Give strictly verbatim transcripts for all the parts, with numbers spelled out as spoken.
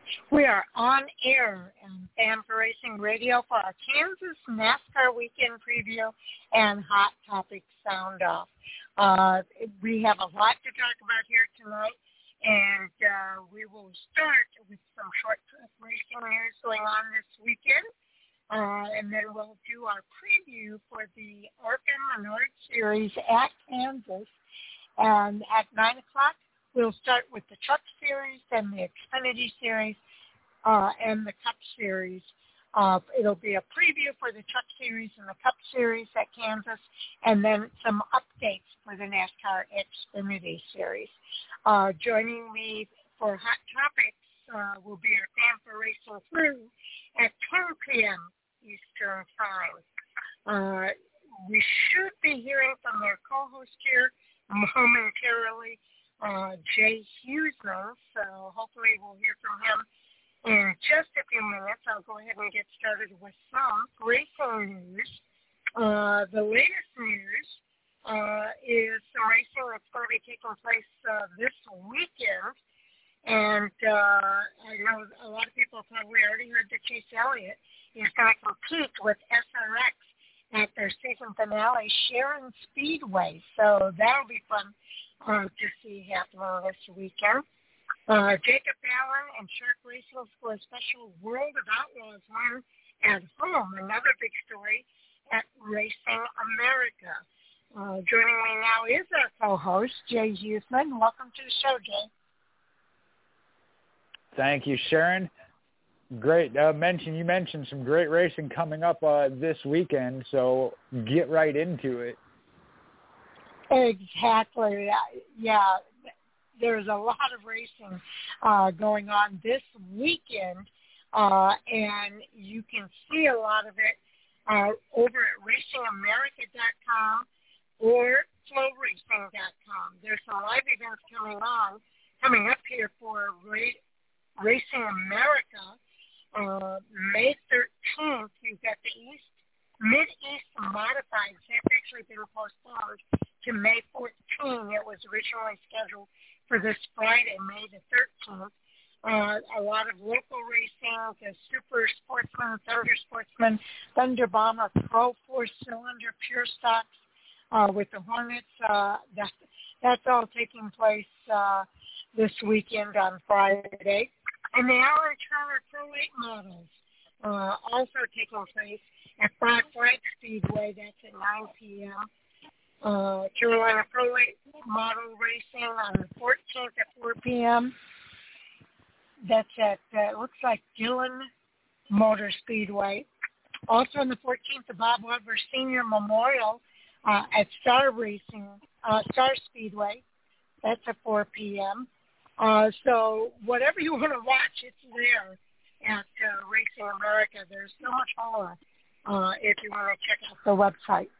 We are on air on Fan for Racing Radio for our Kansas NASCAR weekend preview and Hot Topics Sound Off. Uh, we have a lot to talk about here tonight, and uh, we will start with some short track racing news going on this weekend, uh, and then we'll do our preview for the ARCA Menard Series at Kansas. And at nine o'clock, we'll start with the Truck Series and the Xfinity Series. Uh, and the Cup Series. Uh, it'll be a preview for the Truck Series and the Cup Series at Kansas, and then some updates for the NASCAR Xfinity Series. Uh, joining me for Hot Topics uh, will be our Fan for Racing crew at ten p.m. Eastern Time. Uh, we should be hearing from their co-host here momentarily, uh, Jay Huseman, so hopefully we'll hear from him in just a few minutes. I'll go ahead and get started with some racing news. Uh, the latest news uh, is some racing that's going to be taking place uh, this weekend. And uh, I know a lot of people probably already heard that Chase Elliott is going to compete with S R X at their season finale, Sharon Speedway. So that'll be fun uh, to see happening this weekend. Uh, Jacob Allen and Shark Racing for a special World of Outlaws win at home. Another big story at Racing America. Uh, joining me now is our co-host, Jay Huseman. Welcome to the show, Jay. Thank you, Sharon. Great. Uh, mention you mentioned some great racing coming up uh, this weekend, so get right into it. Exactly. Yeah. There's a lot of racing uh, going on this weekend, uh, and you can see a lot of it uh, over at racing america dot com or flow racing dot com. There's some live events coming on, coming up here for Ra- Racing America. Uh, May thirteenth, you've got the East Mid-East Modifieds. That's actually been postponed to May fourteenth. It was originally scheduled for this Friday, May the thirteenth. Uh, a lot of local racing, the Super Sportsman, Thunder Sportsman, Thunder Bomber, Pro Four-Cylinder, Pure Stocks uh, with the Hornets. Uh, that, that's all taking place uh, this weekend on Friday. And the Alan Turner Pro eight models uh, also taking place at Five Flags Speedway. That's at nine p.m. Uh, Carolina Pro eight model racing on the fourteenth at four p.m. That's at, uh, looks like Dillon Motor Speedway. Also on the fourteenth, the Bob Weber Senior Memorial uh, at Star Racing, uh, Star Speedway. That's at four p.m. Uh, so whatever you want to watch, it's there at uh, Racing America. There's so much more uh, if you want to check out the website.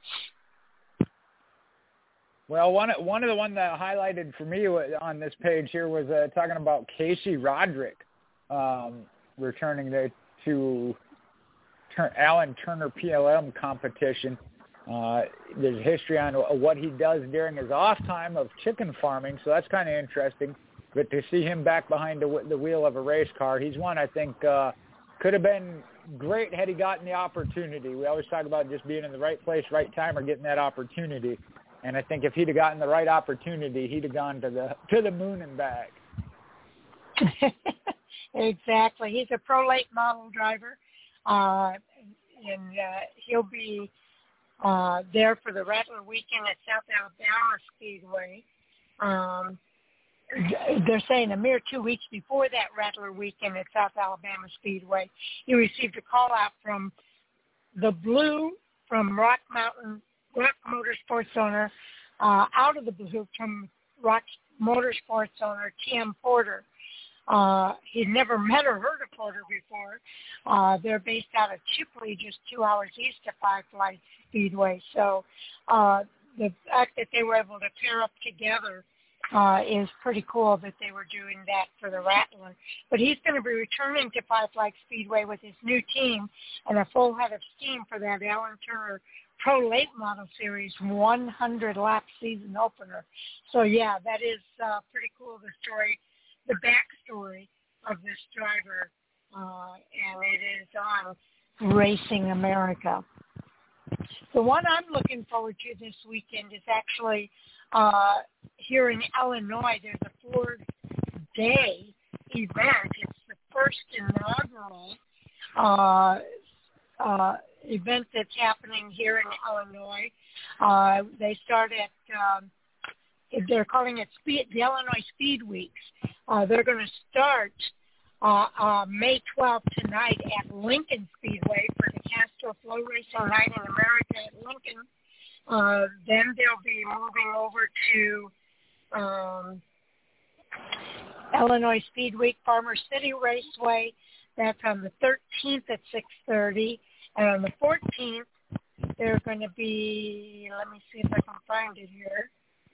Well, one one of the one that highlighted for me on this page here was uh, talking about Casey Roderick um, returning to, to Tur- Alan Turner P L M competition. Uh, there's history on what he does during his off time of chicken farming, so that's kind of interesting. But to see him back behind the, the wheel of a race car, he's one I think uh, could have been great had he gotten the opportunity. We always talk about just being in the right place, right time, or getting that opportunity. And I think if he'd have gotten the right opportunity, he'd have gone to the to the moon and back. Exactly. He's a pro late model driver, uh, and uh, he'll be uh, there for the Rattler weekend at South Alabama Speedway. Um, they're saying a mere two weeks before that Rattler weekend at South Alabama Speedway, he received a call out from the Blue from Rock Mountain. Rock Motorsports owner, uh, out of the blue from Rock Motorsports owner T M Porter. Uh, he'd never met or heard of Porter before. Uh, they're based out of Chipley, just two hours east of Five Flags Speedway. So uh, the fact that they were able to pair up together uh, is pretty cool that they were doing that for the Rattler. But he's going to be returning to Five Flags Speedway with his new team and a full head of steam for that Alan Turner Pro Late Model Series one hundred lap season opener. So, yeah, that is uh, pretty cool, the story, the backstory of this driver, uh, and it is on Racing America. The one I'm looking forward to this weekend is actually uh, here in Illinois. There's a four-day event. It's the first inaugural uh, uh, event that's happening here in Illinois. Uh, they start at, um, they're calling it Speed, the Illinois Speed Weeks. Uh, they're going to start uh, uh, May twelfth tonight at Lincoln Speedway for the Castro Flow Racing Night in America at Lincoln. Uh, then they'll be moving over to um, Illinois Speed Week, Farmer City Raceway. That's on the thirteenth at six thirty. And on the fourteenth, they're going to be, let me see if I can find it here.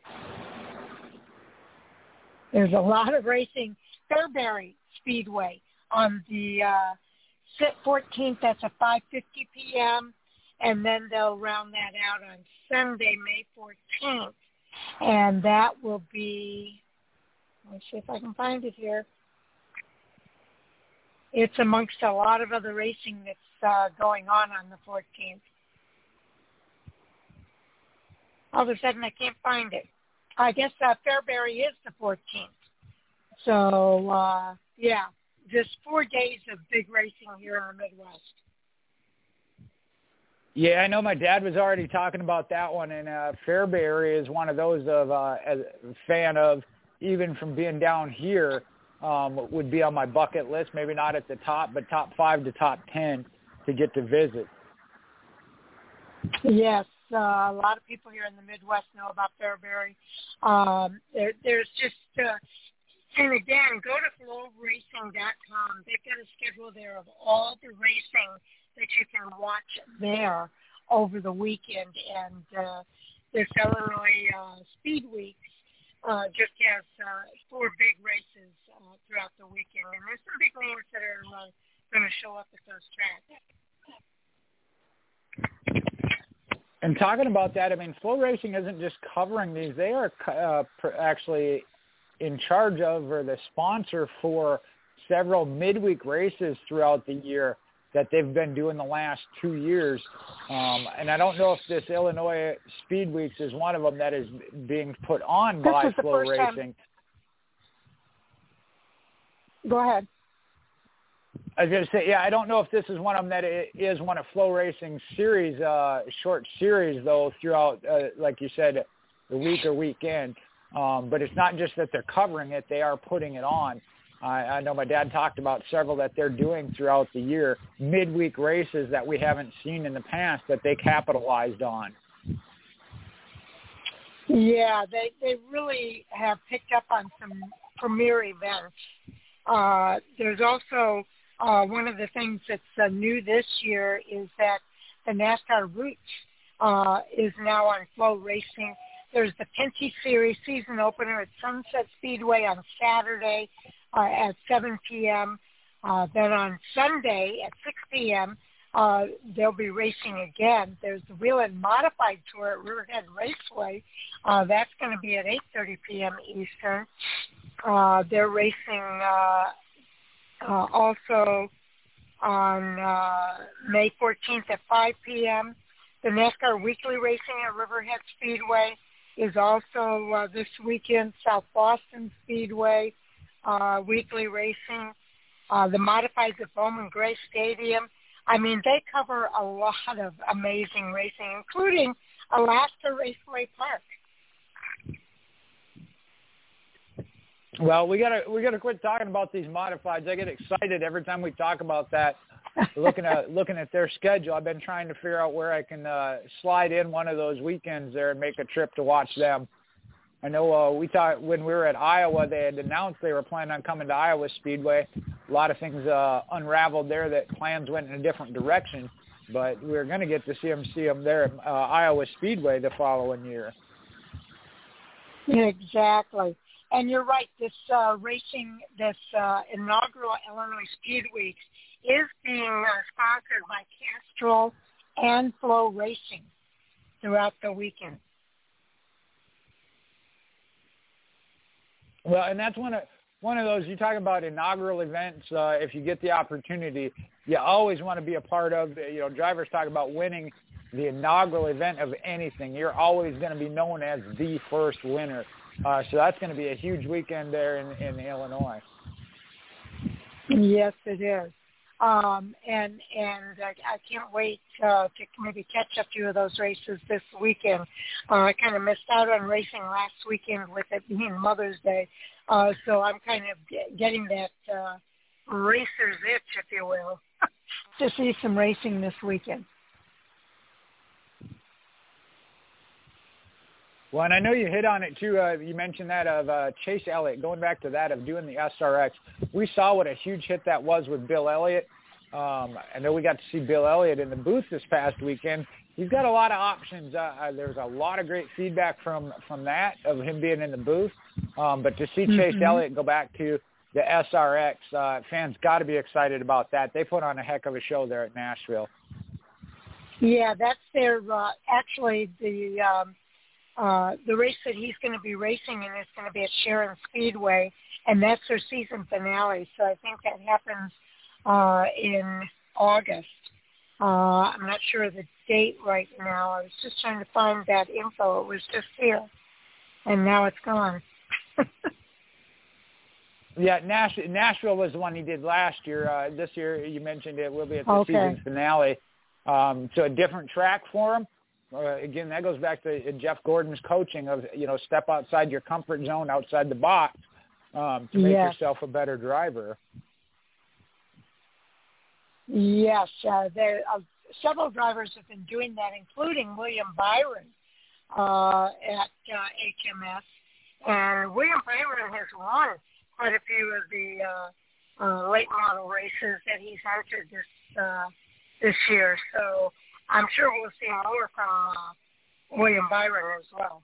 There's a lot of racing. Fairbury Speedway on the uh, fourteenth. That's at five fifty p.m. And then they'll round that out on Sunday, May fourteenth. And that will be, let me see if I can find it here. It's amongst a lot of other racing that's uh, going on on the fourteenth. All of a sudden, I can't find it. I guess uh, Fairbury is the fourteenth. So, uh, yeah, just four days of big racing here in the Midwest. Yeah, I know my dad was already talking about that one, and uh, Fairbury is one of those of uh, as a fan of, even from being down here, um, would be on my bucket list. Maybe not at the top, but top five to top ten to get to visit. Yes, uh, a lot of people here in the Midwest know about Fairbury. Um, there, there's just, uh, and again, go to flow racing dot com. They've got a schedule there of all the racing that you can watch there over the weekend. And uh, this Illinois uh, Speed Weeks uh, just has uh, four big races uh, throughout the weekend. And there's some big names that are uh, going to show up at those tracks. And talking about that, I mean, Flow Racing isn't just covering these. They are uh, actually in charge of or the sponsor for several midweek races throughout the year that they've been doing the last two years. Um, and I don't know if this Illinois Speed Weeks is one of them that is being put on this by is the Flow first Racing. Time. Go ahead. I was going to say, yeah, I don't know if this is one of them that is one of Flow Racing's series, uh, short series, though, throughout, uh, like you said, the week or weekend. Um, but it's not just that they're covering it, they are putting it on. I, I know my dad talked about several that they're doing throughout the year, midweek races that we haven't seen in the past that they capitalized on. Yeah, they, they really have picked up on some premier events. Uh, there's also uh, one of the things that's uh, new this year is that the NASCAR Roots uh, is now on Flow Racing. There's the Pinty Series season opener at Sunset Speedway on Saturday uh, at seven p.m. Uh, then on Sunday at six p.m., uh, they'll be racing again. There's the Whelen Modified Tour at Riverhead Raceway. Uh, that's going to be at eight thirty p.m. Eastern. Uh, they're racing uh, uh, also on uh, May fourteenth at five p.m. The NASCAR Weekly Racing at Riverhead Speedway is also uh, this weekend. South Boston Speedway uh, Weekly Racing. Uh, the Modifieds at Bowman Gray Stadium. I mean, they cover a lot of amazing racing, including Alaska Raceway Park. Well, we gotta we gotta quit talking about these modifieds. I get excited every time we talk about that. looking at looking at their schedule, I've been trying to figure out where I can uh, slide in one of those weekends there and make a trip to watch them. I know uh, we thought when we were at Iowa, they had announced they were planning on coming to Iowa Speedway. A lot of things uh, unraveled there that plans went in a different direction, but we we're going to get to see them see them there at uh, Iowa Speedway the following year. Exactly. And you're right, this uh, racing, this uh, inaugural Illinois Speed Weeks is being uh, sponsored by Castrol and Flow Racing throughout the weekend. Well, and that's one of one of those, you talk about inaugural events, uh, if you get the opportunity, you always want to be a part of. You know, drivers talk about winning the inaugural event of anything. You're always going to be known as the first winner. Uh, so that's going to be a huge weekend there in, in Illinois. Yes, it is. Um, and and I, I can't wait uh, to maybe catch a few of those races this weekend. Uh, I kind of missed out on racing last weekend with it being Mother's Day, uh, so I'm kind of get, getting that uh, racer's itch, if you will, to see some racing this weekend. Well, and I know you hit on it too. Uh, you mentioned that of uh, Chase Elliott, going back to that of doing the S R X. We saw what a huge hit that was with Bill Elliott. Um, I know we got to see Bill Elliott in the booth this past weekend. He's got a lot of options. Uh, uh, there's a lot of great feedback from, from that, of him being in the booth. Um, but to see mm-hmm. Chase Elliott go back to the S R X, uh, fans got to be excited about that. They put on a heck of a show there at Nashville. Yeah, that's their uh, actually the um, – Uh, the race that he's going to be racing in is going to be at Sharon Speedway, and that's their season finale. So I think that happens uh, in August. Uh, I'm not sure of the date right now. I was just trying to find that info. It was just here, and now it's gone. Yeah, Nash- Nashville was the one he did last year. Uh, this year, you mentioned it will be at the okay. season finale. Um, so a different track for him. Uh, again, that goes back to Jeff Gordon's coaching of, you know, step outside your comfort zone, outside the box, um, to make yes. yourself a better driver. Yes, uh, there uh, several drivers have been doing that, including William Byron uh, at uh, H M S. And William Byron has won quite a few of the uh, uh, late model races that he's entered this uh, this year. So I'm sure we'll see more from uh, William Byron as well.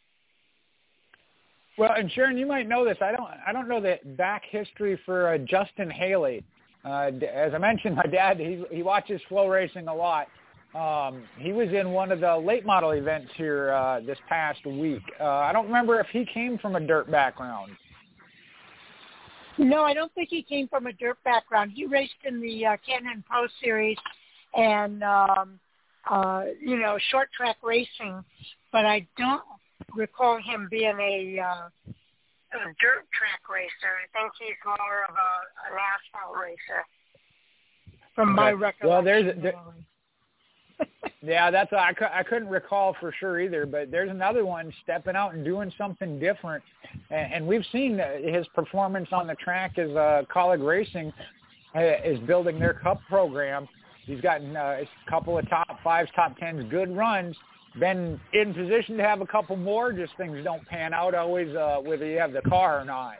Well, and Sharon, you might know this. I don't. I don't know the back history for uh, Justin Haley. Uh, as I mentioned, my dad he he watches flow racing a lot. Um, he was in one of the late model events here uh, this past week. Uh, I don't remember if he came from a dirt background. No, I don't think he came from a dirt background. He raced in the uh, Canyon Pro Series and. Um, Uh, you know, short track racing, but I don't recall him being a, uh, a dirt track racer. I think he's more of a, an asphalt racer, from my okay. recollection. Well, there's a, there, yeah, that's a, I, I couldn't recall for sure either. But there's another one stepping out and doing something different, and, and we've seen his performance on the track as uh, Colleague Racing uh, is building their Cup program. He's gotten uh, a couple of top fives, top tens, good runs. Been in position to have a couple more. Just things don't pan out always, uh, whether you have the car or not.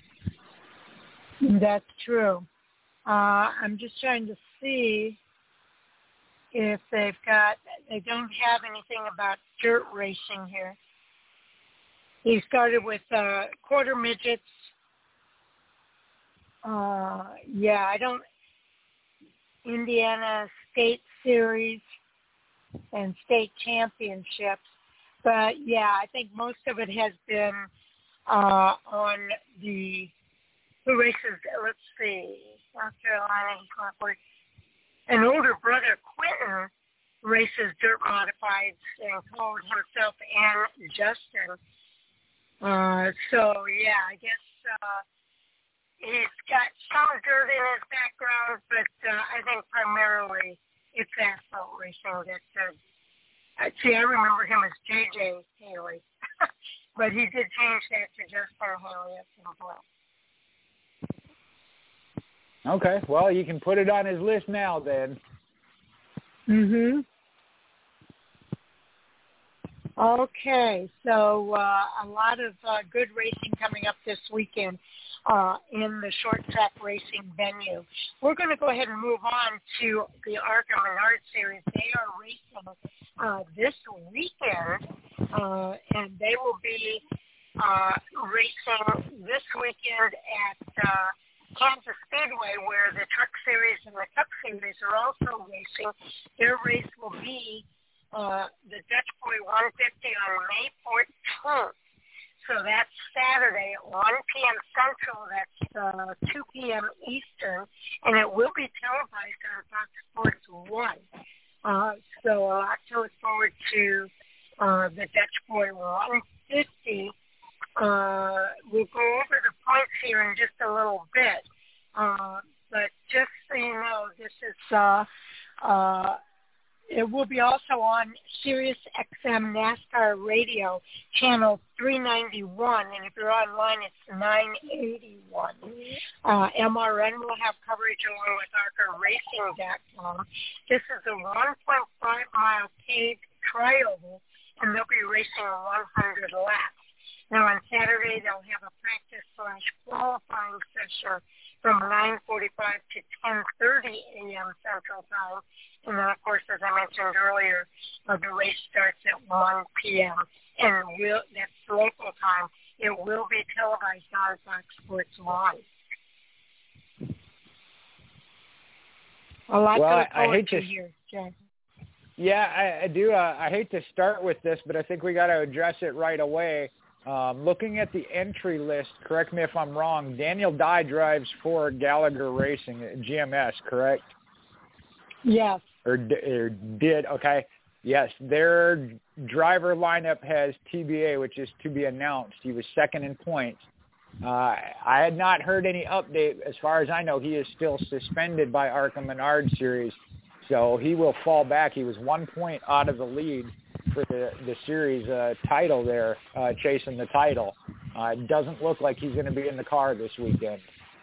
That's true. Uh, I'm just trying to see if they've got. They don't have anything about dirt racing here. He started with uh, quarter midgets. Uh, yeah, I don't. Indiana State Series and state championships. But, yeah, I think most of it has been uh, on the who races, let's see, South Carolina, Clockwork. An older brother, Quentin, races dirt modifieds and called himself and Justin. Uh, so, yeah, I guess uh, he's got some dirt in his background, but uh, I think primarily it's asphalt racing. That, uh, see, I remember him as J J Haley, but he did change that to Justin Haley at some point. Okay, well, you can put it on his list now then. Mm-hmm. Okay, so uh, a lot of uh, good racing coming up this weekend uh, in the short track racing venue. We're going to go ahead and move on to the ARCA Menard Series. They are racing uh, this weekend, uh, and they will be uh, racing this weekend at uh, Kansas Speedway, where the Truck Series and the Cup Series are also racing. Their race will be Uh, the Dutch Boy one fifty on May fourteenth. So that's Saturday at one p.m. Central. That's uh, two p.m. Eastern, and it will be televised on Fox Sports one. Uh, so a lot to look forward to. Uh, the Dutch Boy one fifty. Uh, we'll go over the points here in just a little bit. Uh, but just so you know, this is uh, uh, it will be also on Sirius X M NASCAR Radio, channel three ninety-one, and if you're online, it's nine eighty-one. Uh, M R N will have coverage along with arca racing dot com. This is a one point five mile paved trioval, and they'll be racing one hundred laps. Now, on Saturday, they'll have a practice slash qualifying session from nine forty-five to ten thirty a.m. Central Time. And then, of course, as I mentioned earlier, uh, the race starts at one p.m. And will, that's local time. It will be televised on Fox Sports one. A lot well, to look I, I hate to to here, Jen. Yeah, I, I do. Uh, I hate to start with this, but I think we got to address it right away. Um, looking at the entry list, correct me if I'm wrong, Daniel Dye drives for Gallagher Racing at G M S, correct? Yes. Or, or did, okay. Yes, their driver lineup has T B A, which is to be announced. He was second in points. Uh, I had not heard any update. As far as I know, he is still suspended by ARCA Menard Series, so he will fall back. He was one point out of the lead for the, the series uh, title there, uh, chasing the title. Uh, it doesn't look like he's going to be in the car this weekend.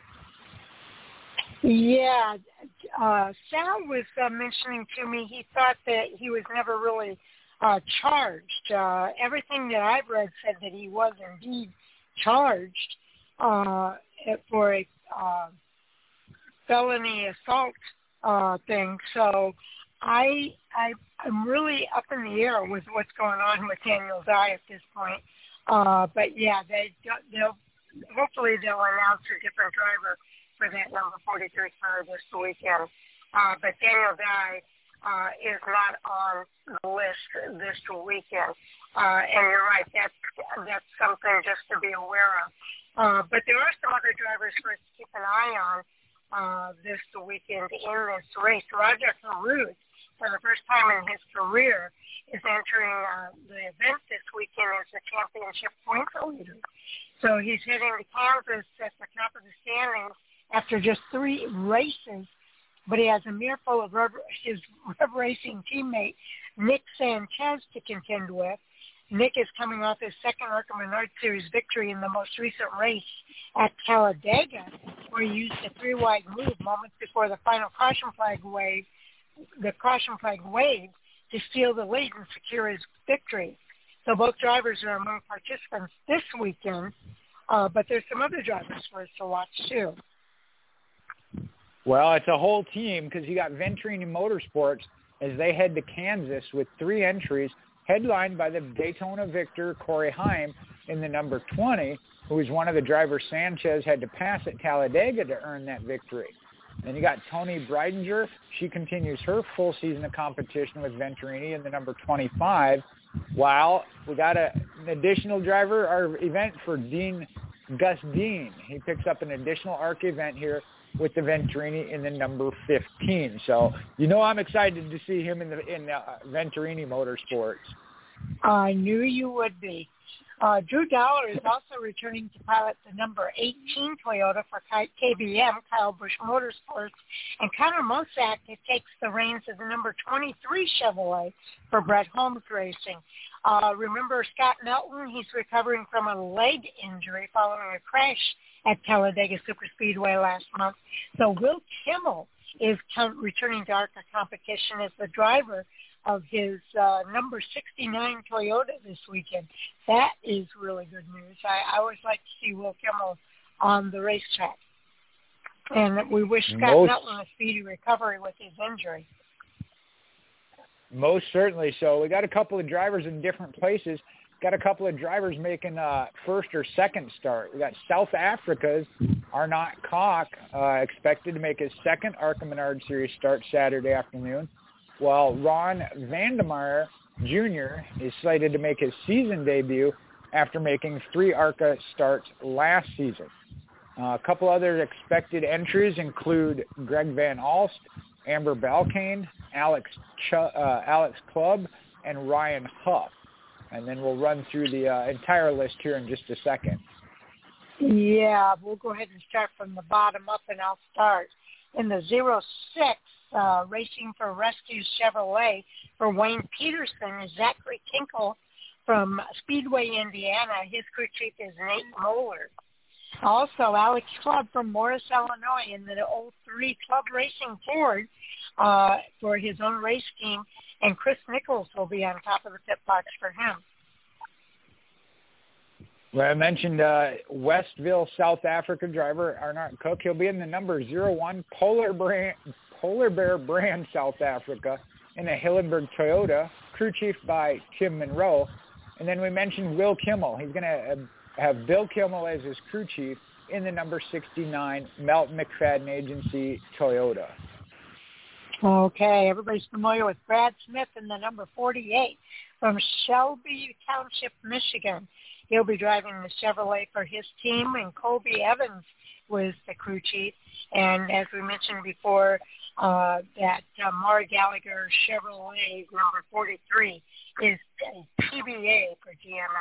Yeah, uh, Sal was uh, mentioning to me he thought that he was never really uh, charged. Uh, everything that I've read said that he was indeed charged uh, for a uh, felony assault uh, thing. So I, I, I'm really up in the air with what's going on with Daniel Dye at this point. Uh, but yeah, they, they'll hopefully they'll announce a different driver for that number forty-three car this weekend. Uh, but Daniel Dye uh, is not on the list this weekend. Uh, and you're right, that's, that's something just to be aware of. Uh, but there are some other drivers for us to keep an eye on uh, this weekend in this race. Roger Caruth, for the first time in his career, is entering uh, the event this weekend as the championship points leader. So he's heading to Kansas at the top of the standings after just three races, but he has a mare full of Rev, his Rev Racing teammate, Nick Sanchez, to contend with. Nick is coming off his second ARCA Menard Series victory in the most recent race at Talladega, where he used a three-wide move moments before the final caution flag wave, the caution flag waved to steal the lead and secure his victory. So both drivers are among participants this weekend, uh, but there's some other drivers for us to watch too. Well, it's a whole team because you got Venturini Motorsports as they head to Kansas with three entries, headlined by the Daytona victor Corey Heim in the number twenty, who is one of the drivers Sanchez had to pass at Talladega to earn that victory. Then you got Tony Breidinger. She continues her full season of competition with Venturini in the number twenty-five. While we got a, an additional driver, our event for Dean Gus Dean. He picks up an additional ARC event here with the Venturini in the number fifteen. So, you know, I'm excited to see him in the in the uh, Venturini Motorsports. I knew you would be. Uh, Drew Dollar is also returning to pilot the number eighteen Toyota for K B M, Kyle Busch Motorsports, and Connor Mosack takes the reins of the number twenty-three Chevrolet for Brett Holmes Racing. Uh, remember Scott Melton? He's recovering from a leg injury following a crash at Talladega Superspeedway last month. So Will Kimmel is com- returning to ARCA competition as the driver of his uh, number sixty-nine Toyota this weekend. That is really good news. I, I always like to see Will Kimmel on the racetrack. And we wish Scott Most, Melton a speedy recovery with his injury. Most certainly. So we got a couple of drivers in different places. Got a couple of drivers making uh, first or second start. We got South Africa's Arnott Koch uh, expected to make his second ARCA Menard Series start Saturday afternoon, while Ron Vandemeyer Junior is slated to make his season debut after making three ARCA starts last season. Uh, a couple other expected entries include Greg Van Alst, Amber Balcaine, Alex Ch- uh, Alex Clubb, and Ryan Huff. And then we'll run through the uh, entire list here in just a second. Yeah, we'll go ahead and start from the bottom up, and I'll start. In the zero six, uh, racing for Rescue Chevrolet for Wayne Peterson is Zachary Tinkle from Speedway, Indiana. His crew chief is Nate Moeller. Also, Alex Clubb from Morris, Illinois, in the oh three Club Racing Ford uh, for his own race team, and Chris Nichols will be on top of the pit box for him. Well, I mentioned uh, Westville, South Africa driver Arnott Cook. He'll be in the number zero one Polar, brand, Polar Bear brand South Africa in a Hillenberg Toyota, crew chief by Tim Monroe. And then we mentioned Will Kimmel. He's going to have Bill Kimmel as his crew chief in the number sixty-nine Melton McFadden Agency Toyota. Okay, everybody's familiar with Brad Smith in the number forty-eight from Shelby Township, Michigan. He'll be driving the Chevrolet for his team, and Colby Evans was the crew chief. And as we mentioned before, uh, that uh, Mara Gallagher Chevrolet number forty-three is a P B A for G M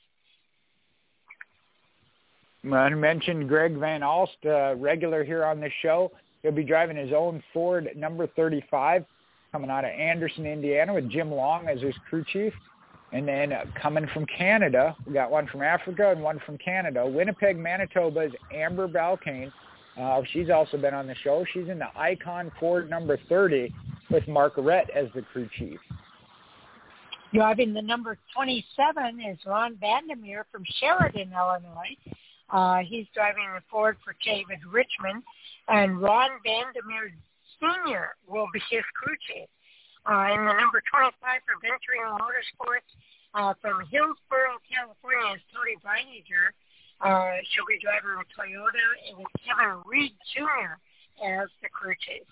S. I mentioned Greg Van Alst, uh, regular here on the show. He'll be driving his own Ford number thirty-five, coming out of Anderson, Indiana, with Jim Long as his crew chief. And then uh, coming from Canada, we got one from Africa and one from Canada. Winnipeg, Manitoba's Amber Balcaine. Uh, she's also been on the show. She's in the Icon Ford number thirty with Mark Rett as the crew chief. Driving the number twenty-seven is Ron Vandermeer from Sheridan, Illinois. Uh, he's driving the Ford for David Richmond, and Ron Vandermeer Senior will be his crew chief. Uh, and the number twenty-five for Venturing Motorsports uh, from Hillsborough, California is Tony Breininger. Uh, she'll be driving the Toyota, and with Kevin Reed Junior as the crew chief.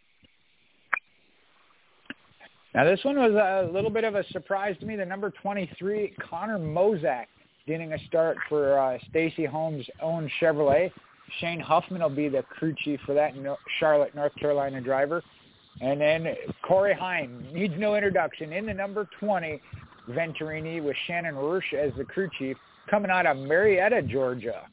Now, this one was a little bit of a surprise to me. The number twenty-three, Connor Mozak, getting a start for uh, Stacy Holmes' own Chevrolet. Shane Huffman will be the crew chief for that Charlotte, North Carolina driver. And then Corey Heim needs no introduction in the number twenty, Venturini, with Shannon Rush as the crew chief, coming out of Marietta, Georgia.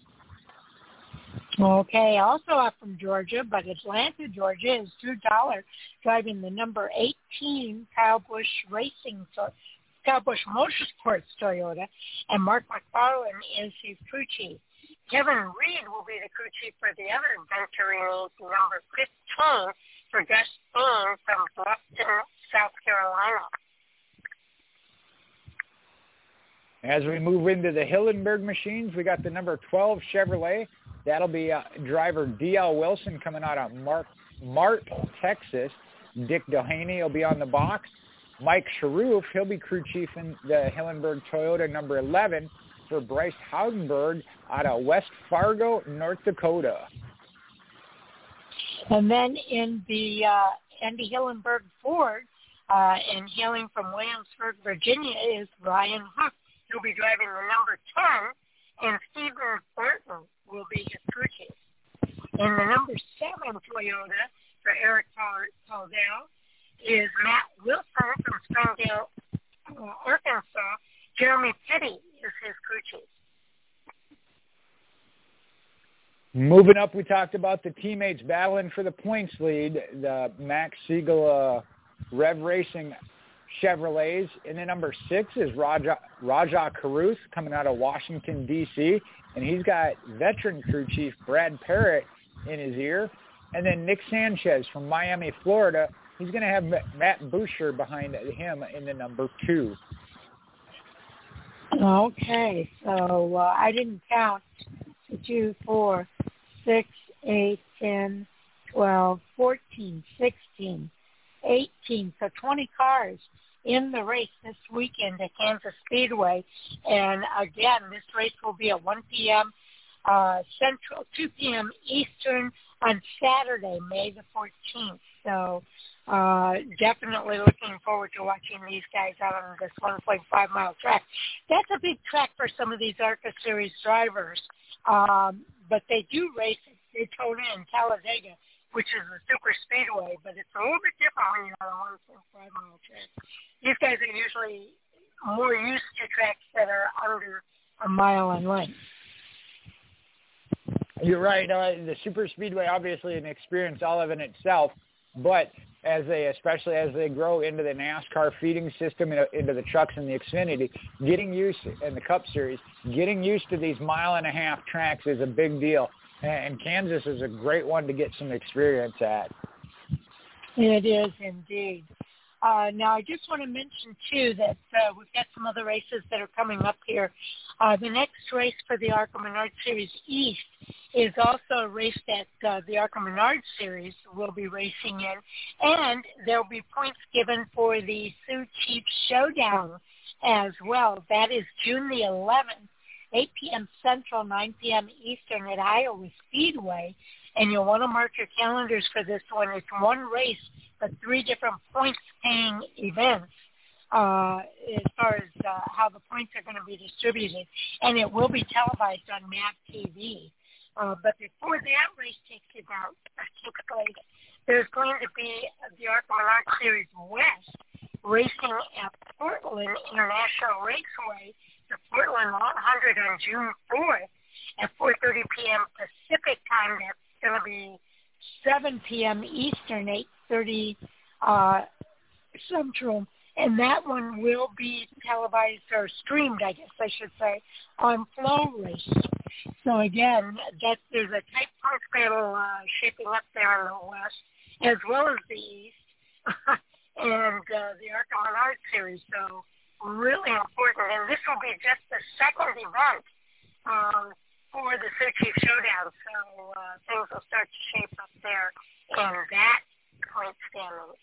Okay, also up from Georgia, but Atlanta, Georgia is Drew Dollar driving the number eighteen Kyle Busch Racing, so Kyle Busch Motorsports Toyota, and Mark McFarland is his crew chief. Kevin Reed will be the crew chief for the other Venturini, number fifteen, for Gus Bean from Bluffton, South Carolina. As we move into the Hillenberg machines, we got the number twelve Chevrolet. That'll be uh, driver D L Wilson coming out of Mark, Mart, Texas. Dick Doheny will be on the box. Mike Sharoof, he'll be crew chief in the Hillenberg Toyota number eleven for Bryce Haugenberg out of West Fargo, North Dakota. And then in the uh, Andy Hillenberg Ford, uh, and hailing from Williamsburg, Virginia, is Ryan Huff. He'll be driving the number ten, and Stephen Burton will be his crew chief. And the number seven Toyota for Eric Paudell is Matt Wilson from Springdale, uh, Arkansas. Jeremy Petty is his crew chief. Moving up, we talked about the teammates battling for the points lead, the Max Siegel uh, Rev Racing Chevrolets. And then number six is Raja, Raja Caruth coming out of Washington, D C, and he's got veteran crew chief Brad Parrott in his ear. And then Nick Sanchez from Miami, Florida, he's going to have Matt Boucher behind him in the number two. Okay, so uh, I didn't count. Two, four, six, eight, ten, twelve, fourteen, sixteen, eighteen. So twenty cars in the race this weekend at Kansas Speedway. And again, this race will be at one p.m. Uh, Central, two p.m. Eastern on Saturday, May the fourteenth. So uh, definitely looking forward to watching these guys out on this one point five mile track. That's a big track for some of these ARCA Series drivers, um, but they do race at Daytona and Talladega, which is a super speedway, but it's a little bit different when you're on a one point five mile track. These guys are usually more used to tracks that are under a mile in length. You're right. Uh, the super speedway, obviously an experience all of in itself, but as they, especially as they grow into the NASCAR feeding system, into the trucks and the Xfinity, getting used, and the Cup Series, getting used to these mile and a half tracks is a big deal. And Kansas is a great one to get some experience at. It is indeed. Uh, now, I just want to mention, too, that uh, we've got some other races that are coming up here. Uh, the next race for the ARCA Menard Series East is also a race that uh, the ARCA Menard Series will be racing in, and there will be points given for the Sioux Chief Showdown as well. That is June the eleventh, eight p.m. Central, nine p.m. Eastern at Iowa Speedway, and you'll want to mark your calendars for this one. It's one race, but three different points-paying events uh, as far as uh, how the points are going to be distributed, and it will be televised on M A V T V. Uh, but before that race takes about takes place, there's going to be the ARCA Menard Series West racing at Portland International Raceway, the Portland one hundred on June fourth at four thirty p.m. Pacific time. That's going to be seven p.m. Eastern, eight thirty uh, Central. And that one will be televised or streamed, I guess I should say, on Flow Racing. So again, that there's a tight points battle uh, shaping up there in the West, as well as the East, and uh, the ARCA Menard Series. So really important, and this will be just the second event um, for the Sioux Chief Showdown. So uh, things will start to shape up there in that point standing.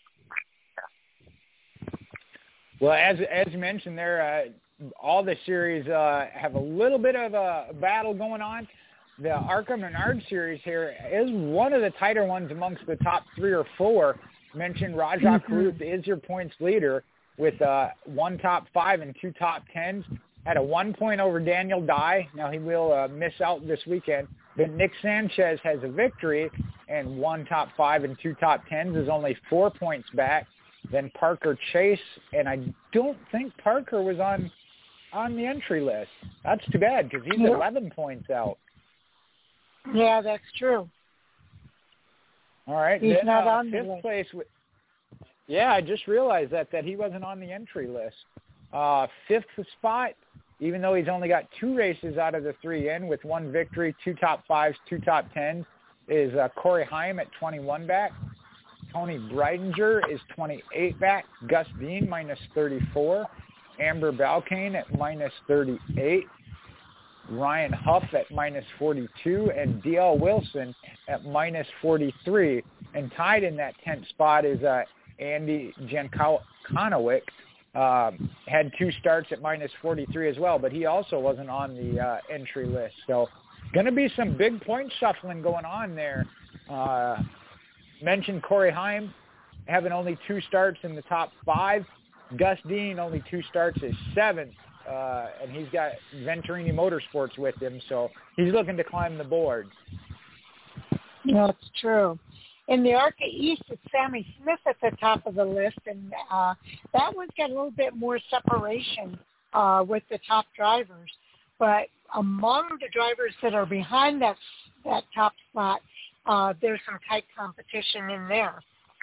Well, as as you mentioned there, uh, all the series uh, have a little bit of a battle going on. The ARCA Menard Series here is one of the tighter ones amongst the top three or four. Mentioned Rajah Caruth is your points leader with uh, one top five and two top tens. Had a one point over Daniel Dye. Now he will uh, miss out this weekend. But Nick Sanchez has a victory and one top five and two top tens, is only four points back. Then Parker Chase, and I don't think Parker was on on the entry list. That's too bad because he's yeah. eleven points out. Yeah, that's true. All right. He's then, not uh, on the fifth list. place. W- yeah, I just realized that that he wasn't on the entry list. Uh, fifth spot, even though he's only got two races out of the three in with one victory, two top fives, two top tens, is uh, Corey Heim at twenty-one back. Tony Breidinger is twenty-eight back. Gus Dean minus thirty-four. Amber Balcaine at minus thirty-eight. Ryan Huff at minus forty-two. And D L Wilson at minus forty-three. And tied in that tenth spot is uh, Andy Jankowic. Um, had two starts at minus forty-three as well, but he also wasn't on the uh, entry list. So going to be some big point shuffling going on there. Uh, mentioned Corey Heim having only two starts in the top five. Gus Dean only two starts is seventh, uh, and he's got Venturini Motorsports with him, so he's looking to climb the board. That's true. In the ARCA East, it's Sammy Smith at the top of the list, and uh, that one's got a little bit more separation uh, with the top drivers. But among the drivers that are behind that that top spot, uh, there's some tight competition in there.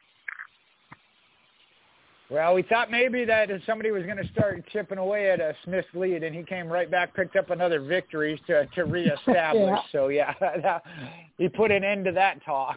Well, we thought maybe that if somebody was going to start chipping away at a Smith's lead, and he came right back, picked up another victory to, to reestablish. yeah. So, yeah, he put an end to that talk.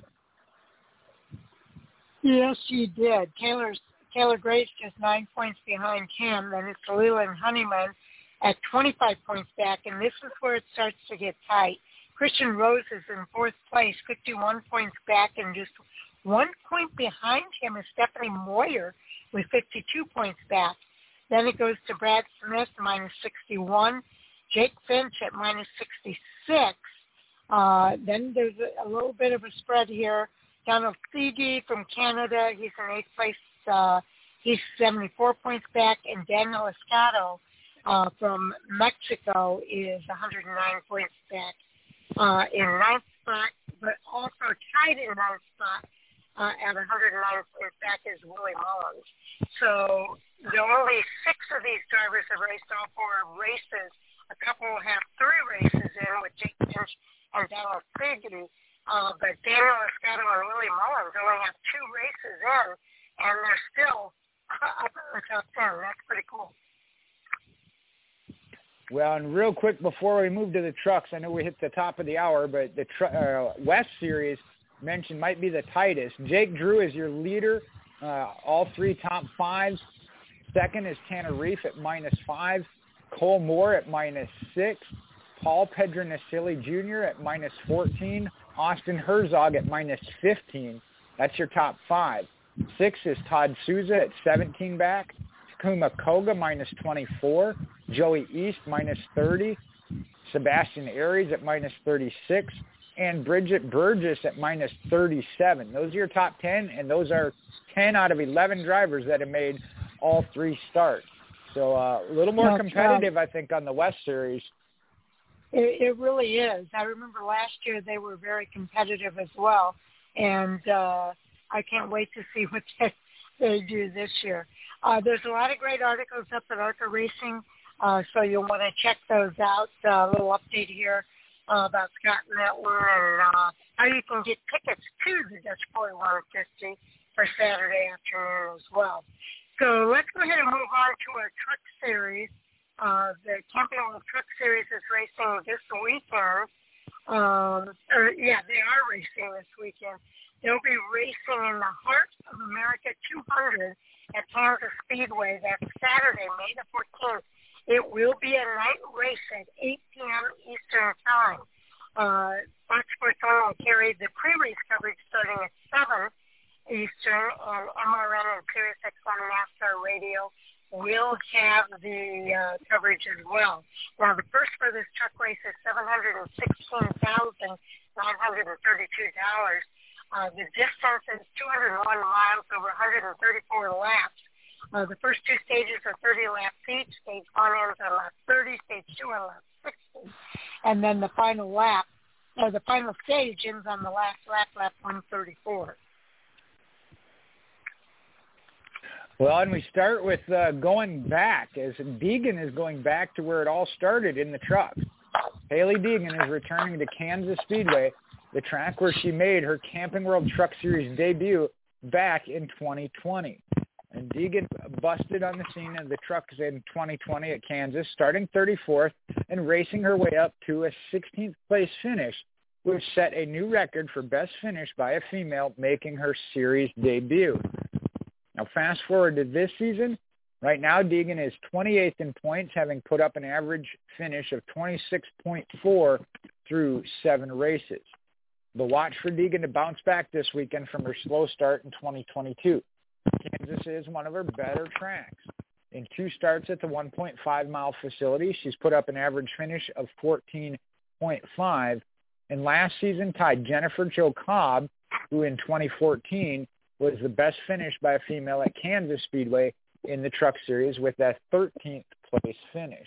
Yes, he did. Taylor's, Taylor Gray's just nine points behind him. Then it's Leland Honeyman at twenty-five points back, and this is where it starts to get tight. Christian Rose is in fourth place, fifty-one points back, and just one point behind him is Stephanie Moyer with fifty-two points back. Then it goes to Brad Smith, minus sixty-one, Jake Finch at minus sixty-six. Uh, then there's a, a little bit of a spread here. Donald Seedy from Canada, he's in eighth place. Uh, he's seventy-four points back. And Daniel Escato uh, from Mexico is one hundred nine points back uh, in ninth spot, but also tied in ninth spot uh, at one hundred nine points back is Willie Mullins. So the only six of these drivers have raced all four races. A couple have three races in with Jake Finch and Donald Seedy. Uh, but Daniel Escato and Willie Mullins only have two races in, and they're still up in the top ten. That's pretty cool. Well, and real quick before we move to the trucks, I know we hit the top of the hour, but the tr- uh, West Series mentioned might be the tightest. Jake Drew is your leader, uh, all three top fives. Second is Tanner Reef at minus five. Cole Moore at minus six. Paul Pedronacilli Junior at minus fourteen. Austin Herzog at minus fifteen. That's your top five. Six is Todd Souza at seventeen back. Takuma Koga minus twenty-four. Joey East minus thirty. Sebastian Aries at minus thirty-six. And Bridget Burgess at minus thirty-seven. Those are your top ten, and those are ten out of eleven drivers that have made all three starts. So uh, a little more That's competitive, right. I think, on the West Series. It, it really is. I remember last year they were very competitive as well, and uh, I can't wait to see what they, they do this year. Uh, there's a lot of great articles up at ARCA Racing, uh, so you'll want to check those out. Uh, a little update here uh, about Scott Nettler and uh, how you can get tickets to the Dutch forty-one fifty for Saturday afternoon as well. So let's go ahead and move on to our truck series. Uh, the Camping World Truck Series is racing this weekend. Um, or, yeah, they are racing this weekend. They'll be racing in the Heart of America two hundred at Kansas Speedway. That's Saturday, May the fourteenth. It will be a night race at eight p.m. Eastern Time. Uh, Fox Sports One will carry the pre-race coverage starting at seven Eastern, and M R N and Sirius X M NASCAR Radio will have the uh, coverage as well. Now, the first for this truck race is seven hundred sixteen thousand nine hundred thirty-two dollars. Uh, the distance is two hundred one miles over one hundred thirty-four laps. Uh, the first two stages are thirty laps each. Stage one ends on lap thirty, stage two on lap sixty. And then the final lap, or the final stage ends on the last lap, lap one thirty-four. Well, and we start with uh, going back, as Deegan is going back to where it all started in the truck. Haley Deegan is returning to Kansas Speedway, the track where she made her Camping World Truck Series debut back in twenty twenty. And Deegan busted on the scene of the trucks in twenty twenty at Kansas, starting thirty-fourth and racing her way up to a sixteenth place finish, which set a new record for best finish by a female making her series debut. Now, fast forward to this season. Right now, Deegan is twenty-eighth in points, having put up an average finish of twenty-six point four through seven races. But watch for Deegan to bounce back this weekend from her slow start in twenty twenty-two. Kansas is one of her better tracks. In two starts at the one point five mile facility, she's put up an average finish of fourteen point five, and last season tied Jennifer Jo Cobb, who in twenty fourteen was the best finish by a female at Kansas Speedway in the Truck Series with that thirteenth place finish.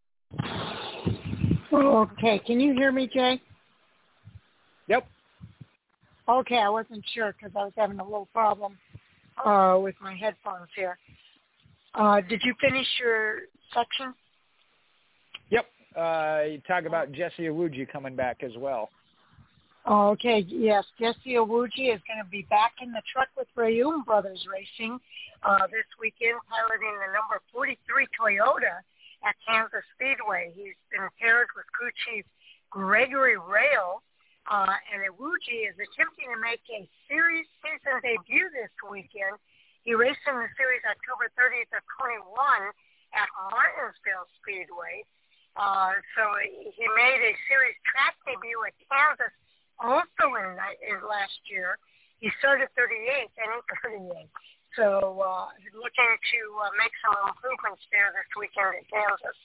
Okay. Can you hear me, Jay? Yep. Okay, I wasn't sure because I was having a little problem uh, with my headphones here. Uh, did you finish your section? Yep. Uh, you talk about Jesse Iwuji coming back as well. Okay, yes, Jesse Iwuji is going to be back in the truck with Rayum Brothers Racing uh, this weekend, piloting the number forty-three Toyota at Kansas Speedway. He's been paired with crew chief Gregory Rail, uh, and Iwuji is attempting to make a series season debut this weekend. He raced in the series October thirtieth of twenty-one at Martinsville Speedway. Uh, so he made a series track debut at Kansas also in, in last year. He started thirty-eighth and in thirty-eighth. So uh, he's looking to uh, make some improvements there this weekend at Kansas.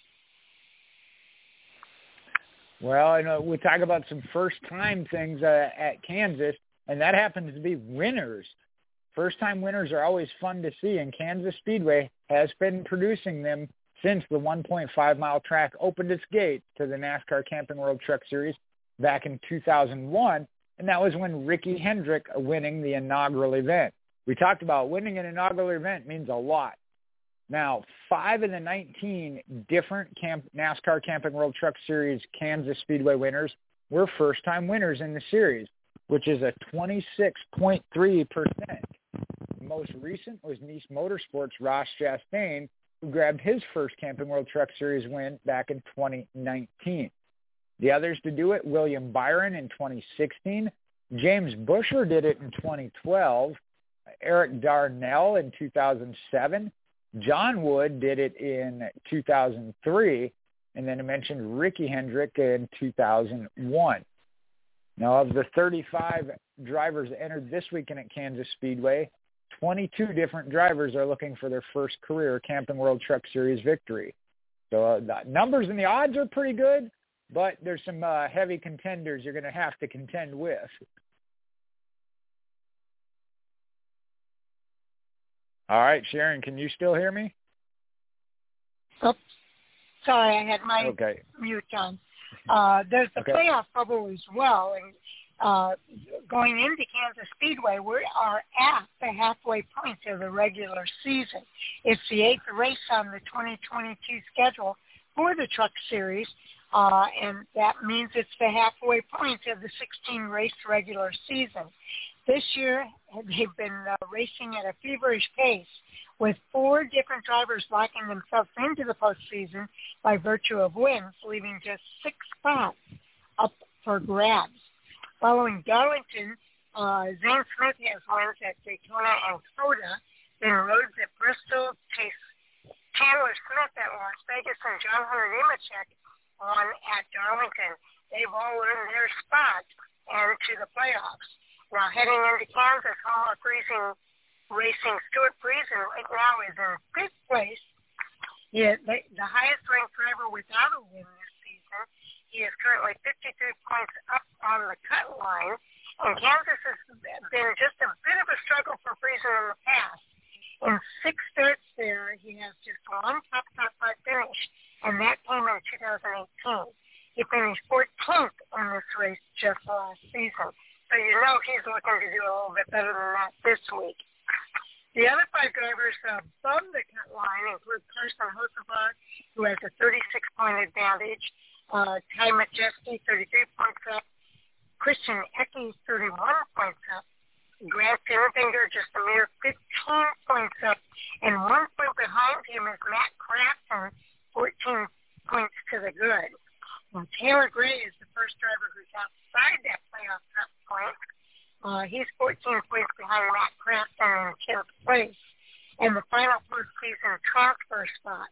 Well, I know we talk about some first-time things uh, at Kansas. and that happens to be winners. First-time winners are always fun to see, and Kansas Speedway has been producing them since the one point five mile track opened its gates to the NASCAR Camping World Truck Series back in two thousand one, and that was when Ricky Hendrick winning the inaugural event. We talked about winning an inaugural event means a lot. Now, five of the nineteen different camp, NASCAR Camping World Truck Series Kansas Speedway winners were first-time winners in the series, which is a twenty-six point three percent. The most recent was Nice Motorsports' Ross Chastain, who grabbed his first Camping World Truck Series win back in twenty nineteen. The others to do it, William Byron in twenty sixteen, James Buescher did it in twenty twelve, Eric Darnell in two thousand seven, John Wood did it in two thousand three, and then I mentioned Ricky Hendrick in two thousand one. Now, of the thirty-five drivers entered this weekend at Kansas Speedway, twenty-two different drivers are looking for their first career Camping World Truck Series victory. So uh, the numbers and the odds are pretty good, but there's some uh, heavy contenders you're going to have to contend with. All right, Sharon, can you still hear me? Oops. Sorry, I had my okay. mute on. Uh, there's the okay. playoff bubble as well, and uh, going into Kansas Speedway, we are at the halfway point of the regular season. It's the eighth race on the twenty twenty-two schedule for the Truck Series, uh, and that means it's the halfway point of the sixteen-race regular season. This year, they've been uh, racing at a feverish pace, with four different drivers locking themselves into the postseason by virtue of wins, leaving just six spots up for grabs. Following Darlington, uh, Zane Smith has wins at Daytona and Coda, then Rhodes at Bristol, Chase Chandler Smith at Las Vegas, and John Hunter Nemechek won at Darlington. They've all earned their spot and to the playoffs. Now, heading into Kansas, Hallmark Racing Racing Stuart Friesen right now is in fifth place. Yeah, the, the highest-ranked driver without a win this season. He is currently fifty-three points up on the cut line. And Kansas has been just a bit of a struggle for Friesen in the past. In six starts there, he has just one top, top five finish, and that came in two thousand eighteen. He finished fourteenth in this race just last season. So you know he's looking to do a little bit better than that this week. The other five drivers above the cut line include Carson Hocevar, who has a thirty-six point advantage, uh, Ty Majeski, thirty-three points up, Christian Eckes, thirty-one points up, Grant Finfinger, just a mere fifteen points up, and one point behind him is Matt Crafton, fourteen points to the good. Well, Taylor Gray is the first driver who's outside that playoff cut point. Uh, he's fourteen points behind Matt Crafton in tenth place. And the final postseason transfer spot.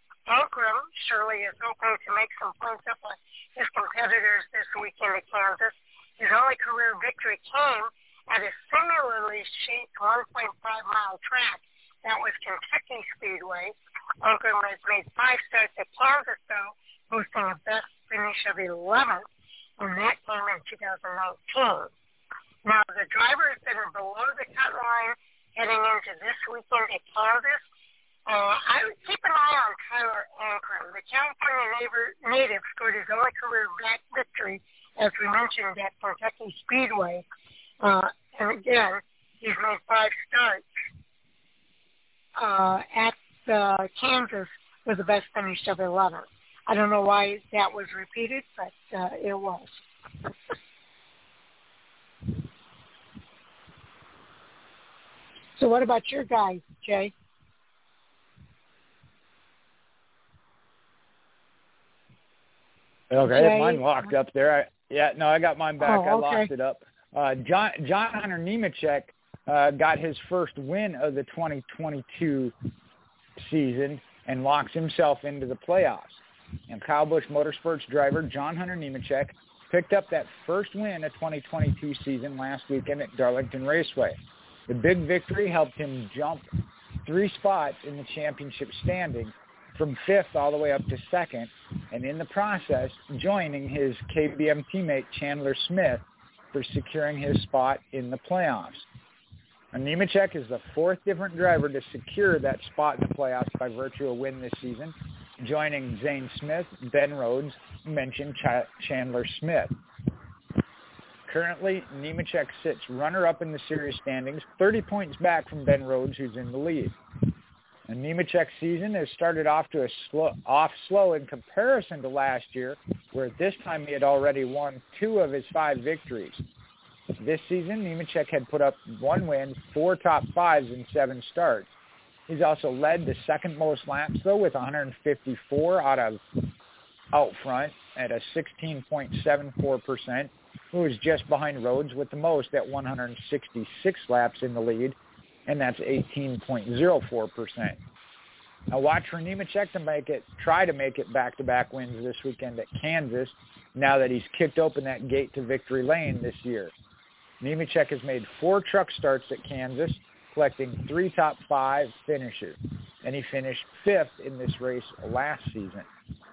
Ankrum surely is hoping to make some points up on his competitors this weekend at Kansas. His only career victory came at a similarly shaped one point five mile track. That was Kentucky Speedway. Ankrum has made five starts at Kansas, though, posting a best finish of eleventh, and that came in two thousand nineteen. Now, the drivers that are below the cut line heading into this weekend at Kansas, uh, I would keep an eye on Tyler Ankrum. The California neighbor, native scored his only career victory, as we mentioned, at Kentucky Speedway. Uh, and again, he's made five starts uh, at uh, Kansas with the best finish of eleventh. I don't know why that was repeated, but uh, it was. So what about your guys, Jay? Okay, Jay? I have mine locked up there. I, yeah, no, I got mine back. Oh, I okay. locked it up. Uh, John John Hunter Nemechek uh, got his first win of the twenty twenty-two season and locks himself into the playoffs. And Kyle Busch Motorsports driver John Hunter Nemechek picked up that first win of twenty twenty-two season last weekend at Darlington Raceway. The big victory helped him jump three spots in the championship standing from fifth all the way up to second, and in the process, joining his K B M teammate Chandler Smith for securing his spot in the playoffs. And Nemechek is the fourth different driver to secure that spot in the playoffs by virtue of a win this season, joining Zane Smith, Ben Rhodes, mentioned Ch- Chandler Smith. Currently, Nemechek sits runner-up in the series standings, thirty points back from Ben Rhodes, who's in the lead. And Nemechek's season has started off to a slow, off slow in comparison to last year, where at this time he had already won two of his five victories. This season, Nemechek had put up one win, four top fives in seven starts. He's also led the second most laps, though, with one hundred fifty-four out of out front at a sixteen point seven four percent, who is just behind Rhodes with the most at one hundred sixty-six laps in the lead, and that's eighteen point zero four percent. Now watch for Nemechek to make it, try to make it back-to-back wins this weekend at Kansas, now that he's kicked open that gate to victory lane this year. Nemechek has made four truck starts at Kansas, collecting three top five finishes, and he finished fifth in this race last season.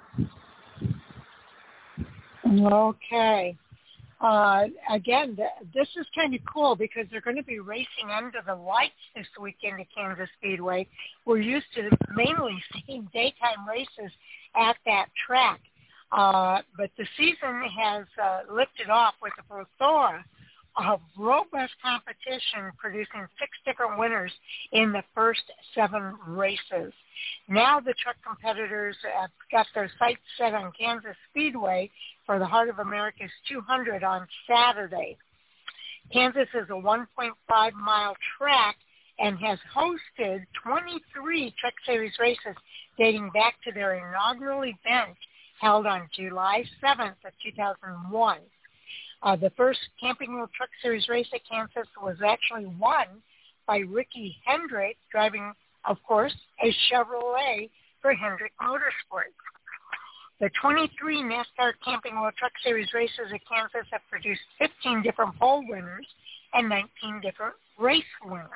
Okay. Uh, again, th- this is kind of cool because they're going to be racing under the lights this weekend at Kansas Speedway. We're used to mainly seeing daytime races at that track, uh, but the season has uh, lifted off with a plethora of robust competition, producing six different winners in the first seven races. Now the truck competitors have got their sights set on Kansas Speedway for the Heart of America's two hundred on Saturday. Kansas is a one point five mile track and has hosted twenty-three Truck Series races dating back to their inaugural event held on July seventh of two thousand one. Uh, the first Camping World Truck Series race at Kansas was actually won by Ricky Hendrick, driving, of course, a Chevrolet for Hendrick Motorsports. The twenty-three NASCAR Camping World Truck Series races at Kansas have produced fifteen different pole winners and nineteen different race winners.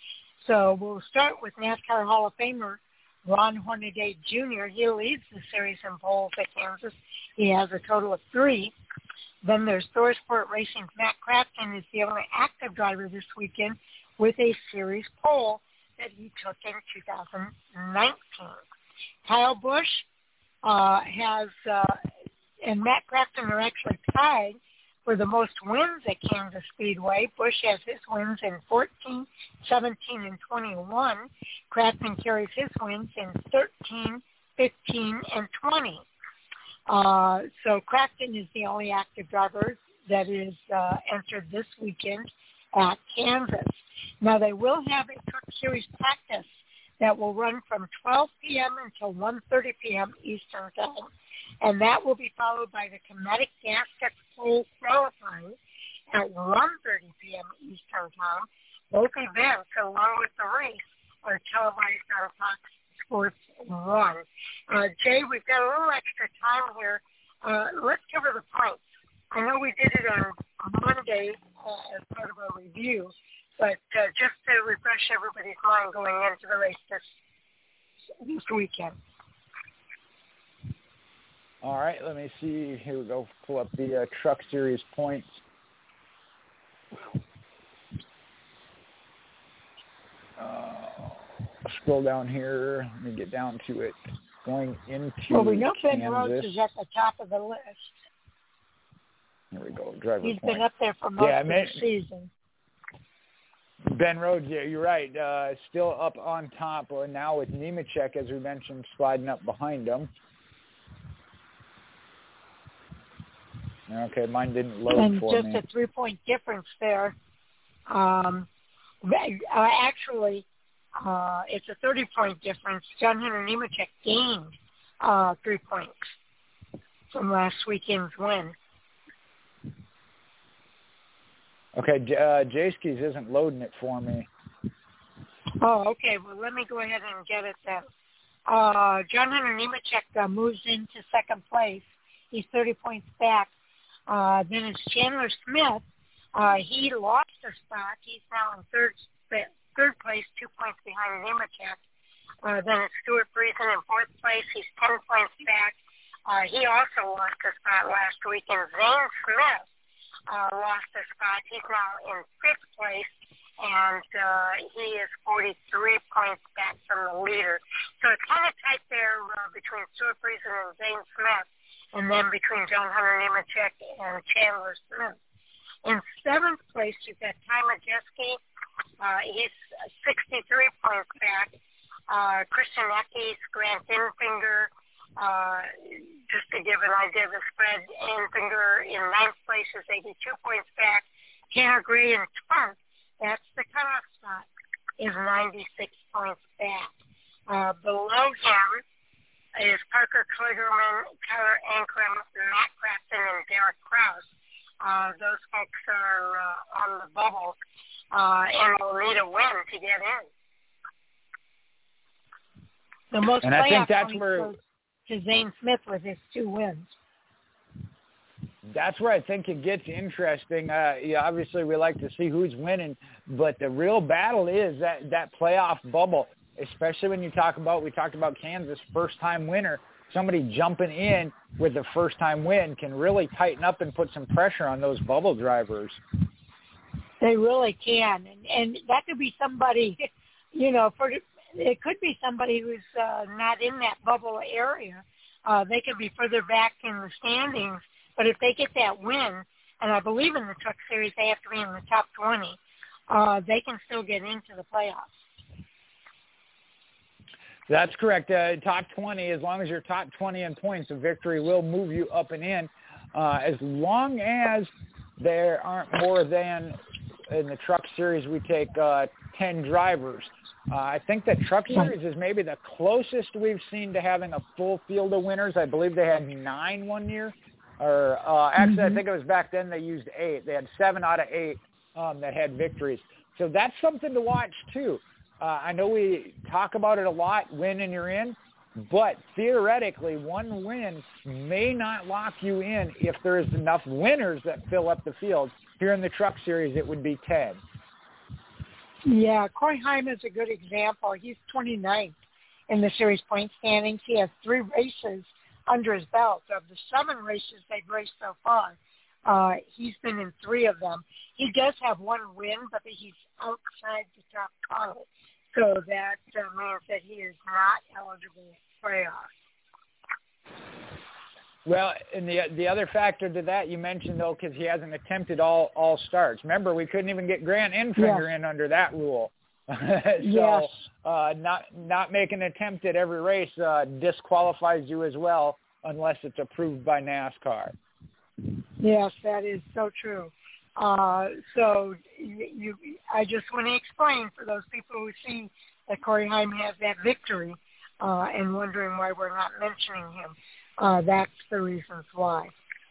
So we'll start with NASCAR Hall of Famer Ron Hornaday Junior He leads the series in poles at Kansas. He has a total of three. Then there's ThorSport Racing's Matt Crafton is the only active driver this weekend with a series pole that he took in two thousand nineteen. Kyle Busch uh, has, uh, and Matt Crafton are actually tied for the most wins at Kansas Speedway. Busch has his wins in fourteen, seventeen, and twenty-one. Crafton carries his wins in thirteen, fifteen, and twenty. Uh, so Crafton is the only active driver that is uh, entered this weekend at Kansas. Now they will have a Truck Series practice that will run from twelve p.m. until one thirty p.m. Eastern Time, and that will be followed by the Kinetic Gas Tech Pole qualifying at one thirty p.m. Eastern Time. Both events, along with the race, are televised on Fox Sports one. Uh, Jay, we've got a little extra time here. Uh, let's cover the points. I know we did it on Monday uh, as part of our review, but uh, just to refresh everybody's mind going into the race this, this weekend. All right, let me see. Here we go. Pull up the uh, Truck Series points. Uh, scroll down here. Let me get down to it. Going into Well, we know Ben Kansas. Rhodes is at the top of the list. Here we go. Driver He's point. been up there for most yeah, of man, the season. Ben Rhodes, yeah, you're right. Uh, still up on top. Uh, now with Nemechek, as we mentioned, sliding up behind him. Okay, mine didn't load and for just me. a three-point difference there. Um, uh, actually, uh, it's a thirty-point difference. John Hunter Nemechek gained uh, three points from last weekend's win. Okay, uh, Jayskis isn't loading it for me. Oh, okay. Well, let me go ahead and get it then. Uh, John Hunter Nemechek uh, moves into second place. He's thirty points back. Uh, then it's Chandler Smith. Uh, he lost a spot. He's now in third third place, two points behind Nemechek. Uh, then it's Stuart Breesen in fourth place. He's ten points back. Uh, he also lost a spot last week. And Zane Smith uh, lost a spot. He's now in fifth place, and uh, he is forty-three points back from the leader. So it's kind of tight there uh, between Stuart Friesen and Zane Smith, and then between John Hunter Nemechek and Chandler Smith. In seventh place, you've got Ty Majeski. Uh, he's sixty-three points back. Uh, Christian Eckes, Grant Enfinger, uh, just to give an idea of the spread, Enfinger in ninth place is eighty-two points back. Tanner Gray in tenth, that's the cutoff spot, is ninety-six points back. Uh, below him is Parker Kligerman, Tyler Ankrum, Matt Crafton, and Derek Krause. Uh, those folks are uh, on the bubble uh, and will need a win to get in. The most and I think that's where to Zane Smith with his two wins. That's where I think it gets interesting. Uh, yeah, obviously, we like to see who's winning, but the real battle is that, that playoff bubble, especially when you talk about, we talked about Kansas, first-time winner. Somebody jumping in with a first-time win can really tighten up and put some pressure on those bubble drivers. They really can. And, and that could be somebody, you know, for it could be somebody who's uh, not in that bubble area. Uh, they could be further back in the standings. But if they get that win, and I believe in the Truck Series they have to be in the top twenty, uh, they can still get into the playoffs. That's correct. Uh, top twenty, as long as you're top twenty in points, a victory will move you up and in. Uh, as long as there aren't more than, in the Truck Series, we take uh, ten drivers. Uh, I think that Truck Series is maybe the closest we've seen to having a full field of winners. I believe they had nine one year. Or uh, actually, mm-hmm. I think it was back then they used eight. They had seven out of eight um, that had victories. So that's something to watch, too. Uh, I know we talk about it a lot, win and you're in, but theoretically, one win may not lock you in if there's enough winners that fill up the field. Here in the Truck Series, it would be ten. Yeah, Corey Heim is a good example. He's twenty-ninth in the series point standings. He has three races under his belt. Of the seven races they've raced so far, uh, he's been in three of them. He does have one win, but he's outside the top twenty. So that uh, means that he is not eligible for playoffs. Well, and the the other factor to that you mentioned, though, because he hasn't attempted all, all starts. Remember, we couldn't even get Grant Enfinger yeah. in under that rule. so yes. uh, not not making an attempt at every race uh, disqualifies you as well unless it's approved by NASCAR. Yes, that is so true. Uh, so you, you, I just want to explain for those people who see that Corey Heim has that victory uh, and wondering why we're not mentioning him. Uh, that's the reasons why.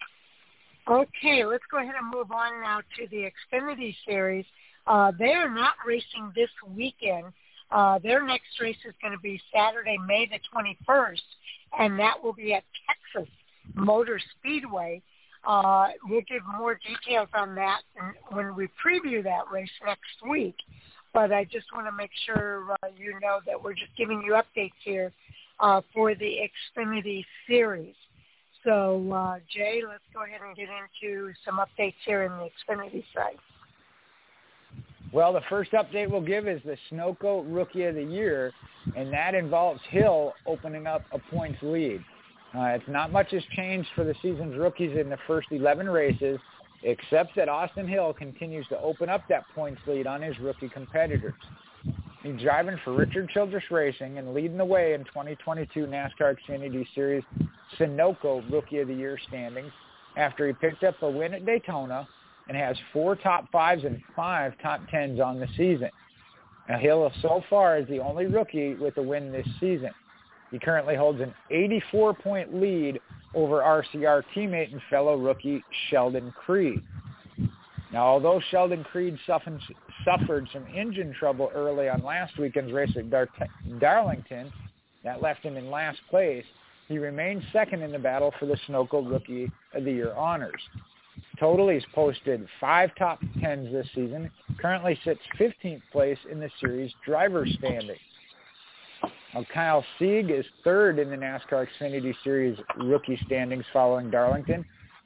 Okay, let's go ahead and move on now to the Xfinity Series. Uh, they are not racing this weekend. Uh, their next race is going to be Saturday, May the twenty-first, and that will be at Texas Motor Speedway. Uh, we'll give more details on that when we preview that race next week. But I just want to make sure uh, you know that we're just giving you updates here uh, for the Xfinity Series. So, uh, Jay, let's go ahead and get into some updates here in the Xfinity side. Well, the first update we'll give is the Sunoco Rookie of the Year, and that involves Hill opening up a points lead. Uh, it's not much has changed for the season's rookies in the first eleven races, except that Austin Hill continues to open up that points lead on his rookie competitors. He's driving for Richard Childress Racing and leading the way in twenty twenty-two NASCAR Xfinity Series Sunoco Rookie of the Year standings after he picked up a win at Daytona and has four top fives and five top tens on the season. Now, Hill so far is the only rookie with a win this season. He currently holds an eighty-four point lead over R C R teammate and fellow rookie Sheldon Creed. Now, although Sheldon Creed suffered, suffered some engine trouble early on last weekend's race at Dar- Darlington, that left him in last place, he remains second in the battle for the Sunoco Rookie of the Year honors. Total, he's posted five top tens this season, currently sits fifteenth place in the series driver standing. Now, Kyle Sieg is third in the NASCAR Xfinity Series rookie standings following Darlington.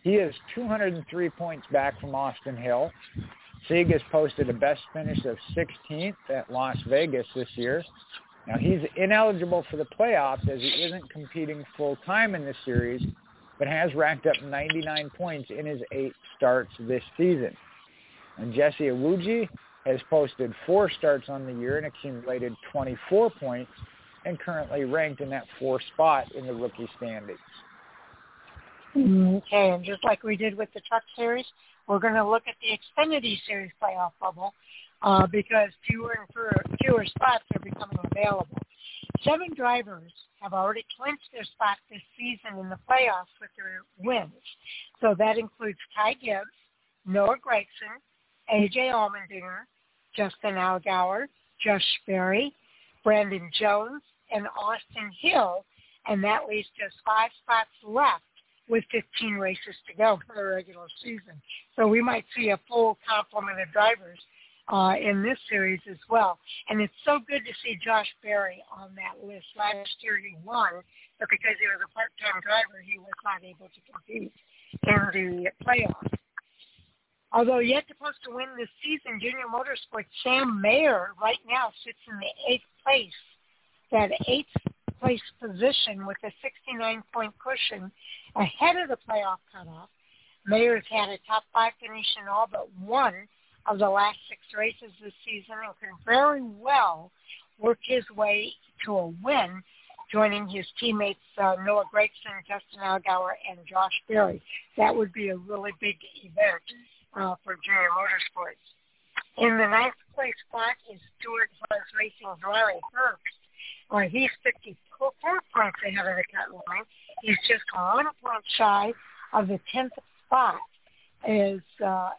He is two hundred three points back from Austin Hill. Sieg has posted a best finish of sixteenth at Las Vegas this year. Now, he's ineligible for the playoffs as he isn't competing full-time in this series, but has racked up ninety-nine points in his eight starts this season. And Jesse Iwuji has posted four starts on the year and accumulated twenty-four points and currently ranked in that fourth spot in the rookie standings. Okay, and just like we did with the Truck Series, we're going to look at the Xfinity Series playoff bubble uh, because fewer and fewer spots are becoming available. Seven drivers have already clinched their spot this season in the playoffs with their wins. So that includes Ty Gibbs, Noah Gragson, A J Allmendinger, Justin Allgaier, Josh Berry, Brandon Jones, and Austin Hill, and that leaves just five spots left with fifteen races to go for the regular season. So we might see a full complement of drivers uh, in this series as well. And it's so good to see Josh Berry on that list. Last year he won, but because he was a part-time driver, he was not able to compete in the playoffs. Although yet to post a win this season, Junior Motorsports' Sam Mayer right now sits in the eighth place. That eighth place position with a sixty-nine point cushion ahead of the playoff cutoff. Mayer's had a top five finish in all but one of the last six races this season and can very well work his way to a win, joining his teammates uh, Noah Gragson, Justin Allgaier, and Josh Berry. That would be a really big event uh, for Junior Motorsports. In the ninth place spot is Stuart Haas Racing's Riley Herbst. Uh, he's fifty-four points ahead of the cut line. He's just one point shy of the tenth spot, is uh,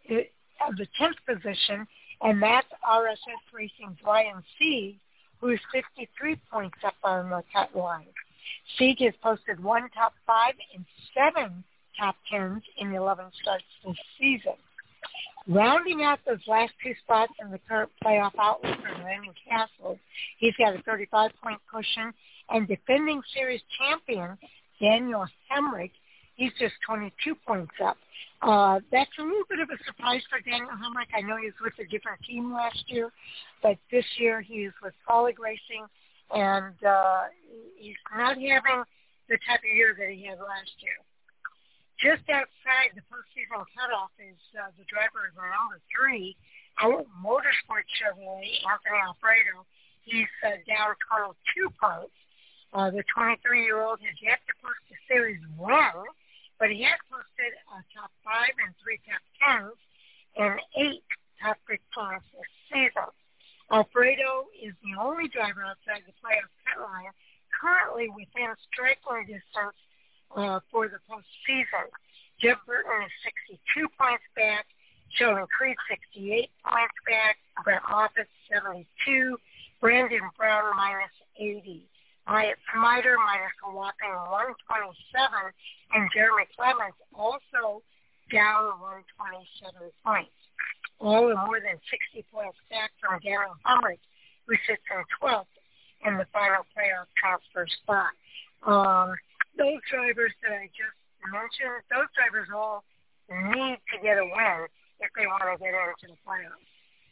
of the tenth position, and that's R S S Racing's Ryan Sieg, who's fifty-three points up on the cut line. Sieg has posted one top five and seven top tens in eleven starts this season. Rounding out those last two spots in the current playoff outlook for Landon Cassill, he's got a thirty-five point cushion, and defending series champion Daniel Hemrick, he's just twenty-two points up. Uh, that's a little bit of a surprise for Daniel Hemrick. I know he was with a different team last year, but this year he's with Colleague Racing, and uh, he's not having the type of year that he had last year. Just outside the postseason cutoff is uh, the driver of number three, our Motorsports Chevrolet, Anthony Alfredo. He's uh, down total two points. Uh, the twenty-three-year-old has yet to post a series win, but he has posted a top five and three top tens and eight top fifteens this season. Alfredo is the only driver outside the playoff cut line currently within striking distance Uh, for the postseason. Jeb Burton is sixty-two points back, Sheldon Creed sixty-eight points back, Brett Moffitt seventy-two, Brandon Brown minus eighty, Wyatt Smider minus a whopping one twenty-seven, and Jeremy Clements also down one twenty-seven points. All are more than sixty points back from Daniel Hemrick, who sits in twelfth in the final playoff transfer spot. Um, Those drivers that I just mentioned, those drivers all need to get a win if they want to get into the playoffs.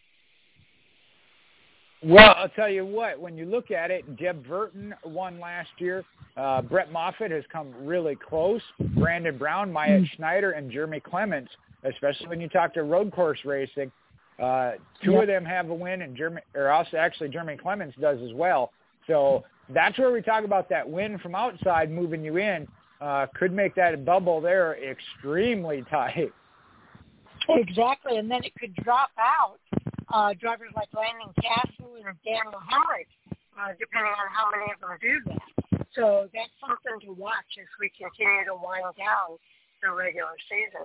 Well, I'll tell you what, when you look at it, Jeb Burton won last year. Uh, Brett Moffitt has come really close. Brandon Brown, Maya mm. Schneider, and Jeremy Clements, especially when you talk to road course racing, uh, two yep. of them have a win, and Jeremy, or also actually Jeremy Clements does as well. So that's where we talk about that win from outside moving you in. Uh, could make that bubble there extremely tight. Exactly, and then it could drop out uh, drivers like Landon Cassill and Daniel Hemrick, uh, depending on how many of them do that. So that's something to watch as we continue to wind down the regular season.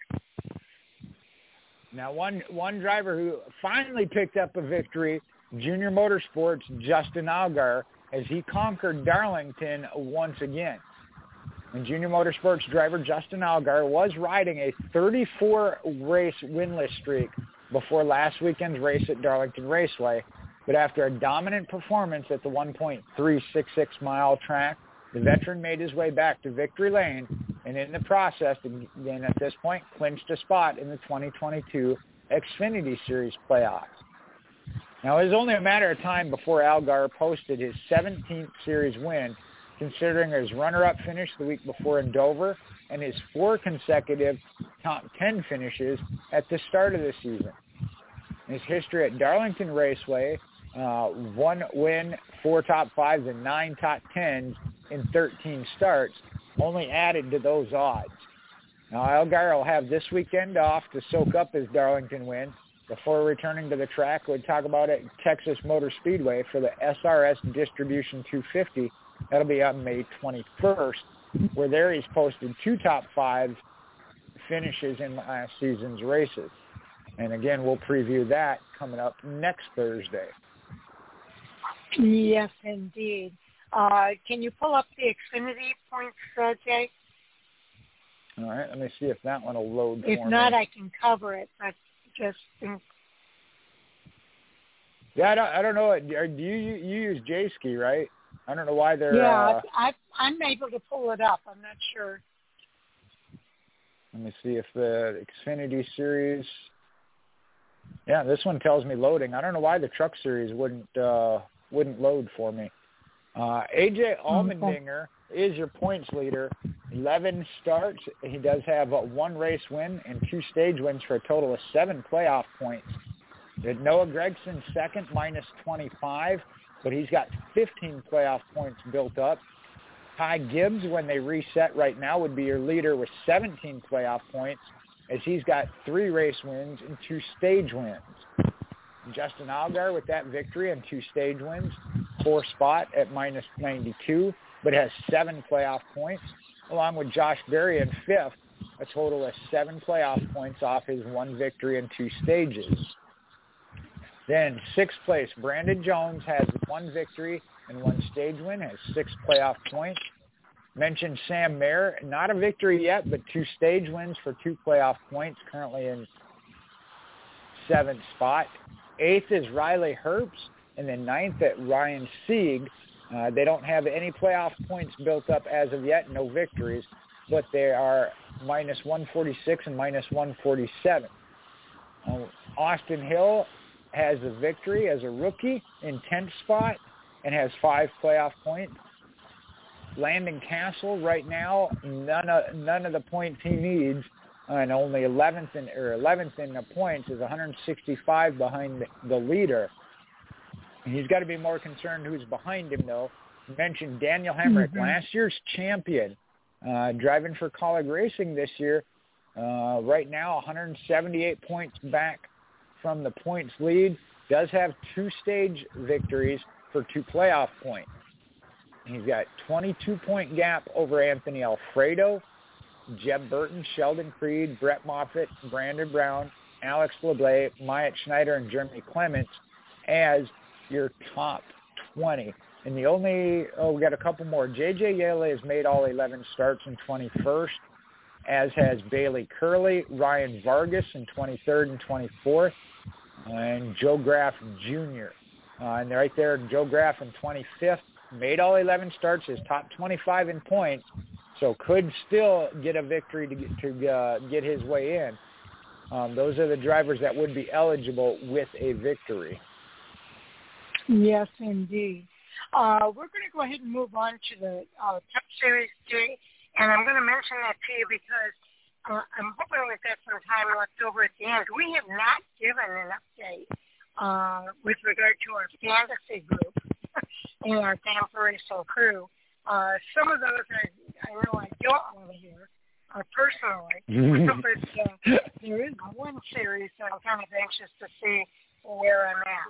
Now, one one driver who finally picked up a victory, Junior Motorsports' Justin Allgaier, as he conquered Darlington once again. And Junior Motorsports driver Justin Allgaier was riding a thirty-four race winless streak before last weekend's race at Darlington Raceway. But after a dominant performance at the one point three six six mile track, the veteran made his way back to victory lane and in the process, then at this point, clinched a spot in the twenty twenty-two Xfinity Series playoffs. Now, it was only a matter of time before Allgaier posted his seventeenth series win, considering his runner-up finish the week before in Dover and his four consecutive top ten finishes at the start of the season. His history at Darlington Raceway, uh, one win, four top fives, and nine top tens in thirteen starts, only added to those odds. Now, Allgaier will have this weekend off to soak up his Darlington win before returning to the track. We'll talk about it at Texas Motor Speedway for the S R S Distribution two fifty. That'll be on May twenty-first, where there he's posted two top five finishes in last season's races. And again, we'll preview that coming up next Thursday. Yes, indeed. Uh, can you pull up the Xfinity points, uh, Jay? All right, let me see if that one will load for me. If not, I can cover it. But just think. Yeah, I don't, I don't know. Do you you use J-Ski, right? I don't know why they're. Yeah, uh, I, I'm able to pull it up. I'm not sure. Let me see if the Xfinity Series. Yeah, this one tells me loading. I don't know why the Truck Series wouldn't uh, wouldn't load for me. Uh, A J Allmendinger okay. is your points leader. eleven starts. He does have a one race win and two stage wins for a total of seven playoff points. Noah Gragson second, minus twenty-five, but he's got fifteen playoff points built up. Ty Gibbs, when they reset right now, would be your leader with seventeen playoff points, as he's got three race wins and two stage wins. Justin Allgaier with that victory and two stage wins, fourth spot at minus ninety-two, but has seven playoff points, along with Josh Berry in fifth, a total of seven playoff points off his one victory and two stages. Then sixth place, Brandon Jones has one victory and one stage win, has six playoff points. Mentioned Sam Mayer, not a victory yet, but two stage wins for two playoff points, currently in seventh spot. Eighth is Riley Herbst, and then ninth at Ryan Sieg. Uh, they don't have any playoff points built up as of yet, no victories, but they are minus one forty-six and minus one forty-seven. Uh, Austin Hill has a victory as a rookie in tenth spot and has five playoff points. Landon Castle right now, none of none of the points he needs, and only eleventh in or eleventh in the points, is one hundred sixty-five behind the, the leader. He's got to be more concerned who's behind him, though. You mentioned Daniel Hemrick, mm-hmm. last year's champion, uh, driving for Colleague Racing this year. Uh, right now, one hundred seventy-eight points back from the points lead. Does have two stage victories for two playoff points. He's got twenty-two point gap over Anthony Alfredo, Jeb Burton, Sheldon Creed, Brett Moffitt, Brandon Brown, Alex LeBlay, Myatt Schneider, and Jeremy Clements as your top twenty. And the only, oh, we got a couple more. J J Yeley has made all eleven starts in twenty-first, as has Bailey Curley, Ryan Vargas in twenty-third and twenty-fourth, and Joe Graff Junior Uh, and right there, Joe Graff in twenty-fifth. Made all eleven starts, is top twenty-five in points, so could still get a victory to get, to uh, get his way in. Um, those are the drivers that would be eligible with a victory. Yes, indeed. Uh, we're going to go ahead and move on to the uh, Cup Series today, and I'm going to mention that to you because uh, I'm hoping we've got some time left over at the end. We have not given an update uh, with regard to our fantasy group and our Tampa Racing crew. Uh, some of those I, I know I don't want to hear uh, personally, but uh, there is one series that I'm kind of anxious to see where I'm at.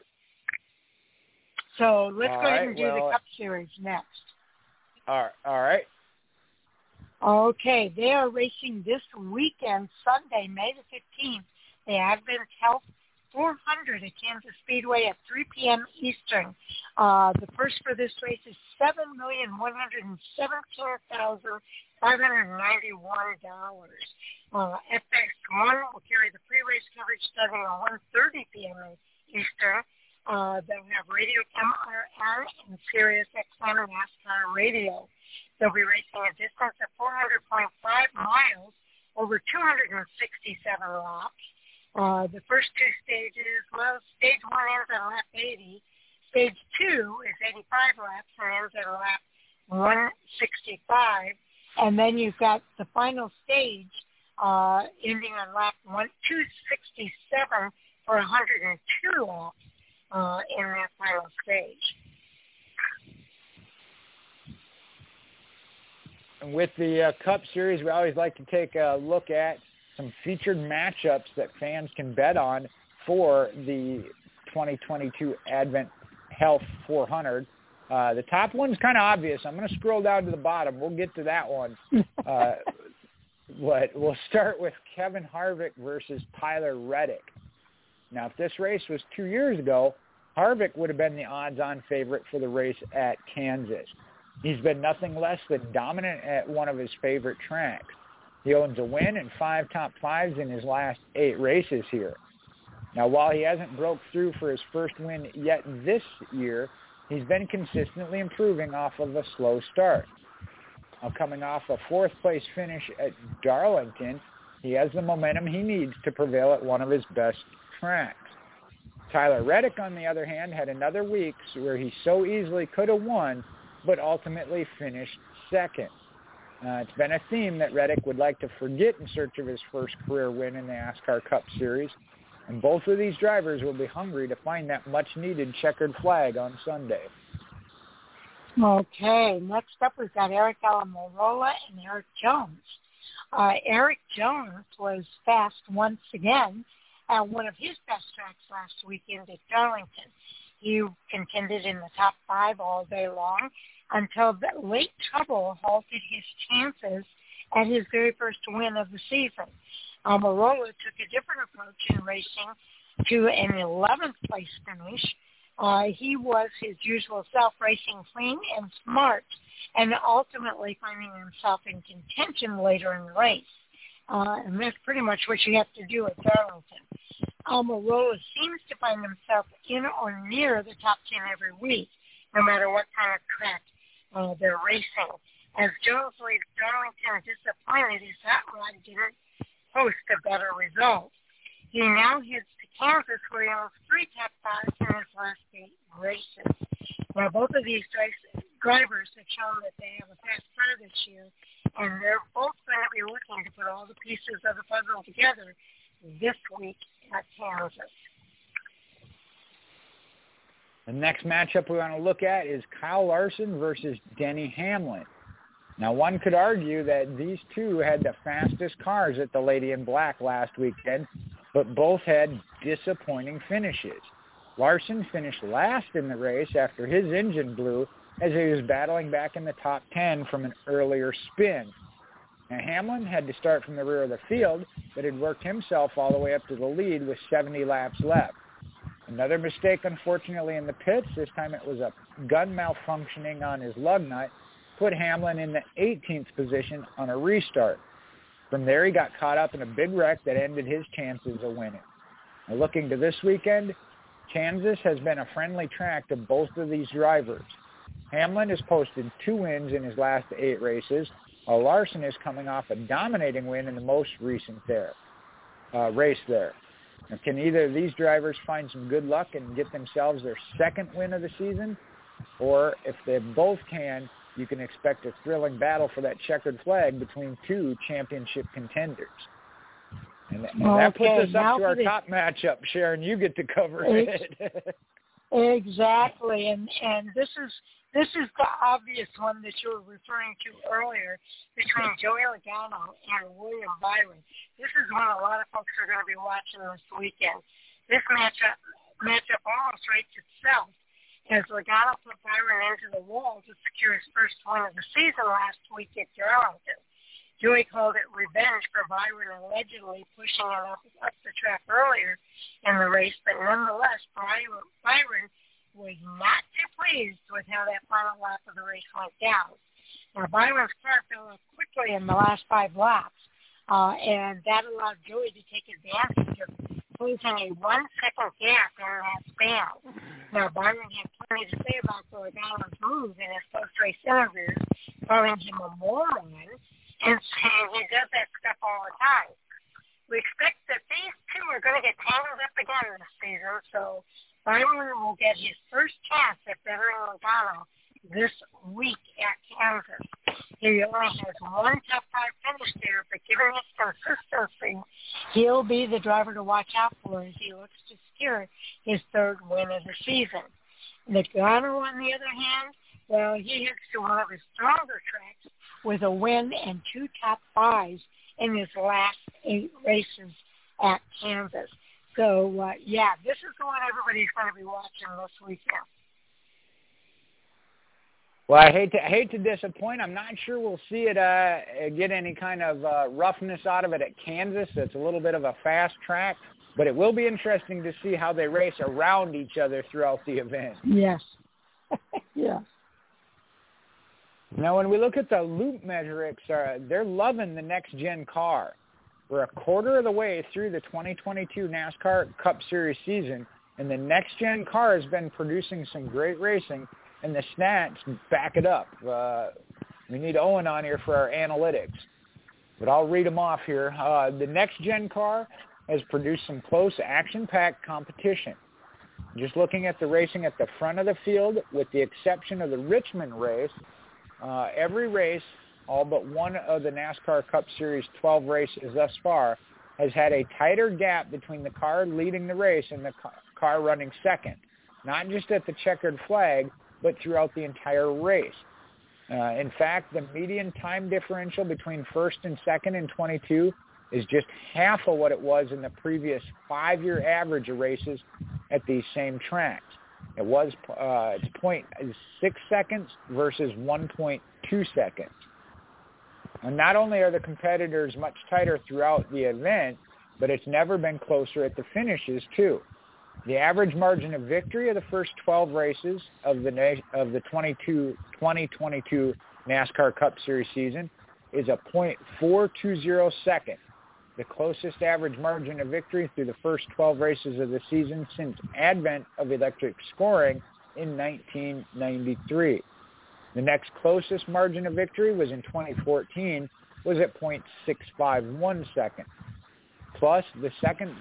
So let's all go ahead right, and do well, the Cup Series next. All right, all right. Okay, they are racing this weekend, Sunday, May the fifteenth. They have been held four hundred at Kansas Speedway at three p.m. Eastern. Uh, the purse for this race is seven million one hundred seventeen thousand five hundred ninety-one dollars. Uh, F X one will carry the pre-race coverage starting at one thirty p.m. Eastern. Uh, they'll have Radio M R N and Sirius X M NASCAR Radio. They'll be racing a distance of four hundred point five miles over two hundred sixty-seven laps. Uh, the first two stages, well, stage one ends at lap eighty. Stage two is eighty-five laps and ends at lap one sixty-five. And then you've got the final stage uh, ending on lap one, two sixty-seven for one hundred two laps uh, in that final stage. And with the uh, Cup Series, we always like to take a look at some featured matchups that fans can bet on for the twenty twenty-two Advent Health four hundred. Uh, the top one's kind of obvious. I'm going to scroll down to the bottom. We'll get to that one. Uh, but we'll start with Kevin Harvick versus Tyler Reddick. Now, if this race was two years ago, Harvick would have been the odds-on favorite for the race at Kansas. He's been nothing less than dominant at one of his favorite tracks. He owns a win and five top fives in his last eight races here. Now, while he hasn't broke through for his first win yet this year, he's been consistently improving off of a slow start. Now, coming off a fourth-place finish at Darlington, he has the momentum he needs to prevail at one of his best tracks. Tyler Reddick, on the other hand, had another week where he so easily could have won, but ultimately finished second. Uh, it's been a theme that Reddick would like to forget in search of his first career win in the NASCAR Cup Series, and both of these drivers will be hungry to find that much-needed checkered flag on Sunday. Okay, next up we've got Eric Almirola and Eric Jones. Uh, Eric Jones was fast once again at one of his best tracks last weekend at Darlington. He contended in the top five all day long until the late trouble halted his chances at his very first win of the season. Almirola took a different approach in racing to an eleventh place finish. Uh, he was his usual self, racing clean and smart, and ultimately finding himself in contention later in the race. Uh, and that's pretty much what you have to do at Darlington. Almirola seems to find himself in or near the top ten every week, no matter what kind of track uh, they're racing. As Jones leaves Darlington disappointed, his hot rod didn't post a better result. He now heads to Kansas, where he owns three top fives in his last eight races. Now, both of these drivers have shown that they have a fast car this year, and they're both going to be looking to put all the pieces of the puzzle together this week at Kansas. The next matchup we want to look at is Kyle Larson versus Denny Hamlin. Now, one could argue that these two had the fastest cars at the Lady in Black last weekend, but both had disappointing finishes. Larson finished last in the race after his engine blew as he was battling back in the top ten from an earlier spin. Now, Hamlin had to start from the rear of the field, but had worked himself all the way up to the lead with seventy laps left. Another mistake, unfortunately, in the pits. This time it was a gun malfunctioning on his lug nut, put Hamlin in the eighteenth position on a restart. From there, he got caught up in a big wreck that ended his chances of winning. Now, looking to this weekend, Kansas has been a friendly track to both of these drivers. Hamlin has posted two wins in his last eight races, while Larson is coming off a dominating win in the most recent there, uh, race there. Now, can either of these drivers find some good luck and get themselves their second win of the season? Or if they both can, you can expect a thrilling battle for that checkered flag between two championship contenders. And, and okay, that puts us up to our the, top matchup. Sharon, you get to cover it. Exactly, and and this is this is the obvious one that you were referring to earlier between Joey Logano and William Byron. This is one a lot of folks are going to be watching this weekend. This matchup matchup almost writes itself, as Logano put Byron into the wall to secure his first win of the season last week at Darlington. Joey called it revenge for Byron allegedly pushing him up, up the track earlier in the race, but nonetheless, Byron, Byron was not too pleased with how that final lap of the race went down. Now, Byron's car fell up quickly in the last five laps, uh, and that allowed Joey to take advantage of closing a one-second gap in that span. Now, Byron had plenty to say about Logano's move in his post-race interview, calling him a moron and saying he does that stuff all the time. We expect that these two are going to get tangled up again this season, so Byron will get his first chance at bettering Logano this week at Kansas. He only has one top five finish there, but given his consistency, he'll be the driver to watch out for as he looks to secure his third win of the season. Logano, on the other hand, well, he heads to one of his stronger tracks with a win and two top fives in his last eight races at Kansas. So, uh, yeah, this is the one everybody's going to be watching this weekend. Well, I hate to I hate to disappoint. I'm not sure we'll see it uh, get any kind of uh, roughness out of it at Kansas. It's a little bit of a fast track, but it will be interesting to see how they race around each other throughout the event. Yes. Yes. Now, when we look at the loop metrics, uh, they're loving the next-gen car. We're a quarter of the way through the twenty twenty-two NASCAR Cup Series season, and the next-gen car has been producing some great racing, and the stats back it up. Uh, we need Owen on here for our analytics, but I'll read them off here. Uh, the next-gen car has produced some close, action-packed competition. Just looking at the racing at the front of the field, with the exception of the Richmond race, uh, every race, all but one of the NASCAR Cup Series twelve races thus far, has had a tighter gap between the car leading the race and the car running second, not just at the checkered flag, but throughout the entire race. Uh, in fact, the median time differential between first and second in twenty-two is just half of what it was in the previous five-year average of races at these same tracks. It was uh, it's zero point six seconds versus one point two seconds. And not only are the competitors much tighter throughout the event, but it's never been closer at the finishes, too. The average margin of victory of the first twelve races of the of the twenty twenty-two NASCAR Cup Series season is a point four two zero second, the closest average margin of victory through the first twelve races of the season since advent of electric scoring in nineteen ninety-three. The next closest margin of victory was in twenty fourteen, was at point six five one seconds. Plus, the second,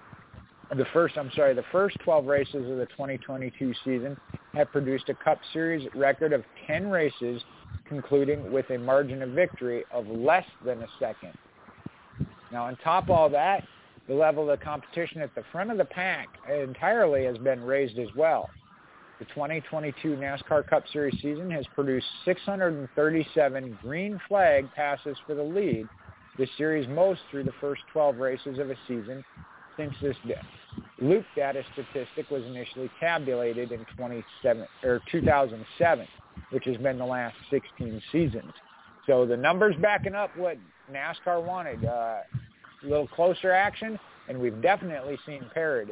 the first, I'm sorry, the first twelve races of the twenty twenty-two season have produced a Cup Series record of ten races, concluding with a margin of victory of less than a second. Now, on top of all that, the level of competition at the front of the pack entirely has been raised as well. The twenty twenty-two NASCAR Cup Series season has produced six hundred thirty-seven green flag passes for the lead, the series most through the first twelve races of a season since this loop data statistic was initially tabulated in twenty-seven or two thousand seven, which has been the last sixteen seasons. So the numbers backing up what NASCAR wanted, uh, a little closer action, and we've definitely seen parity.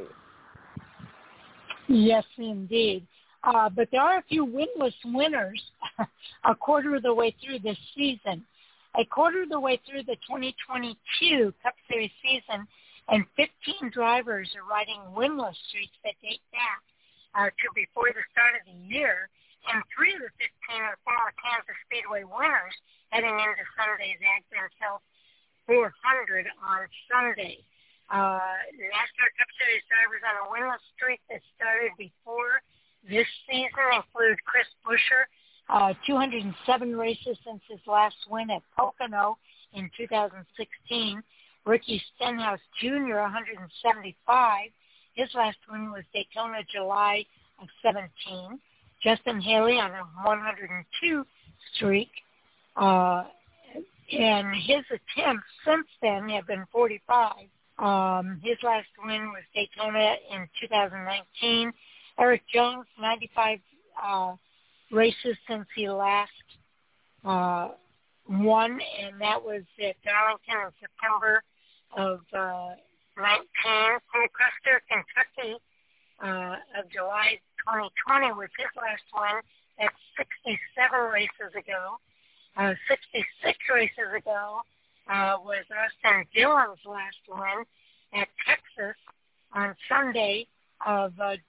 Yes, indeed. Uh, but there are a few winless winners a quarter of the way through this season. A quarter of the way through the twenty twenty-two Cup Series season, and fifteen drivers are riding winless streaks that date back uh, to before the start of the year, and three of the fifteen are former Kansas Speedway winners heading into Sunday's Advent Health four hundred on Sunday. Uh, NASCAR Cup Series drivers on a winless streak that started before this season include Chris Buescher, uh, two hundred seven races since his last win at Pocono in two thousand sixteen. Ricky Stenhouse Junior, one hundred seventy-five. His last win was Daytona, July of seventeen. Justin Haley on a one hundred two streak. Uh, and his attempts since then have been forty-five. Um, his last win was Daytona in two thousand nineteen. Eric Jones, ninety-five uh, races since he last uh, won, and that was at Darlington in September of uh, nineteen. Paul Custer, Kentucky, uh, of July twenty twenty was his last win. That's sixty-seven races ago. Uh, sixty-six races ago uh, was Austin Dillon's last win at Texas on Sunday of uh,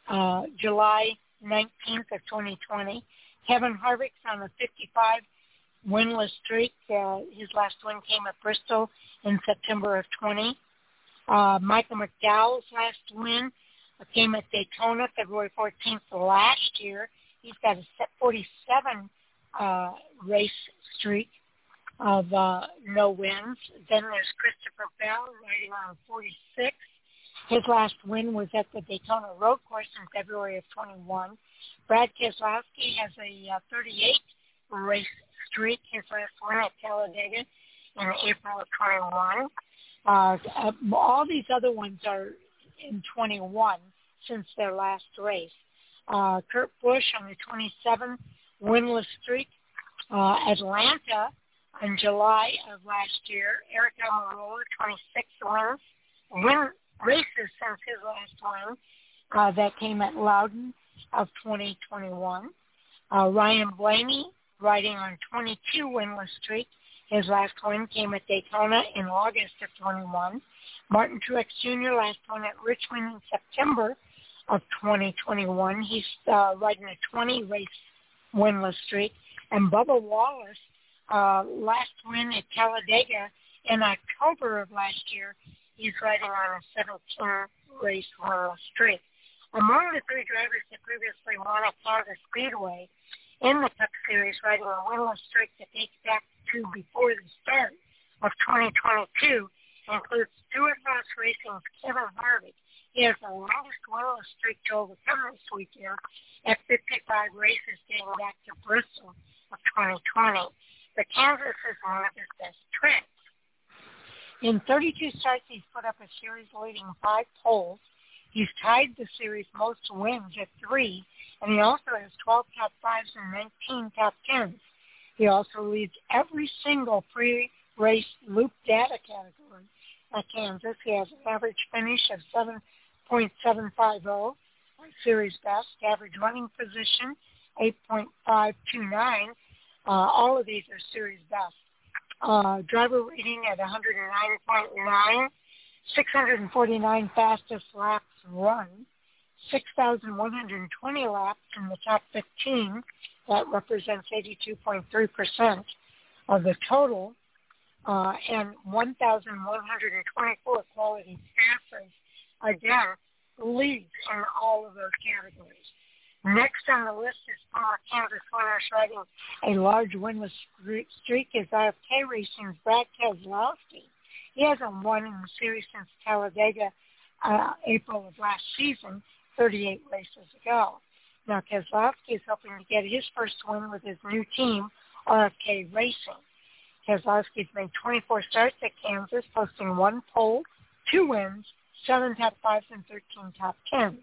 uh, July nineteenth of twenty twenty. Kevin Harvick's on a fifty-five winless streak. Uh, his last win came at Bristol in September of twenty. Uh, Michael McDowell's last win came at Daytona February fourteenth last year. He's got a forty-seven uh, race streak of uh, no wins. Then there's Christopher Bell riding on forty-six. His last win was at the Daytona Road Course in February of twenty-one. Brad Keselowski has a uh, thirty-eight race streak. His last win at Talladega in April of twenty-one. Uh, uh, all these other ones are in twenty-one since their last race. Uh, Kurt Busch on the twenty-seven winless streak. Uh, Atlanta in July of last year. Eric Almirola, twenty-six wins. Win races since his last win. Uh, that came at Loudon of twenty twenty-one. Uh, Ryan Blaney riding on twenty-two winless streak. His last win came at Daytona in August of twenty-one. Martin Truex Junior last win at Richmond in September of twenty twenty-one. He's uh, riding a twenty race winless streak. And Bubba Wallace, uh, last win at Talladega in October of last year. He's riding on a seventeen race winless streak. Among the three drivers that previously won at Kansas Speedway in the Cup Series, riding a winless streak that dates back to before the start of twenty twenty-two, includes Stewart Haas Racing's Kevin Harvick. He has the longest winless streak to overcome this weekend at fifty-five races dating back to Bristol of twenty twenty. But Kansas is one of his best tracks. In thirty-two starts, he's put up a series-leading five poles. He's tied the series' most wins at three, and he also has twelve top fives and nineteen top tens. He also leads every single pre-race loop data category at Kansas. He has an average finish of seven point seven five zero, series best. Average running position, eight point five two nine. Uh, all of these are series best. Uh, driver rating at one hundred nine point nine. six hundred forty-nine fastest laps run, six thousand one hundred twenty laps in the top fifteen. That represents eighty-two point three percent of the total, uh, and one thousand one hundred twenty-four quality passes. Again, leads in all of those categories. Next on the list is former Kansas winners riding a large winless streak is R F K Racing's Brad Keselowski. He hasn't won in the series since Talladega, uh, April of last season, thirty-eight races ago. Now, Keselowski is hoping to get his first win with his new team, R F K Racing. Keselowski's made twenty-four starts at Kansas, posting one pole, two wins, seven top fives, and thirteen top tens.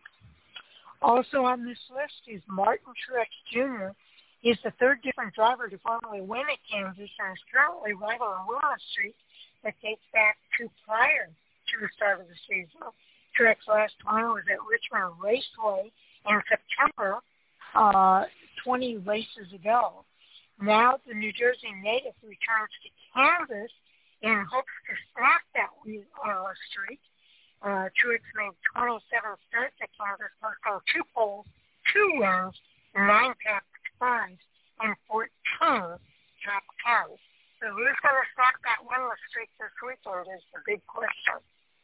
Also on this list is Martin Truex Junior He's the third different driver to formally win at Kansas and is currently riding a winless streak that dates back to prior to the start of the season. Truex's last win was at Richmond Raceway in September, uh, twenty races ago. Now the New Jersey native returns to Kansas in hopes to snap that winless streak. Uh, Truex made twenty-seven starts at Kansas, posting two poles, two wins, nine top fives, and fourteen top tens. So who's going to snap that winless streak this weekend is the big question.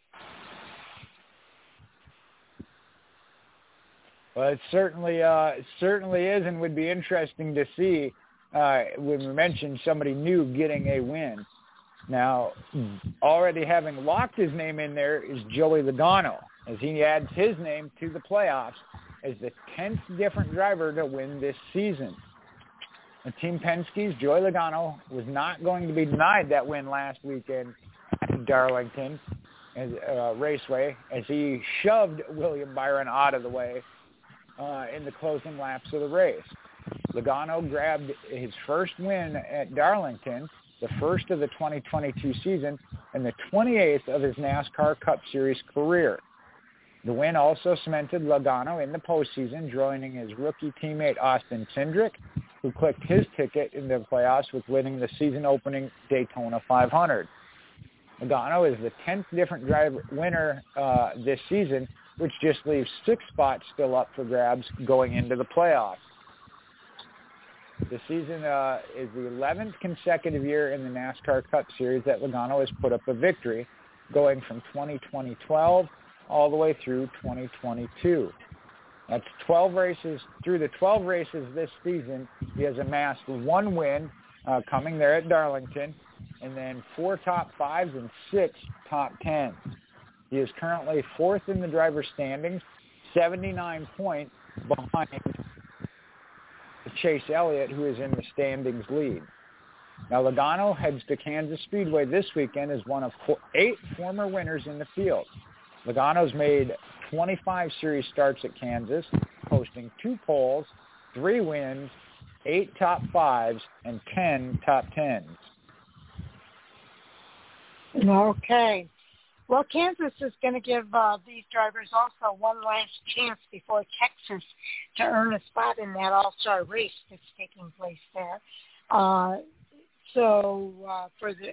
Well, it certainly, uh, it certainly is, and would be interesting to see uh, when we mentioned somebody new getting a win. Now, already having locked his name in there is Joey Logano, as he adds his name to the playoffs as the tenth different driver to win this season. And Team Penske's Joey Logano was not going to be denied that win last weekend at Darlington as, uh, Raceway as he shoved William Byron out of the way uh, in the closing laps of the race. Logano grabbed his first win at Darlington, the first of the twenty twenty-two season, and the twenty-eighth of his NASCAR Cup Series career. The win also cemented Logano in the postseason, joining his rookie teammate Austin Cindric, who clicked his ticket into the playoffs with winning the season-opening Daytona five hundred. Logano is the tenth different driver winner uh, this season which just leaves six spots still up for grabs going into the playoffs. The season uh, is the eleventh consecutive year in the NASCAR Cup Series that Logano has put up a victory, going from twenty twelve all the way through twenty twenty-two. That's twelve races. Through the twelve races this season, he has amassed one win uh, coming there at Darlington, and then four top fives and six top tens. He is currently fourth in the driver's standings, seventy-nine points behind Chase Elliott, who is in the standings lead. Now, Logano heads to Kansas Speedway this weekend as one of four, eight former winners in the field. Logano's made twenty-five series starts at Kansas, posting two poles, three wins, eight top fives, and ten top tens. Okay. Well, Kansas is going to give uh, these drivers also one last chance before Texas to earn a spot in that all-star race that's taking place there. Uh, so uh, for the,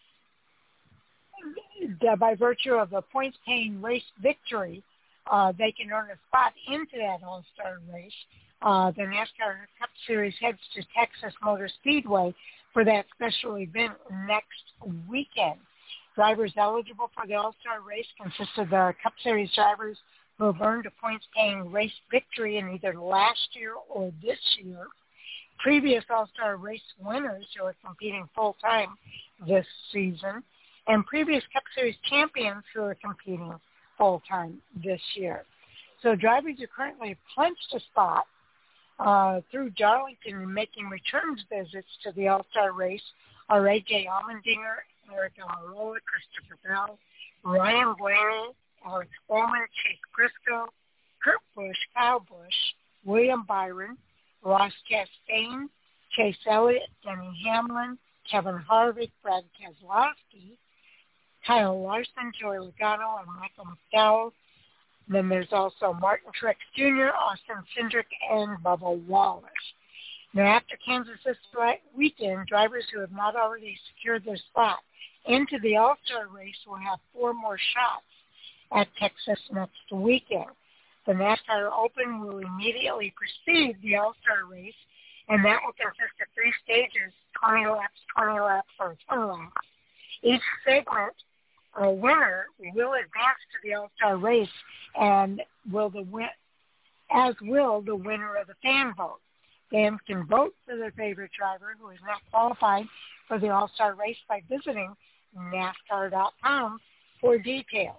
the by virtue of a points-paying race victory, uh, they can earn a spot into that all-star race. Uh, the NASCAR Cup Series heads to Texas Motor Speedway for that special event next weekend. Drivers eligible for the All-Star race consist of the Cup Series drivers who have earned a points-paying race victory in either last year or this year, previous All-Star race winners who are competing full-time this season, and previous Cup Series champions who are competing full-time this year. So drivers who currently have clinched a spot uh, through Darlington and making returns visits to the All-Star race are A J Allmendinger, Eric Almirola, Christopher Bell, Ryan Blaney, Alex Bowman, Chase Briscoe, Kurt Busch, Kyle Busch, William Byron, Ross Chastain, Chase Elliott, Denny Hamlin, Kevin Harvick, Brad Keselowski, Kyle Larson, Joey Logano, and Michael McDowell. Then there's also Martin Truex Junior, Austin Cindric, and Bubba Wallace. Now, after Kansas this weekend, drivers who have not already secured their spot into the All-Star race will have four more shots at Texas next weekend. The NASCAR Open will immediately precede the All-Star race, and that will consist of three stages, twenty laps, twenty laps, or ten laps. Each segment, a winner will advance to the All-Star race, and will the win, as will the winner of the fan vote. Fans can vote for their favorite driver who is not qualified for the All-Star race by visiting NASCAR dot com for details.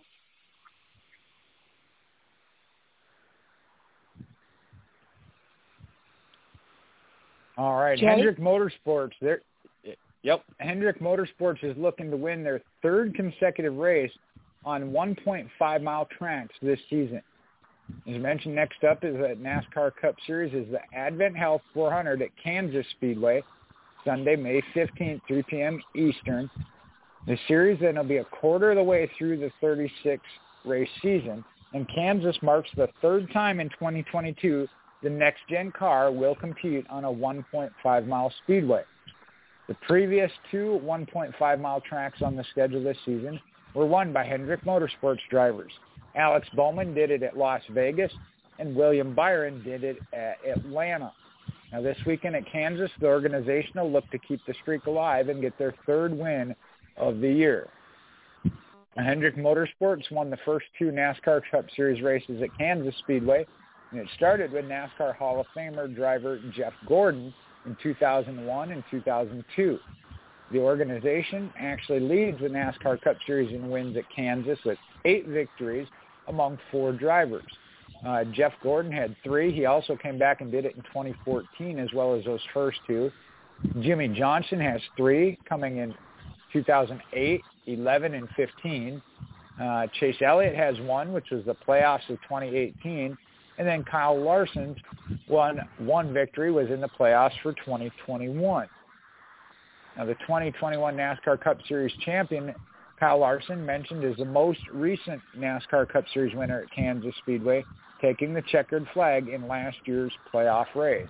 All right, Jay? Hendrick Motorsports. They're, yep, Hendrick Motorsports is looking to win their third consecutive race on one point five mile tracks this season. As mentioned, next up is a NASCAR Cup Series is the Advent Health four hundred at Kansas Speedway, Sunday, May fifteenth, three p.m. Eastern. The series then will be a quarter of the way through the thirty-six race season, and Kansas marks the third time in twenty twenty-two the next-gen car will compete on a one point five mile speedway. The previous two one point five mile tracks on the schedule this season were won by Hendrick Motorsports drivers. Alex Bowman did it at Las Vegas, and William Byron did it at Atlanta. Now, this weekend at Kansas, the organization will look to keep the streak alive and get their third win of the year. Hendrick Motorsports won the first two NASCAR Cup Series races at Kansas Speedway, and it started with NASCAR Hall of Famer driver Jeff Gordon in two thousand one and two thousand two. The organization actually leads the NASCAR Cup Series in wins at Kansas with eight victories among four drivers. Uh, Jeff Gordon had three. He also came back and did it in twenty fourteen as well as those first two. Jimmy Johnson has three coming in two thousand eight, eleven, and fifteen. Uh, Chase Elliott has one, which was the playoffs of twenty eighteen. And then Kyle Larson won one victory, was in the playoffs for twenty twenty-one. Now, the twenty twenty-one NASCAR Cup Series champion, Kyle Larson, mentioned is the most recent NASCAR Cup Series winner at Kansas Speedway, taking the checkered flag in last year's playoff race.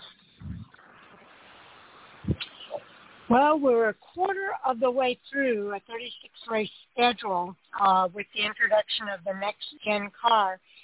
Well, we're a quarter of the way through a thirty-six race schedule uh, with the introduction of the next-gen car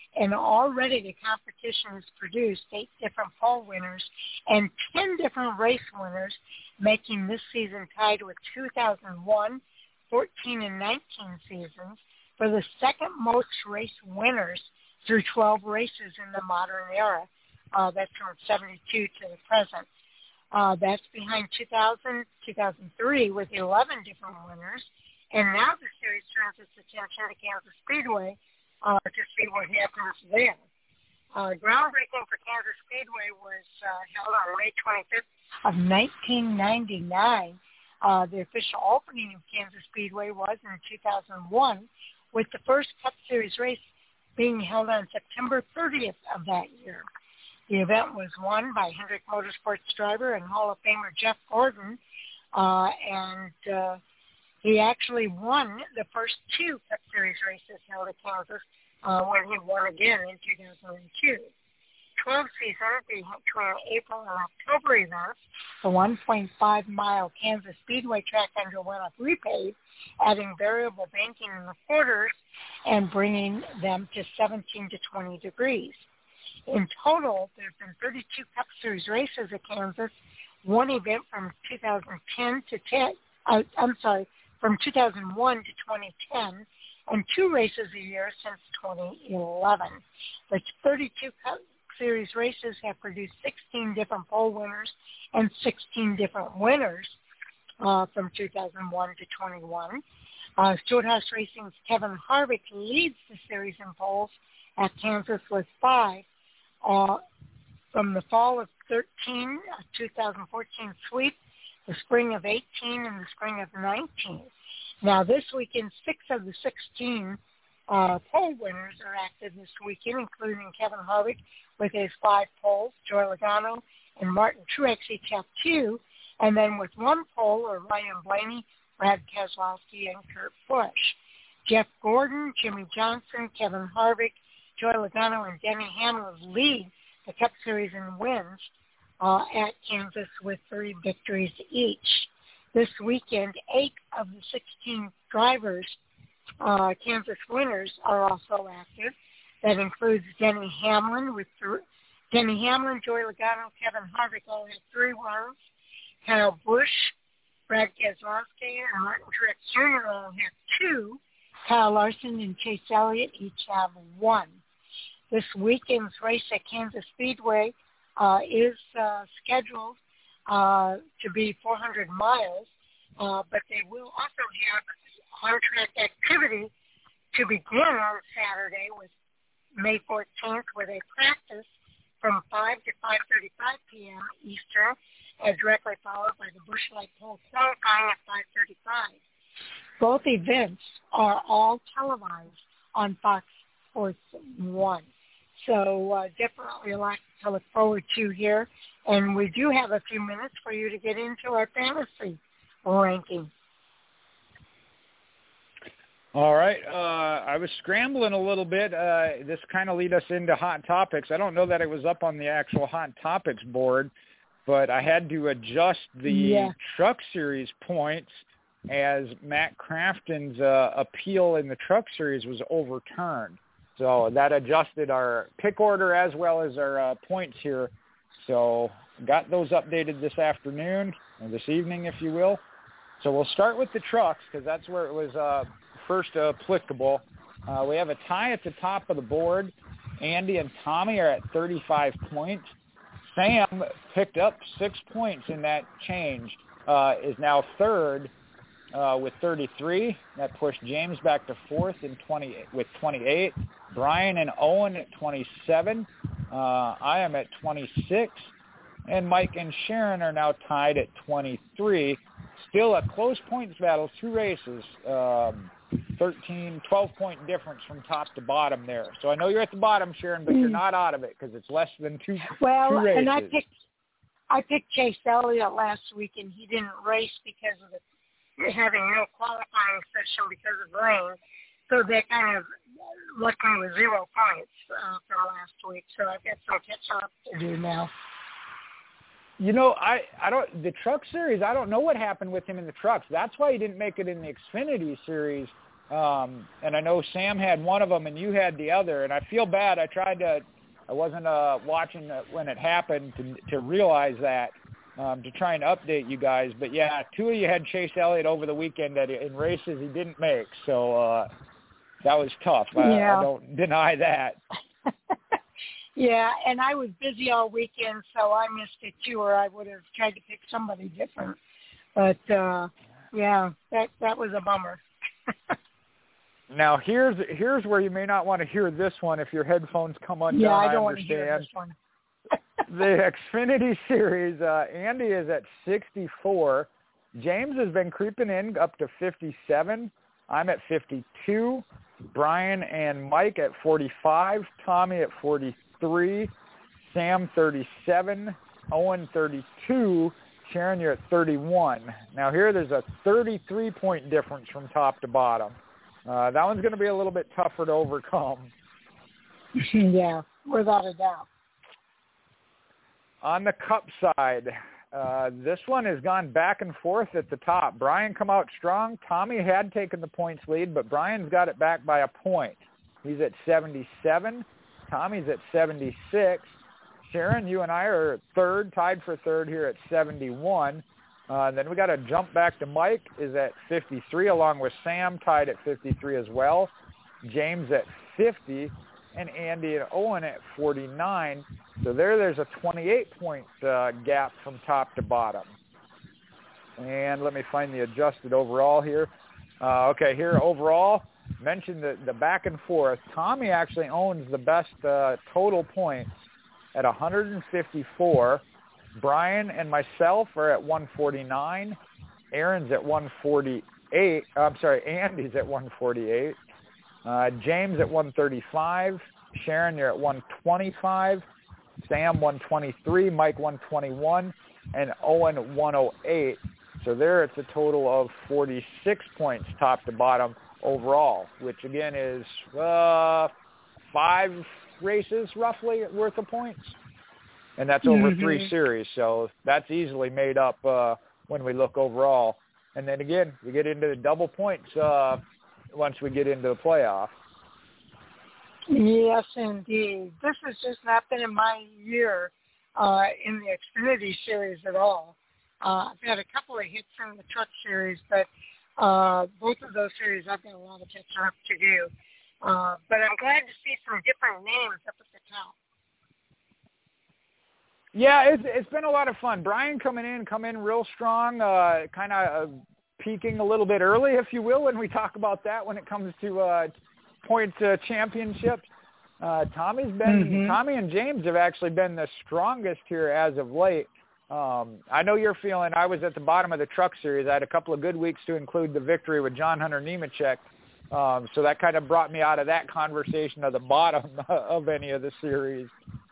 And already the competition has produced eight different pole winners and ten different race winners, making this season tied with two thousand one, fourteen, and nineteen seasons for the second most race winners through twelve races in the modern era. Uh, that's from seventy-two to the present. Uh, that's behind two thousand, two thousand three with eleven different winners. And now the series turns its attention to Kansas Speedway uh, to see what happens there. Uh, groundbreaking for Kansas Speedway was uh, held on May twenty-fifth of nineteen ninety-nine. Uh, the official opening of Kansas Speedway was in two thousand one, with the first Cup Series race being held on September thirtieth of that year. The event was won by Hendrick Motorsports driver and Hall of Famer Jeff Gordon, uh, and uh, he actually won the first two Cup Series races held at Kansas uh, when he won again in two thousand two. twelve seasons between April and October events, the one point five mile Kansas Speedway track underwent a repave, adding variable banking in the quarters and bringing them to seventeen to twenty degrees. In total, there have been thirty-two Cup Series races at Kansas, one event from two thousand ten to ten, uh, I'm sorry, from two thousand one to twenty ten, and two races a year since twenty eleven. The thirty-two Cup Series races have produced sixteen different pole winners and sixteen different winners uh, from two thousand one to twenty-one. Uh, Stewart-Haas Racing's Kevin Harvick leads the series in poles at Kansas with five. Uh, from the fall of thirteen, uh, two thousand fourteen sweep, the spring of eighteen, and the spring of nineteen. Now this weekend, six of the sixteen uh, pole winners are active this weekend, including Kevin Harvick with his five poles, Joey Logano and Martin Truex each have two, and then with one pole are Ryan Blaney, Brad Keselowski, and Kurt Busch. Jeff Gordon, Jimmy Johnson, Kevin Harvick, Joey Logano, and Denny Hamlin lead the Cup Series in wins uh, at Kansas with three victories each. This weekend, eight of the sixteen drivers, uh, Kansas winners, are also active. That includes Denny Hamlin with th- Denny Hamlin, Joey Logano, Kevin Harvick all have three wins. Kyle Busch, Brad Keselowski, and Martin Truex Junior all have two. Kyle Larson and Chase Elliott each have one. This weekend's race at Kansas Speedway uh, is uh, scheduled uh, to be four hundred miles, uh, but they will also have on-track activity to begin on Saturday with May fourteenth with a practice from five to five thirty-five p.m. Eastern, and directly followed by the Busch Light Pole qualifying at five thirty-five. Both events are all televised on Fox Sports one. So uh, definitely a lot to look forward to here. And we do have a few minutes for you to get into our fantasy ranking. All right. Uh, I was scrambling a little bit. Uh, this kind of lead us into Hot Topics. I don't know that it was up on the actual Hot Topics board, but I had to adjust the yeah. Truck Series points as Matt Crafton's uh, appeal in the Truck Series was overturned. So that adjusted our pick order as well as our uh, points here. So got those updated this afternoon, or this evening, if you will. So we'll start with the trucks because that's where it was uh, first applicable. Uh, we have a tie at the top of the board. Andy and Tommy are at thirty-five points. Sam picked up six points in that change, uh, is now third uh, with thirty-three. That pushed James back to fourth in twenty with twenty-eight. Brian and Owen at twenty-seven. Uh, I am at twenty-six. And Mike and Sharon are now tied at twenty-three. Still a close points battle, two races, um, thirteen, twelve-point difference from top to bottom there. So I know you're at the bottom, Sharon, but you're not out of it because it's less than two, well, two races. And I picked, I picked Chase Elliott last week, and he didn't race because of the, having no qualifying session because of rain. So that kind of left me with zero points uh, from last week. So I've got some catch-up to do now. You know, I, I don't the Truck Series, I don't know what happened with him in the trucks. That's why he didn't make it in the Xfinity Series. Um, and I know Sam had one of them and you had the other. And I feel bad. I tried to, I wasn't uh, watching when it happened to, to realize that, um, to try and update you guys. But, yeah, two of you had Chase Elliott over the weekend that in races he didn't make. So uh, that was tough. I, yeah. I don't deny that. Yeah, and I was busy all weekend, so I missed it too, or I would have tried to pick somebody different. But, uh, yeah, that that was a bummer. Now, here's here's where you may not want to hear this one if your headphones come undone. Yeah, I don't I want to hear this one. The Xfinity Series, uh, Andy is at sixty-four. James has been creeping in up to fifty-seven. I'm at fifty-two. Brian and Mike at forty-five. Tommy at forty-three. Sam thirty-seven. Owen thirty-two. Sharon, you're at thirty-one. Now here there's a thirty-three point difference from top to bottom. Uh, that one's going to be a little bit tougher to overcome. Yeah, without a doubt. On the Cup side, uh, this one has gone back and forth at the top. Brian come out strong. Tommy had taken the points lead, but Brian's got it back by a point. He's at seventy-seven. Tommy's at seventy-six. Sharon, you and I are third, tied for third here at seventy-one. Uh, and then we got to jump back to Mike is at fifty-three, along with Sam tied at fifty-three as well. James at fifty, and Andy and Owen at forty-nine. So there, there's a twenty-eight point uh, gap from top to bottom. And let me find the adjusted overall here. Uh, okay, here overall, mentioned the, the back and forth. Tommy actually owns the best uh, total points at one hundred fifty-four. Brian and myself are at one forty-nine. Aaron's at one forty-eight. I'm sorry, Andy's at one forty-eight. Uh, James at one thirty-five. Sharon, you're at one twenty-five. Sam, one twenty-three. Mike, one twenty-one. And Owen, one oh eight. So there it's a total of forty-six points top to bottom overall, which again is uh, five races roughly worth of points. And that's over mm-hmm. three series, so that's easily made up uh, when we look overall. And then again, we get into the double points uh, once we get into the playoff. Yes, indeed. This has just not been in my year uh, in the Xfinity Series at all. Uh, I've had a couple of hits in the Truck Series, but uh, both of those series I've got a lot of catching up to do. Uh, but I'm glad to see some different names up at the top. Yeah, it's it's been a lot of fun. Brian coming in, come in real strong, uh, kind of uh, peaking a little bit early, if you will, when we talk about that when it comes to uh, point uh, championships. Uh, Tommy's been mm-hmm. Tommy and James have actually been the strongest here as of late. Um, I know you're feeling. I was at the bottom of the Truck Series. I had a couple of good weeks to include the victory with John Hunter Nemechek. Um, so that kind of brought me out of that conversation of the bottom of any of the series.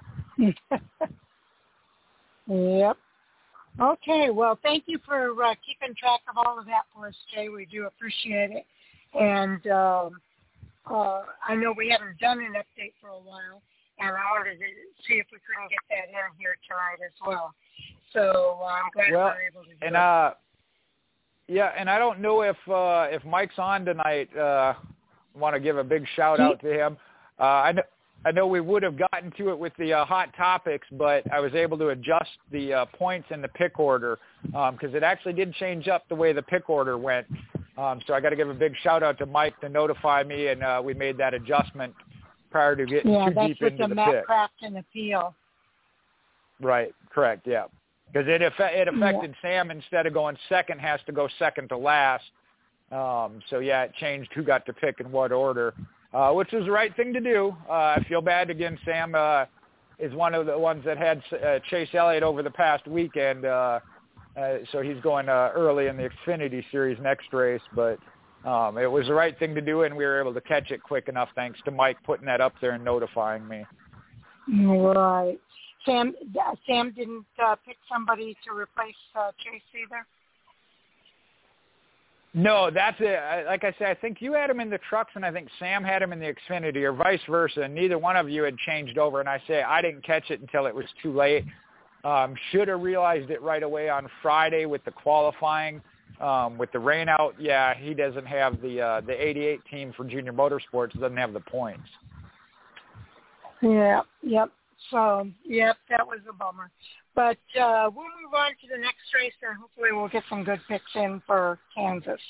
Yep. Okay. Well, thank you for uh, keeping track of all of that for us, Jay. We do appreciate it. And um, uh, I know we haven't done an update for a while, and I wanted to see if we couldn't get that in here tonight as well. So uh, I'm glad well, we're able to do and, it. Uh, yeah, and I don't know if uh, if Mike's on tonight. Uh, want to give a big shout out to him. Uh, I know. I know we would have gotten to it with the uh, hot topics, but I was able to adjust the uh, points in the pick order because um, it actually did change up the way the pick order went. Um, so I got to give a big shout out to Mike to notify me, and uh, we made that adjustment prior to getting yeah, too deep into the, the Matt pick. Crafton appeal. Right, correct, yeah. Because it, aff- it affected yeah. Sam, instead of going second, has to go second to last. Um, so, yeah, it changed who got to pick in what order. Uh, which was the right thing to do. Uh, I feel bad again. Sam uh, is one of the ones that had uh, Chase Elliott over the past weekend, uh, uh, so he's going uh, early in the Xfinity Series next race. But um, it was the right thing to do, and we were able to catch it quick enough thanks to Mike putting that up there and notifying me. Right. Sam, uh, Sam didn't uh, pick somebody to replace uh, Chase either? No, that's it. Like I said, I think you had him in the trucks, and I think Sam had him in the Xfinity, or vice versa. And neither one of you had changed over. And I say I didn't catch it until it was too late. Um, should have realized it right away on Friday with the qualifying. Um, with the rain out, yeah, he doesn't have the uh, the eighty-eight team for Junior Motorsports doesn't have the points. Yeah, yep. So, yep, that was a bummer. But uh, we'll move on to the next race, and hopefully we'll get some good picks in for Kansas.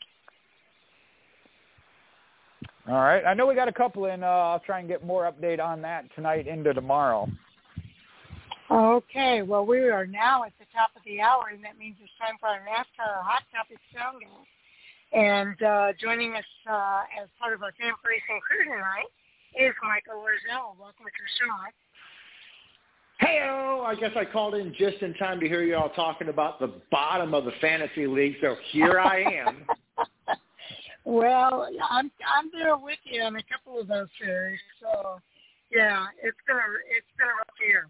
All right. I know we got a couple in. Uh, I'll try and get more update on that tonight into tomorrow. Okay. Well, we are now at the top of the hour, and that means it's time for our NASCAR Hot Topic Sounding. And uh, joining us uh, as part of our Fan Racing crew tonight is Michael Lorzell. Welcome to the show, Mike. Hey-o, I guess I called in just in time to hear you all talking about the bottom of the fantasy league, so here I am. Well, I'm I'm there with you on a couple of those series, so yeah, it's been a it's been a rough year.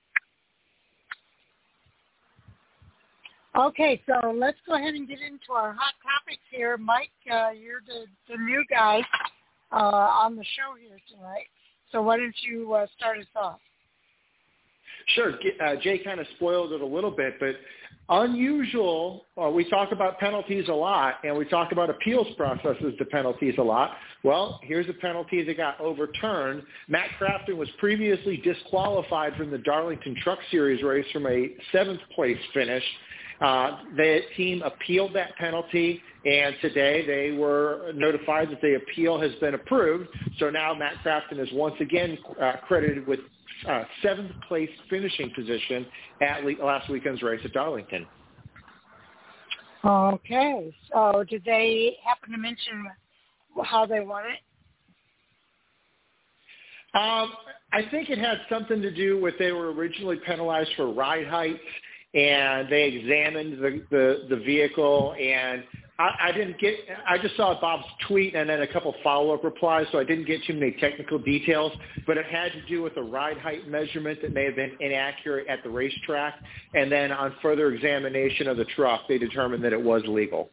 Okay, so let's go ahead and get into our hot topics here. Mike, uh, you're the, the new guy uh, on the show here tonight, so why don't you uh, start us off? Sure. Uh, Jay kind of spoiled it a little bit, but unusual, uh, we talk about penalties a lot, and we talk about appeals processes to penalties a lot. Well, here's a penalty that got overturned. Matt Crafton was previously disqualified from the Darlington Truck Series race from a seventh place finish. Uh, the team appealed that penalty, and today they were notified that the appeal has been approved. So now Matt Crafton is once again uh, credited with uh, seventh place finishing position at le- last weekend's race at Darlington. Okay. So did they happen to mention how they won it? Um, I think it had something to do with they were originally penalized for ride heights, and they examined the, the, the vehicle, and I, I didn't get – I just saw Bob's tweet and then a couple follow-up replies, so I didn't get too many technical details, but it had to do with a ride height measurement that may have been inaccurate at the racetrack, and then on further examination of the truck, they determined that it was legal.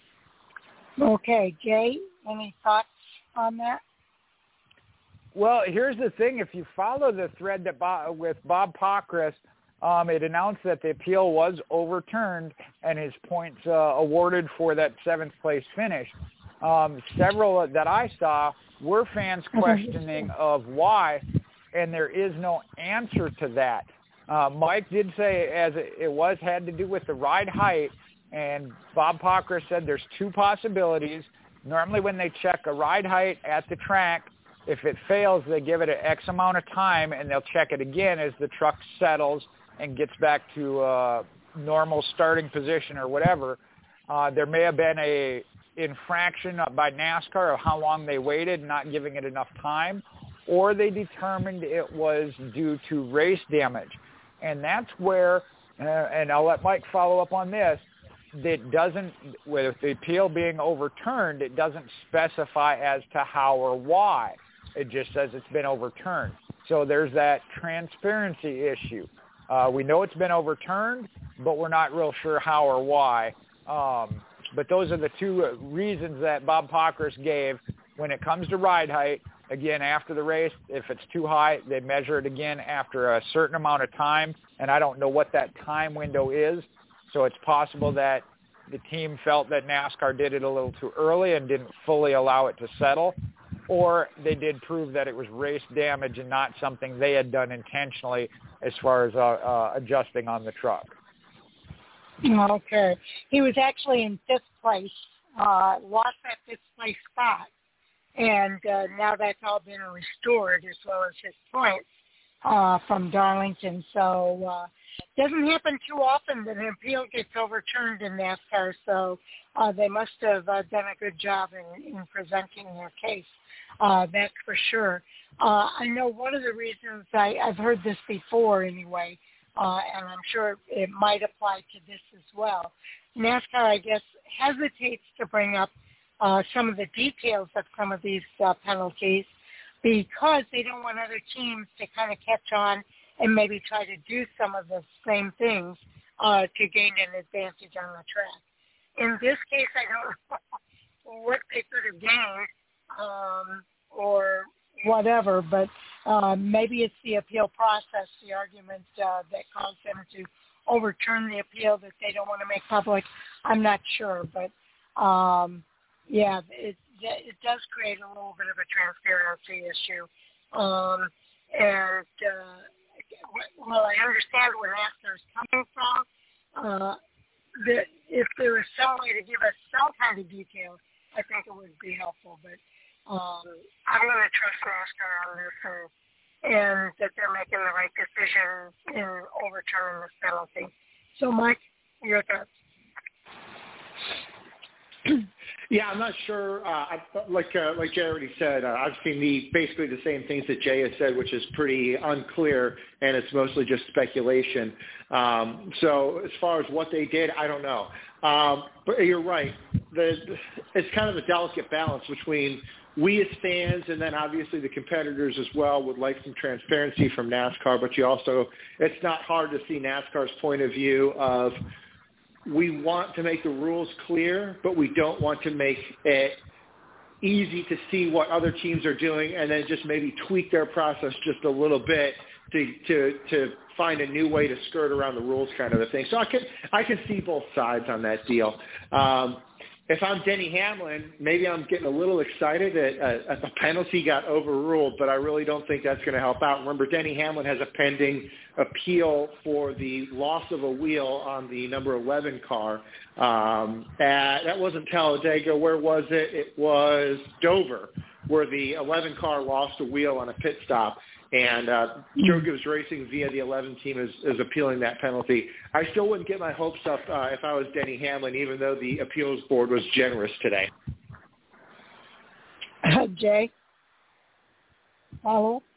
Okay. Jay, any thoughts on that? Well, here's the thing. If you follow the thread that Bob, with Bob Pockrass, Um, it announced that the appeal was overturned and his points uh, awarded for that seventh place finish. Um, several that I saw were fans questioning of why, and there is no answer to that. Uh, Mike did say as it, it was had to do with the ride height, and Bob Pockrass said there's two possibilities. Normally when they check a ride height at the track, if it fails, they give it an X amount of time, and they'll check it again as the truck settles and gets back to uh, normal starting position or whatever. Uh, there may have been a infraction by NASCAR of how long they waited, not giving it enough time, or they determined it was due to race damage. And that's where, uh, and I'll let Mike follow up on this, that doesn't, with the appeal being overturned, it doesn't specify as to how or why. It just says it's been overturned. So there's that transparency issue. Uh, we know it's been overturned, but we're not real sure how or why. Um, but those are the two reasons that Bob Pockrass gave when it comes to ride height. Again, after the race, if it's too high, they measure it again after a certain amount of time, and I don't know what that time window is. So it's possible that the team felt that NASCAR did it a little too early and didn't fully allow it to settle, or they did prove that it was race damage and not something they had done intentionally as far as uh, uh, adjusting on the truck. Okay. He was actually in fifth place, uh, lost that fifth place spot, and uh, now that's all been restored as well as his points uh, from Darlington. So uh, it doesn't happen too often that an appeal gets overturned in NASCAR, so uh, they must have uh, done a good job in, in presenting their case. Uh, that's for sure. Uh, I know one of the reasons I, I've heard this before anyway, uh, and I'm sure it might apply to this as well. NASCAR, I guess, hesitates to bring up uh, some of the details of some of these uh, penalties because they don't want other teams to kind of catch on and maybe try to do some of the same things uh, to gain an advantage on the track. In this case, I don't know what they could have gained um, or whatever, but uh, maybe it's the appeal process, the argument uh, that caused them to overturn the appeal that they don't want to make public. I'm not sure, but um, yeah, it it does create a little bit of a transparency issue. Um, and uh, well, I understand where NASCAR is coming from. Uh, that if there is some way to give us some kind of detail, I think it would be helpful. But um, I'm going to trust NASCAR on this, and, and that they're making the right decision in overturning this penalty. So, Mike, your thoughts? Yeah, I'm not sure. Uh, I, like uh, like Jay already said, uh, I've seen the basically the same things that Jay has said, which is pretty unclear, and it's mostly just speculation. Um, so as far as what they did, I don't know. Um, but you're right. The, it's kind of a delicate balance between we as fans and then obviously the competitors as well would like some transparency from NASCAR, but you also, it's not hard to see NASCAR's point of view of we want to make the rules clear, but we don't want to make it easy to see what other teams are doing and then just maybe tweak their process just a little bit to to to find a new way to skirt around the rules kind of a thing. So I can I can see both sides on that deal. Um, if I'm Denny Hamlin, maybe I'm getting a little excited that uh, a penalty got overruled, but I really don't think that's going to help out. Remember, Denny Hamlin has a pending appeal for the loss of a wheel on the number eleven car. Um, at, that wasn't Talladega. Where was it? It was Dover, where the eleven car lost a wheel on a pit stop. And uh, Joe Gibbs Racing via the eleven team is, is appealing that penalty. I still wouldn't get my hopes up uh, if I was Denny Hamlin, even though the appeals board was generous today. Uh, Jay? Follow?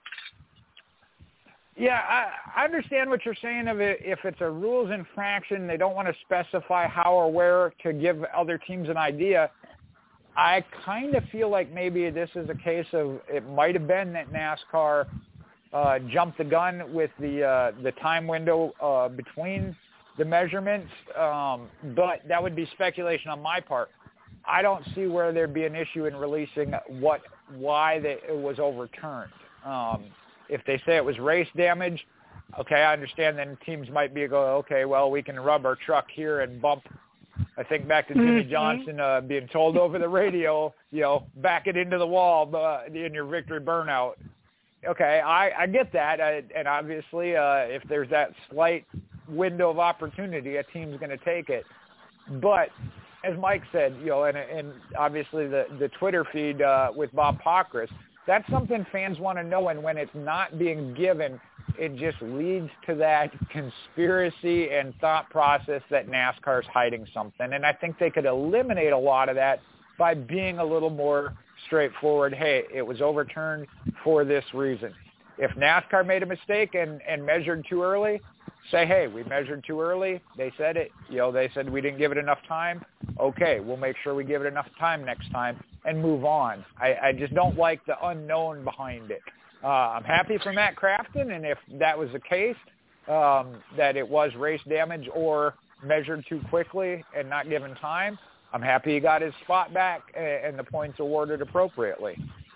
Yeah, I, I understand what you're saying. Of it, if it's a rules infraction, they don't want to specify how or where to give other teams an idea. I kind of feel like maybe this is a case of it might have been that NASCAR uh, jumped the gun with the uh, the time window uh, between the measurements, um, but that would be speculation on my part. I don't see where there'd be an issue in releasing what why they, it was overturned. Um, if they say it was race damage, okay, I understand. Then teams might be go, okay, well, we can rub our truck here and bump. I think back to Jimmy mm-hmm. Johnson uh, being told over the radio, you know, back it into the wall uh, in your victory burnout. Okay, I, I get that, I, and obviously uh, if there's that slight window of opportunity, a team's going to take it. But as Mike said, you know, and, and obviously the, the Twitter feed uh, with Bob Pockrass, that's something fans want to know, and when it's not being given, it just leads to that conspiracy and thought process that NASCAR is hiding something. And I think they could eliminate a lot of that by being a little more straightforward. Hey, it was overturned for this reason. If NASCAR made a mistake and, and measured too early, say, hey, we measured too early. They said it. You know, they said we didn't give it enough time. Okay, we'll make sure we give it enough time next time and move on. I, I just don't like the unknown behind it. Uh, I'm happy for Matt Crafton, and if that was the case, um, that it was race damage or measured too quickly and not given time, I'm happy he got his spot back and, and the points awarded appropriately.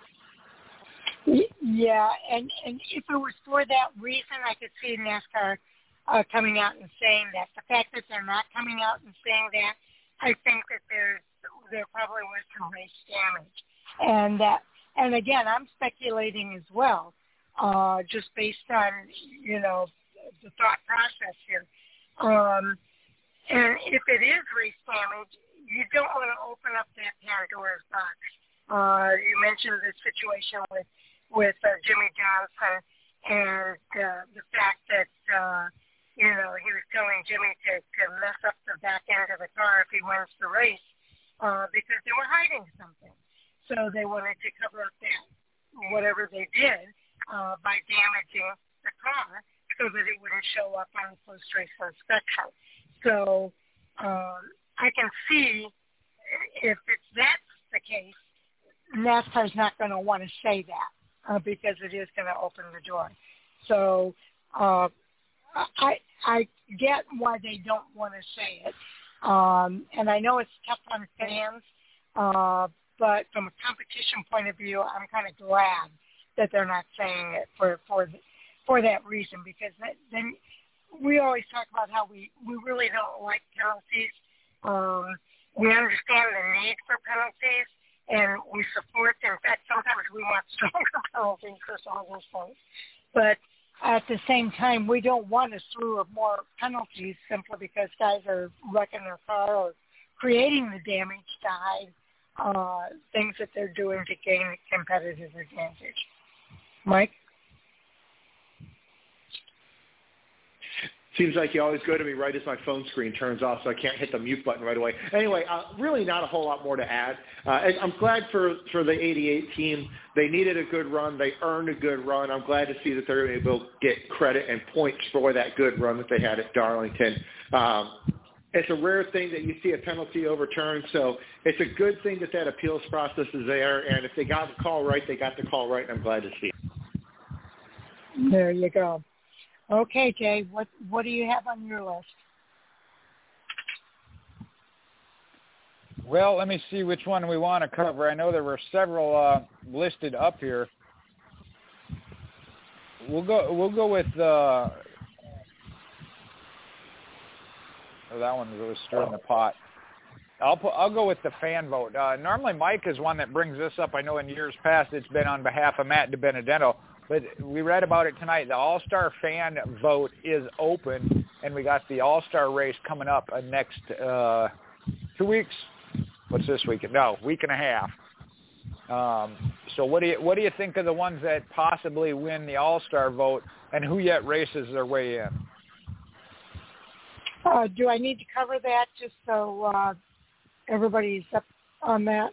Yeah, and, and if it was for that reason, I could see NASCAR uh, coming out and saying that. The fact that they're not coming out and saying that, I think that there's there probably was some race damage, and that. And again, I'm speculating as well, uh, just based on, you know, the thought process here. Um, and if it is race damage, you don't want to open up that Pandora's box. Uh, you mentioned the situation with with uh, Jimmy Johnson and uh, the fact that, uh, you know, he was telling Jimmy to, to mess up the back end of the car if he wins the race uh, because they were hiding something. So they wanted to cover up that, whatever they did, uh, by damaging the car so that it wouldn't show up on the post-race inspection. So um, I can see if it's that's the case, NASCAR's not going to want to say that uh, because it is going to open the door. So uh, I I get why they don't want to say it, um, and I know it's tough on fans. Uh, But from a competition point of view, I'm kind of glad that they're not saying it for for for that reason, because that, then we always talk about how we, we really don't like penalties Um, we understand the need for penalties, and we support them. In fact, sometimes we want stronger penalties for some of those things. But at the same time, we don't want a slew of more penalties simply because guys are wrecking their car or creating the damage to hide uh, things that they're doing to gain a competitive advantage. Mike? Seems like you always go to me right as my phone screen turns off, so I can't hit the mute button right away. Anyway, uh, really not a whole lot more to add. Uh, I'm glad for, for the eighty-eight team. They needed a good run. They earned a good run. I'm glad to see that they're able to get credit and points for that good run that they had at Darlington. Um, it's a rare thing that you see a penalty overturned, so it's a good thing that that appeals process is there. And if they got the call right, they got the call right, and I'm glad to see it. There you go. Okay, Jay, what what do you have on your list? Well, let me see which one we want to cover. I know there were several uh, listed up here. We'll go. We'll go with. Uh, oh, that one was stirring the pot. I'll put. I'll go with the fan vote. Uh, normally, Mike is one that brings this up. I know in years past it's been on behalf of Matt DiBenedetto. But we read about it tonight. The All-Star fan vote is open, and we got the All-Star race coming up uh, next uh, two weeks. What's this week? No, week and a half. Um, so what do you what do you think of the ones that possibly win the All-Star vote, and who yet races their way in? Uh, do I need to cover that just so uh, everybody's up on that?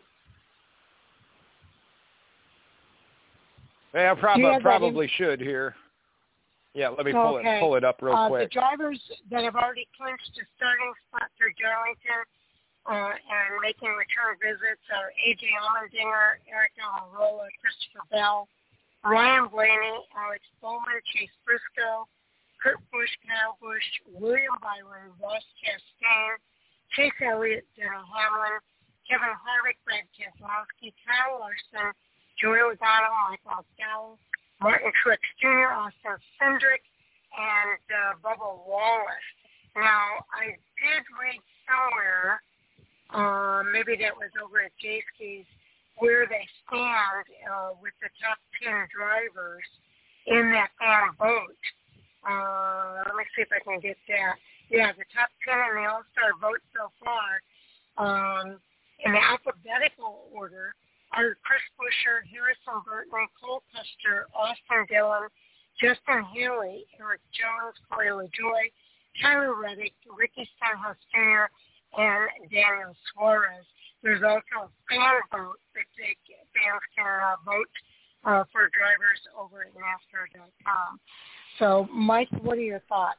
Yeah, probably probably should here. Yeah, let me pull okay. it pull it up real uh, quick. The drivers that have already clinched a starting spot for Darlington uh, and making return visits are A J Allmendinger, Eric Almirola, Christopher Bell, Ryan Blaney, Alex Bowman, Chase Briscoe, Kurt Busch, Kyle Busch, William Byron, Ross Chastain, Chase Elliott, Darrell Hamlin, Kevin Harvick, Brad Keselowski, Kyle Larson, Joey Logano, Michael Gallo, Martin Truex Junior, Austin Cindric, and uh, Bubba Wallace. Now, I did read somewhere, uh, maybe that was over at Jayski's, where they stand uh, with the top ten drivers in that fan vote. Uh, let me see if I can get that. Yeah, the top ten in the All-Star vote so far, um, in the alphabetical order, are Chris Buescher, Harrison Burton, Cole Custer, Austin Dillon, Justin Haley, Eric Jones, Corey LaJoie, Tyler Reddick, Ricky Stenhouse Junior, and Daniel Suarez. There's also a fan vote that they, fans can uh, vote uh, for drivers over at NASCAR dot com. So, Mike, what are your thoughts?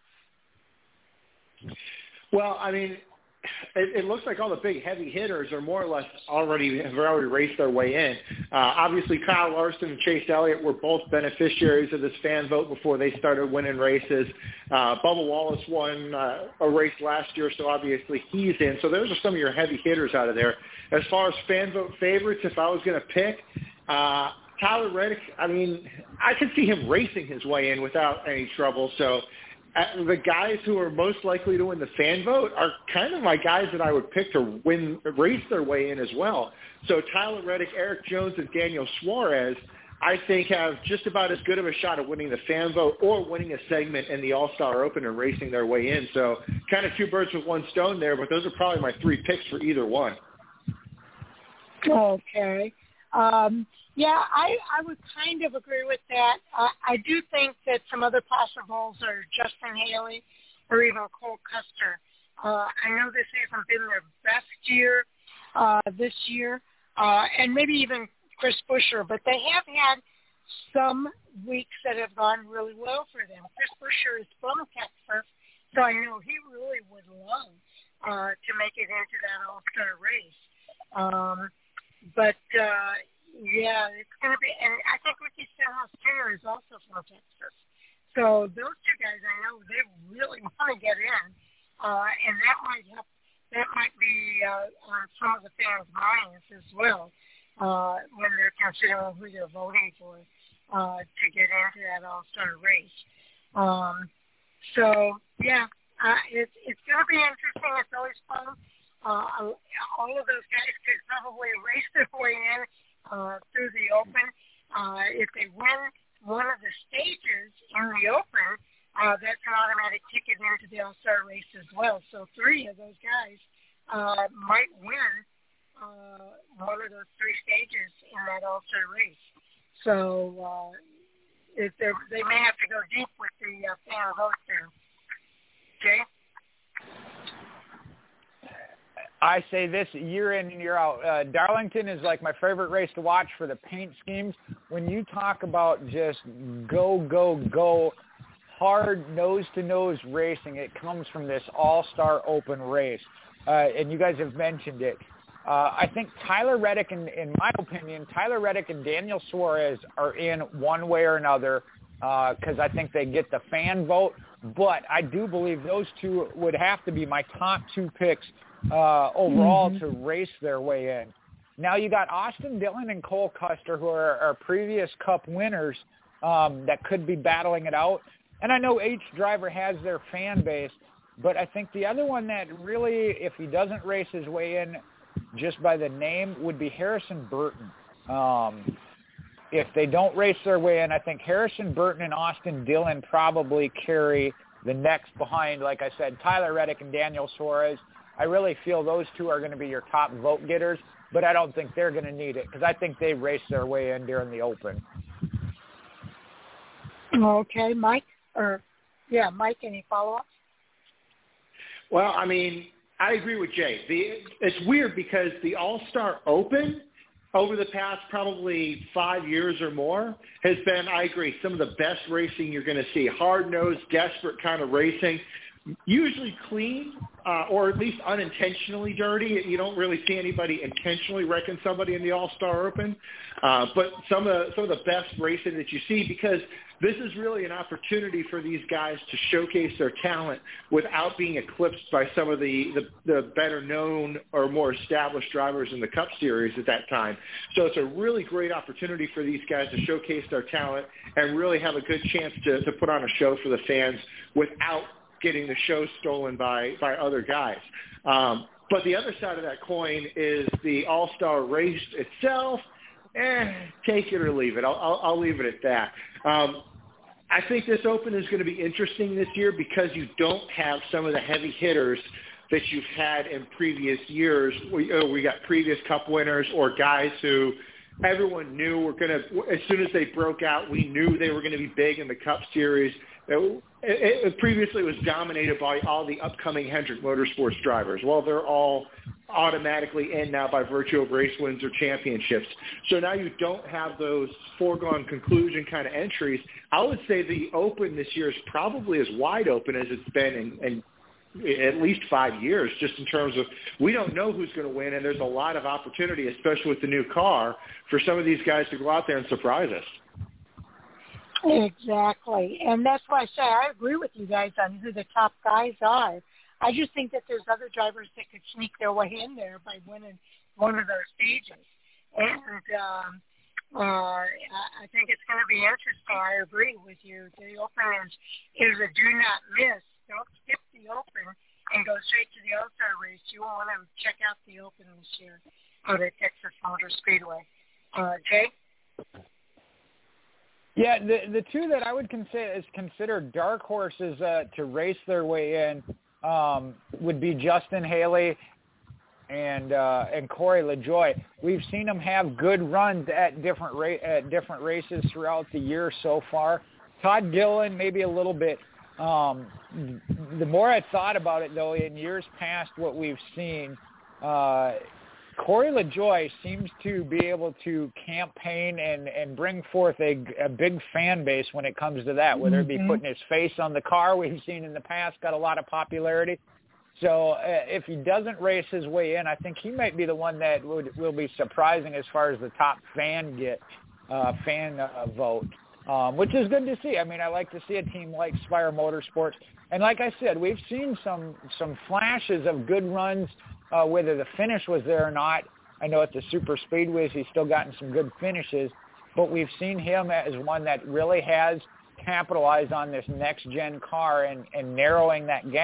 Well, I mean, It, it looks like all the big heavy hitters are more or less already have already raced their way in. Uh, obviously, Kyle Larson and Chase Elliott were both beneficiaries of this fan vote before they started winning races. Uh, Bubba Wallace won uh, a race last year, so obviously he's in. So those are some of your heavy hitters out of there. As far as fan vote favorites, if I was going to pick, uh, Tyler Reddick, I mean, I could see him racing his way in without any trouble. So Uh, the guys who are most likely to win the fan vote are kind of my guys that I would pick to win, race their way in as well. So Tyler Reddick, Eric Jones, and Daniel Suarez, I think, have just about as good of a shot at winning the fan vote or winning a segment in the All-Star Open and racing their way in. So kind of two birds with one stone there, but those are probably my three picks for either one. Okay. Um, yeah, I, I would kind of agree with that. Uh, I do think that some other possibles are Justin Haley or even Cole Custer. Uh, I know this hasn't been their best year uh, this year, uh, and maybe even Chris Buescher, but they have had some weeks that have gone really well for them. Chris Buescher is from Texas, so I know he really would love uh, to make it into that All-Star race. Um, But, uh, yeah, it's going to be, and I think Ricky Stenhouse Junior is also from Texas. So those two guys, I know they really want to get in, uh, and that might help, that might be uh, on some of the fans' minds as well uh, when they're considering who they're voting for uh, to get into that All-Star race. Um, so, yeah, uh, it's, it's going to be interesting. It's always fun Uh, all of those guys could probably race their way in uh, through the Open. Uh, if they win one of the stages in the Open, uh, that's an automatic ticket into the All-Star race as well. So three of those guys uh, might win uh, one of those three stages in that All-Star race. So uh, if they may have to go deep with the uh, fan vote there. Jay? I say this year in and year out. Uh, Darlington is like my favorite race to watch for the paint schemes. When you talk about just go, go, go, hard nose-to-nose racing, it comes from this All-Star Open race. Uh, and you guys have mentioned it. Uh, I think Tyler Reddick, and in my opinion, Tyler Reddick and Daniel Suarez are in one way or another because uh, I think they get the fan vote. But I do believe those two would have to be my top two picks uh, overall mm-hmm. to race their way in. Now you got Austin Dillon and Cole Custer, who are, are previous Cup winners um, that could be battling it out. And I know each driver has their fan base, but I think the other one that really, if he doesn't race his way in just by the name, would be Harrison Burton. Um, if they don't race their way in, I think Harrison Burton and Austin Dillon probably carry the next behind, like I said, Tyler Reddick and Daniel Suarez. I really feel those two are going to be your top vote getters, but I don't think they're going to need it because I think they race their way in during the Open. Okay, Mike? Or, yeah, Mike, any follow-ups? Well, I mean, I agree with Jay. The, it's weird because the All-Star Open over the past probably five years or more has been, I agree, some of the best racing you're going to see. Hard-nosed, desperate kind of racing. Usually clean uh, or at least unintentionally dirty. You don't really see anybody intentionally wrecking somebody in the All-Star Open. Uh, but some of, the, some of the best racing that you see, because this is really an opportunity for these guys to showcase their talent without being eclipsed by some of the, the, the better-known or more established drivers in the Cup Series at that time. So it's a really great opportunity for these guys to showcase their talent and really have a good chance to, to put on a show for the fans without getting the show stolen by, by other guys. Um, but the other side of that coin is the All-Star race itself. Eh, take it or leave it. I'll, I'll, I'll leave it at that. Um, I think this Open is going to be interesting this year because you don't have some of the heavy hitters that you've had in previous years. We, oh, we got previous Cup winners or guys who everyone knew were going to, as soon as they broke out, we knew they were going to be big in the Cup Series. It, it, it previously was dominated by all the upcoming Hendrick Motorsports drivers. Well, they're all automatically in now by virtue of race wins or championships. So now you don't have those foregone conclusion kind of entries. I would say the Open this year is probably as wide open as it's been in, in at least five years, just in terms of we don't know who's going to win, and there's a lot of opportunity, especially with the new car, for some of these guys to go out there and surprise us. Exactly. And that's why I say I agree with you guys on who the top guys are. I just think that there's other drivers that could sneak their way in there by winning one of those stages. And um, uh, I think it's going to be interesting. I agree with you. The Open is, is a do not miss. Don't skip the Open and go straight to the All-Star race. You want to check out the Open this year out at Texas Motor Speedway. Uh, Jay? Yeah, the the two that I would consider is consider dark horses uh, to race their way in um, would be Justin Haley and uh, and Corey LaJoie. We've seen them have good runs at different ra- at different races throughout the year so far. Todd Gilliland maybe a little bit. Um, the more I thought about it, though, in years past, what we've seen. Uh, Corey LaJoie seems to be able to campaign and, and bring forth a, a big fan base when it comes to that, whether it be putting his face on the car we've seen in the past, got a lot of popularity. So uh, if he doesn't race his way in, I think he might be the one that would, will be surprising as far as the top fan get, uh, fan uh, vote, um, which is good to see. I mean, I like to see a team like Spire Motorsports. And like I said, we've seen some, some flashes of good runs. Uh, whether the finish was there or not, I know at the super speedways he's still gotten some good finishes, but we've seen him as one that really has capitalized on this next-gen car and, and narrowing that gap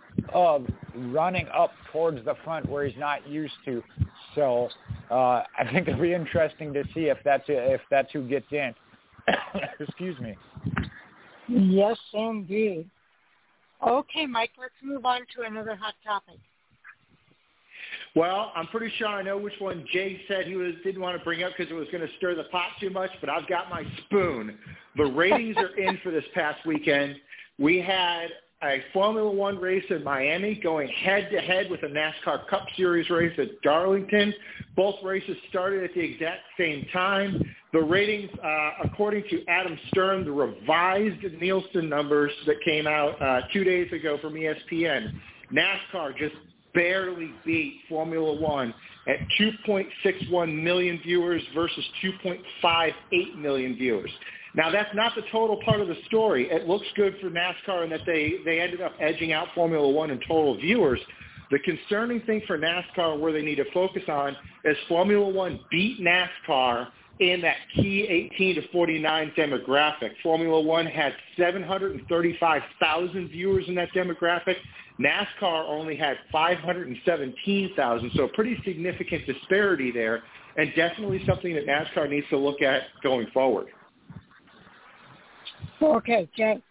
of running up towards the front where he's not used to. So uh, I think it'll be interesting to see if that's if that's who gets in. Excuse me. Yes, indeed. Okay, Mike, let's move on to another hot topic. Well, I'm pretty sure I know which one Jay said he was didn't want to bring up because it was going to stir the pot too much, but I've got my spoon. The ratings are in for this past weekend. We had a Formula One race in Miami going head-to-head with a NASCAR Cup Series race at Darlington. Both races started at the exact same time. The ratings, uh, according to Adam Stern, the revised Nielsen numbers that came out uh, two days ago from E S P N, NASCAR just barely beat Formula One at two point six one million viewers versus two point five eight million viewers. Now, that's not the total part of the story. It looks good for NASCAR in that they, they ended up edging out Formula One in total viewers. The concerning thing for NASCAR where they need to focus on is Formula One beat NASCAR in that key eighteen to forty-nine demographic. Formula One had seven hundred thirty-five thousand viewers in that demographic. NASCAR only had five hundred seventeen thousand, so a pretty significant disparity there, and definitely something that NASCAR needs to look at going forward. Okay, Jay.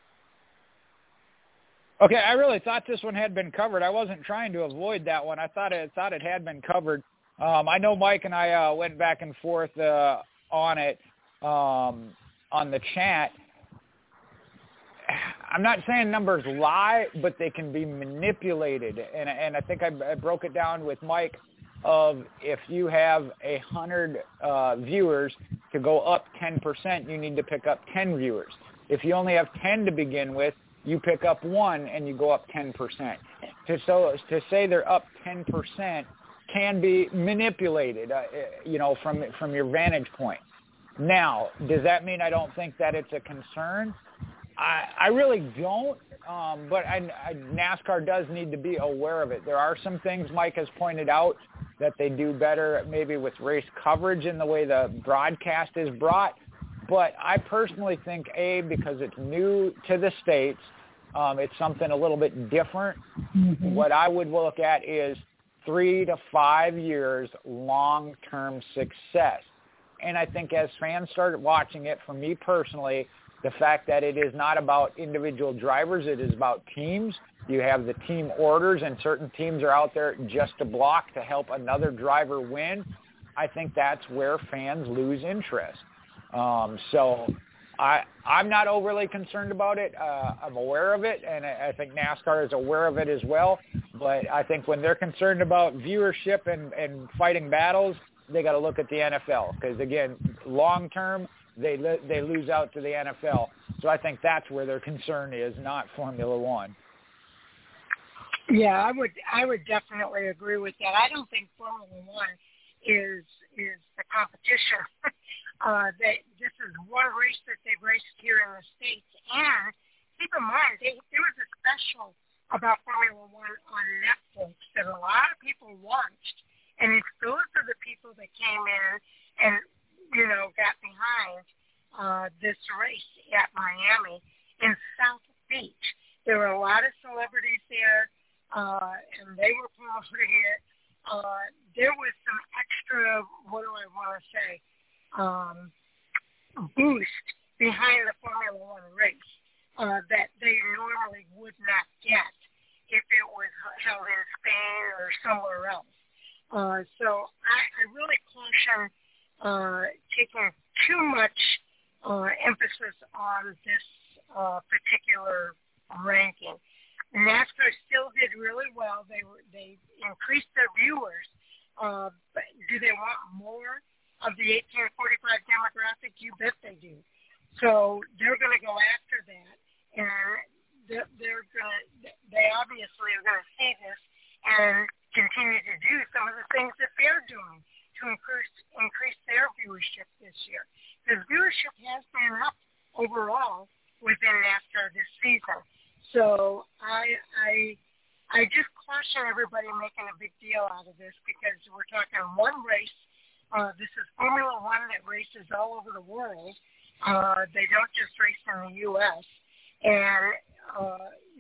Okay, I really thought this one had been covered. I wasn't trying to avoid that one. I thought it thought it had been covered. Um, I know Mike and I uh, went back and forth uh, on it um, on the chat. I'm not saying numbers lie, but they can be manipulated, and and I think I, I broke it down with Mike of if you have a hundred uh, viewers to go up ten percent, you need to pick up ten viewers. If you only have ten to begin with, you pick up one and you go up ten percent. To so to say they're up ten percent can be manipulated, uh, you know, from from your vantage point. Now, does that mean I don't think that it's a concern? I, I really don't, um, but I, I, NASCAR does need to be aware of it. There are some things Mike has pointed out that they do better maybe with race coverage in the way the broadcast is brought. But I personally think, A, because it's new to the States, um, it's something a little bit different. Mm-hmm. What I would look at is three to five years long-term success. And I think as fans started watching it, for me personally, the fact that it is not about individual drivers, it is about teams. You have the team orders, and certain teams are out there just to block to help another driver win. I think that's where fans lose interest. Um, so I, I'm not overly concerned about it. Uh, I'm aware of it, and I, I think NASCAR is aware of it as well. But I think when they're concerned about viewership and, and fighting battles, they got to look at the N F L because, again, long-term, they they lose out to the N F L. So I think that's where their concern is, not Formula One. Yeah, I would I would definitely agree with that. I don't think Formula One is is the competition. uh, they, this is one race that they've raced here in the States. And keep in mind, they, there was a special about Formula One on Netflix that a lot of people watched. And it's those are the people that came in and, you know, got behind uh, this race at Miami in South Beach. There were a lot of celebrities there, uh, and they were promoting it. Uh, there was some extra, what do I want to say, um, boost behind the Formula One race uh, that they normally would not get if it was held in Spain or somewhere else. Uh, so I, I really caution uh, taking too much uh, emphasis on this uh, particular ranking. NASCAR still did really well. They were, they increased their viewers. Uh, but do they want more of the eighteen forty-five demographic? You bet they do. So they're going to go after that, and they're, they're going to. They obviously are going to see this and continue to do some of the things that they're doing to increase increase their viewership this year. Because viewership has been up overall within NASCAR this season. So I I I just caution everybody making a big deal out of this because we're talking one race. Uh, this is Formula One that races all over the world. Uh, they don't just race in the U S And, uh, you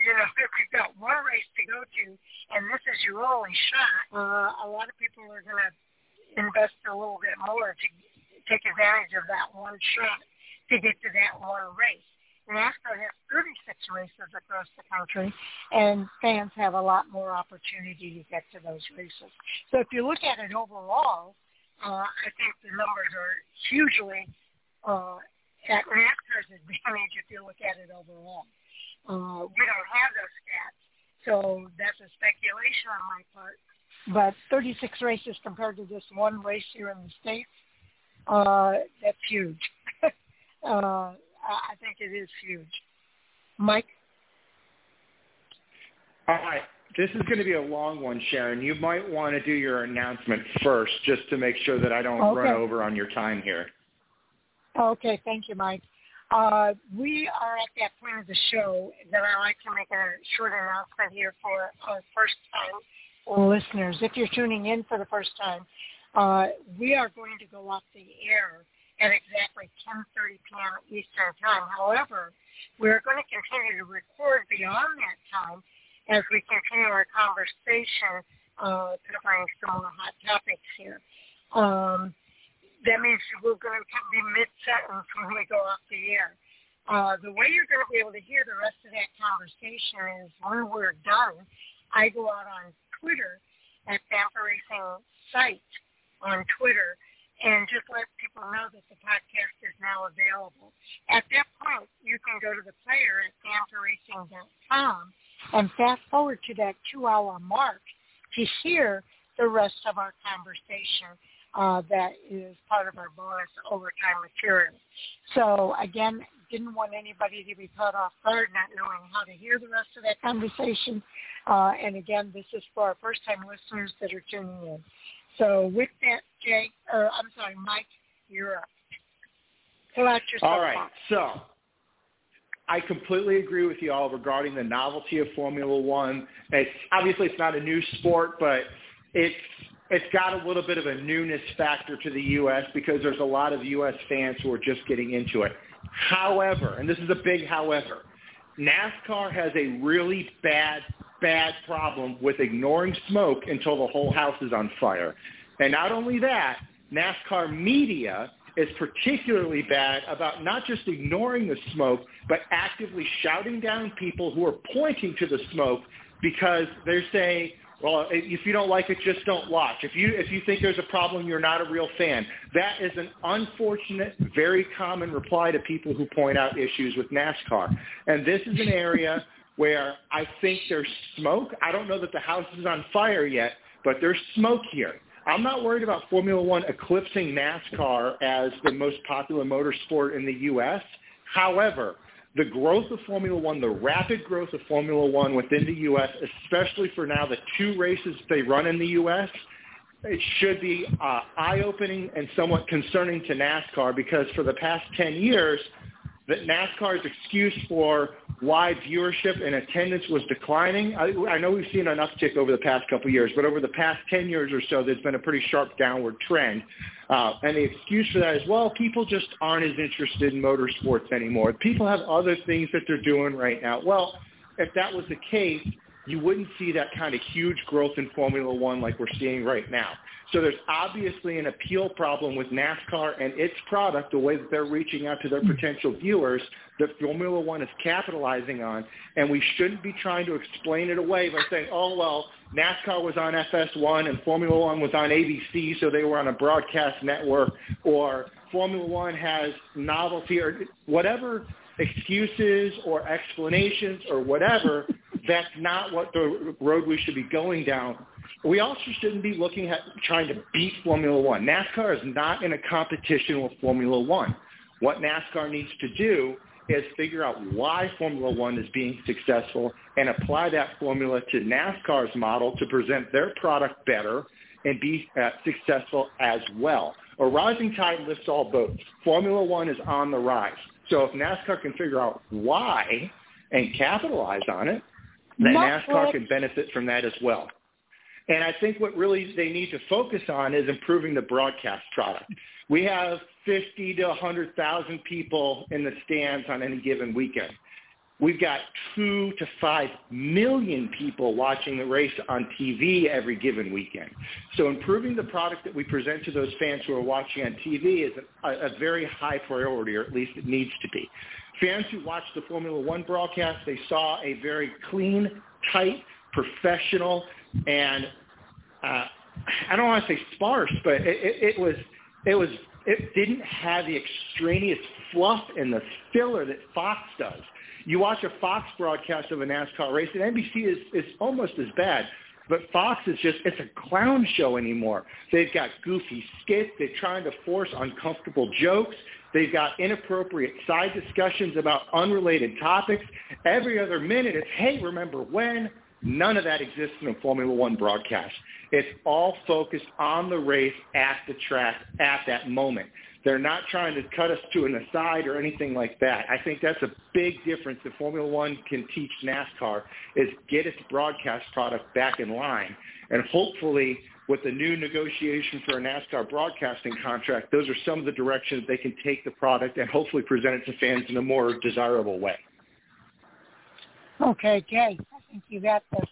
you know, if you've got one race to go to and this is your only shot, uh, a lot of people are going to invest a little bit more to take advantage of that one shot to get to that one race. NASCAR has thirty-six races across the country, and fans have a lot more opportunity to get to those races. So if you look at it overall, uh, I think the numbers are hugely uh, at NASCAR's advantage if you look at it overall. Uh, we don't have those stats, so that's a speculation on my part. But thirty-six races compared to just one race here in the States, uh, that's huge. uh, I think it is huge. Mike? All right. This is going to be a long one, Sharon. You might want to do your announcement first just to make sure that I don't okay. run over on your time here. Okay. Thank you, Mike. Uh, we are at that point of the show that I like to make a short announcement here for our first-time listeners. If you're tuning in for the first time, uh, we are going to go off the air at exactly ten thirty p.m. Eastern Time. However, we're going to continue to record beyond that time as we continue our conversation uh, covering some more hot topics here. Um, that means we're going to be mid-sentence when we go off the air. Uh, the way you're going to be able to hear the rest of that conversation is when we're done, I go out on Twitter at Tampa Racing Site on Twitter and just let people know that the podcast is now available. At that point, you can go to the player at tampa racing dot com and fast forward to that two-hour mark to hear the rest of our conversation uh, that is part of our bonus overtime material. So, again, didn't want anybody to be caught off guard not knowing how to hear the rest of that conversation. Uh, and, again, this is for our first-time listeners that are tuning in. So with that, Jay, or I'm sorry, Mike, you're up. Pull out your All right. box. So I completely agree with you all regarding the novelty of Formula One. It's obviously it's not a new sport, but it's it's got a little bit of a newness factor to the U S because there's a lot of U S fans who are just getting into it. However, and this is a big however, NASCAR has a really bad bad problem with ignoring smoke until the whole house is on fire. And not only that, NASCAR media is particularly bad about not just ignoring the smoke, but actively shouting down people who are pointing to the smoke because they're saying, well, if you don't like it, just don't watch. If you if you think there's a problem, you're not a real fan. That is an unfortunate, very common reply to people who point out issues with NASCAR. And this is an area where I think there's smoke. I don't know that the house is on fire yet, but there's smoke here. I'm not worried about Formula One eclipsing NASCAR as the most popular motorsport in the U S. However, the growth of Formula One, the rapid growth of Formula One within the U S, especially for now the two races they run in the U S, it should be uh, eye-opening and somewhat concerning to NASCAR because for the past ten years, that NASCAR's excuse for why viewership and attendance was declining. I, I know we've seen an uptick over the past couple of years, but over the past ten years or so, there's been a pretty sharp downward trend. Uh, and the excuse for that is, well, people just aren't as interested in motorsports anymore. People have other things that they're doing right now. Well, if that was the case, you wouldn't see that kind of huge growth in Formula One like we're seeing right now. So there's obviously an appeal problem with NASCAR and its product, the way that they're reaching out to their potential viewers, that Formula One is capitalizing on. And we shouldn't be trying to explain it away by saying, oh, well, NASCAR was on F S one and Formula One was on A B C, so they were on a broadcast network, or Formula One has novelty, or whatever excuses or explanations or whatever. That's not what the road we should be going down. We also shouldn't be looking at trying to beat Formula One. NASCAR is not in a competition with Formula One. What NASCAR needs to do is figure out why Formula One is being successful and apply that formula to NASCAR's model to present their product better and be uh, successful as well. A rising tide lifts all boats. Formula One is on the rise. So if NASCAR can figure out why and capitalize on it, then NASCAR can benefit from that as well. And I think what really they need to focus on is improving the broadcast product. We have fifty to one hundred thousand people in the stands on any given weekend. We've got two to five million people watching the race on T V every given weekend. So improving the product that we present to those fans who are watching on T V is a, a very high priority, or at least it needs to be. Fans who watched the Formula One broadcast, they saw a very clean, tight, professional, and uh, I don't want to say sparse, but it, it, it was it was it didn't have the extraneous fluff and the filler that Fox does. You watch a Fox broadcast of a NASCAR race, and N B C is, is almost as bad. But Fox is just, it's a clown show anymore. They've got goofy skits. They're trying to force uncomfortable jokes. They've got inappropriate side discussions about unrelated topics. Every other minute it's, hey, remember when? None of that exists in a Formula One broadcast. It's all focused on the race at the track at that moment. They're not trying to cut us to an aside or anything like that. I think that's a big difference that Formula One can teach NASCAR, is get its broadcast product back in line. And hopefully with the new negotiation for a NASCAR broadcasting contract, those are some of the directions they can take the product and hopefully present it to fans in a more desirable way. Okay, Jay, I think you got this.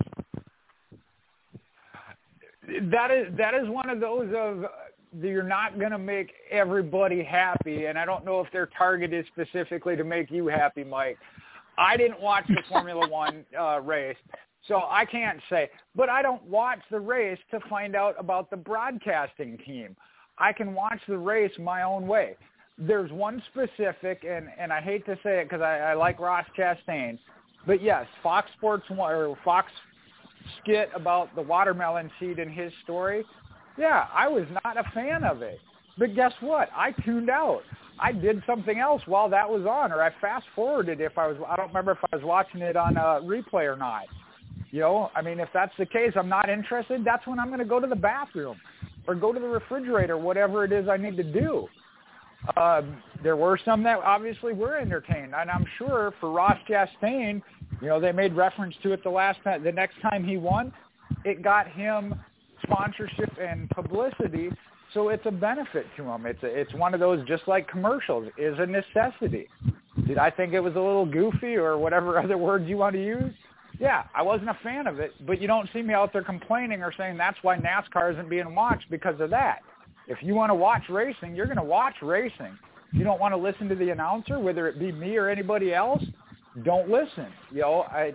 That is that is one of those of you're not going to make everybody happy, and I don't know if their target is specifically to make you happy, Mike. I didn't watch the Formula One uh, race, so I can't say. But I don't watch the race to find out about the broadcasting team. I can watch the race my own way. There's one specific, and, and I hate to say it because I, I like Ross Chastain, but yes, Fox Sports or Fox skit about the watermelon seed in his story, yeah, I was not a fan of it. But guess what? I tuned out. I did something else while that was on, or I fast-forwarded if I was, I don't remember if I was watching it on a replay or not. You know, I mean, if that's the case, I'm not interested, that's when I'm going to go to the bathroom or go to the refrigerator, whatever it is I need to do. Uh, there were some that obviously were entertained, and I'm sure for Ross Chastain, you know, they made reference to it the last time, the next time he won, it got him sponsorship and publicity, so it's a benefit to him. It's a, it's one of those, just like commercials, is a necessity. Did I think it was a little goofy or whatever other words you want to use? Yeah, I wasn't a fan of it, but you don't see me out there complaining or saying that's why NASCAR isn't being watched because of that. If you want to watch racing, you're going to watch racing. If you don't want to listen to the announcer, whether it be me or anybody else, don't listen. You know, I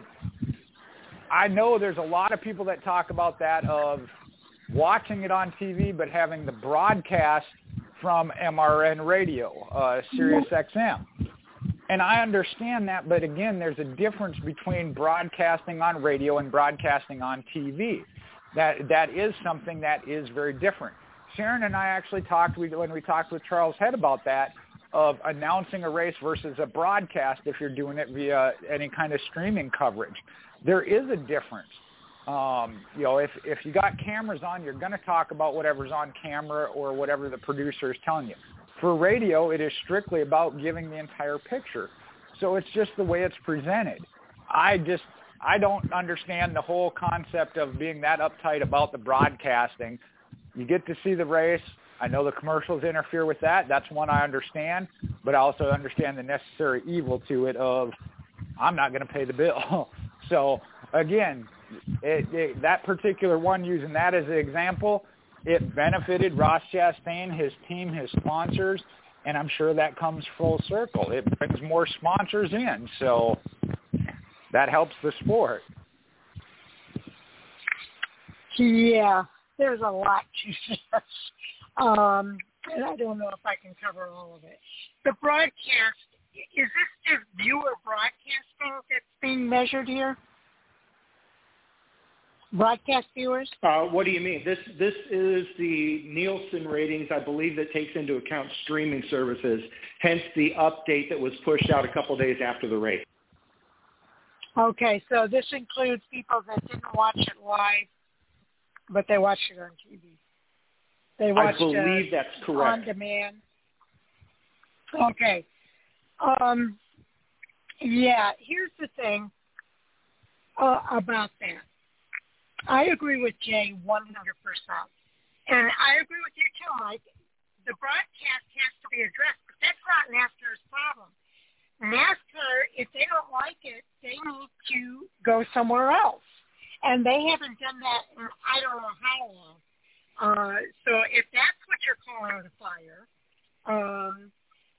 I know there's a lot of people that talk about that of watching it on T V but having the broadcast from M R N radio, uh, Sirius X M. And I understand that, but again, there's a difference between broadcasting on radio and broadcasting on T V. That that is something that is very different. Sharon and I actually talked, when we talked with Charles Head about that, of announcing a race versus a broadcast if you're doing it via any kind of streaming coverage. There is a difference. Um, you know, if, if you got cameras on, you're going to talk about whatever's on camera or whatever the producer is telling you. For radio, it is strictly about giving the entire picture. So it's just the way it's presented. I just, I don't understand the whole concept of being that uptight about the broadcasting. You get to see the race. I know the commercials interfere with that. That's one I understand, but I also understand the necessary evil to it of I'm not going to pay the bill. So, again, it, it, that particular one, using that as an example, it benefited Ross Chastain, his team, his sponsors, and I'm sure that comes full circle. It brings more sponsors in, so that helps the sport. Yeah, there's a lot to this. Um, and I don't know if I can cover all of it. The broadcast, is this just viewer broadcasting that's being measured here? Broadcast viewers? Uh, what do you mean? This this is the Nielsen ratings, I believe, that takes into account streaming services, hence the update that was pushed out a couple days after the race. Okay, so this includes people that didn't watch it live, but they watched it on T V. They watched, I believe uh, that's correct. On demand. Okay. Um, yeah, here's the thing uh, about that. I agree with Jay one hundred percent. And I agree with you too, Mike. The broadcast has to be addressed, but that's not NASCAR's problem. NASCAR, if they don't like it, they need to go somewhere else. And they haven't done that in I don't know how long. Uh, so if that's what you're calling the fire, um,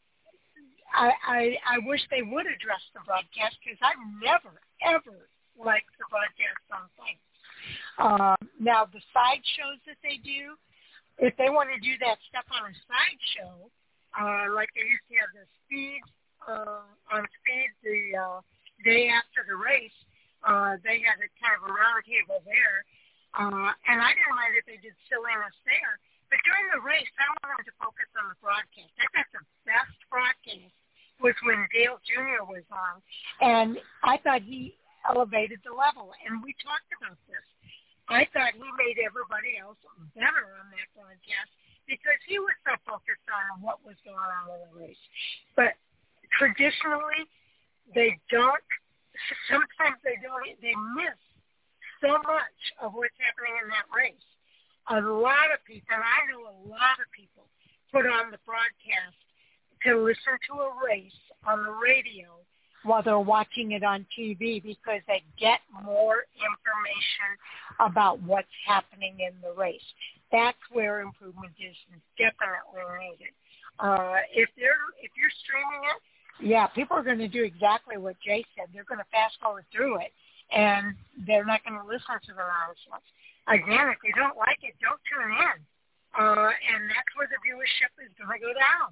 I, I I wish they would address the broadcast, because I've never, ever liked the broadcast on things. Uh, now, the side shows that they do, if they want to do that stuff on a side show, uh, like they used to have the speed, uh, on speed the uh, day after the race, uh, they had a kind of a round table there. Uh, and I didn't mind if they did silliness there. But during the race, I wanted to focus on the broadcast. I thought the best broadcast was when Dale Junior was on. And I thought he elevated the level. And we talked about this. I thought he made everybody else better on that broadcast because he was so focused on what was going on in the race. But traditionally, they don't, sometimes they don't, they miss so much of what's happening in that race. A lot of people, and I know a lot of people, put on the broadcast to listen to a race on the radio while they're watching it on T V because they get more information about what's happening in the race. That's where improvement is definitely needed. Uh, if they're if you're streaming it, yeah, people are going to do exactly what Jay said. They're going to fast forward through it, and they're not going to listen to the nonsense. Again, if you don't like it, don't tune in, uh, and that's where the viewership is going to go down.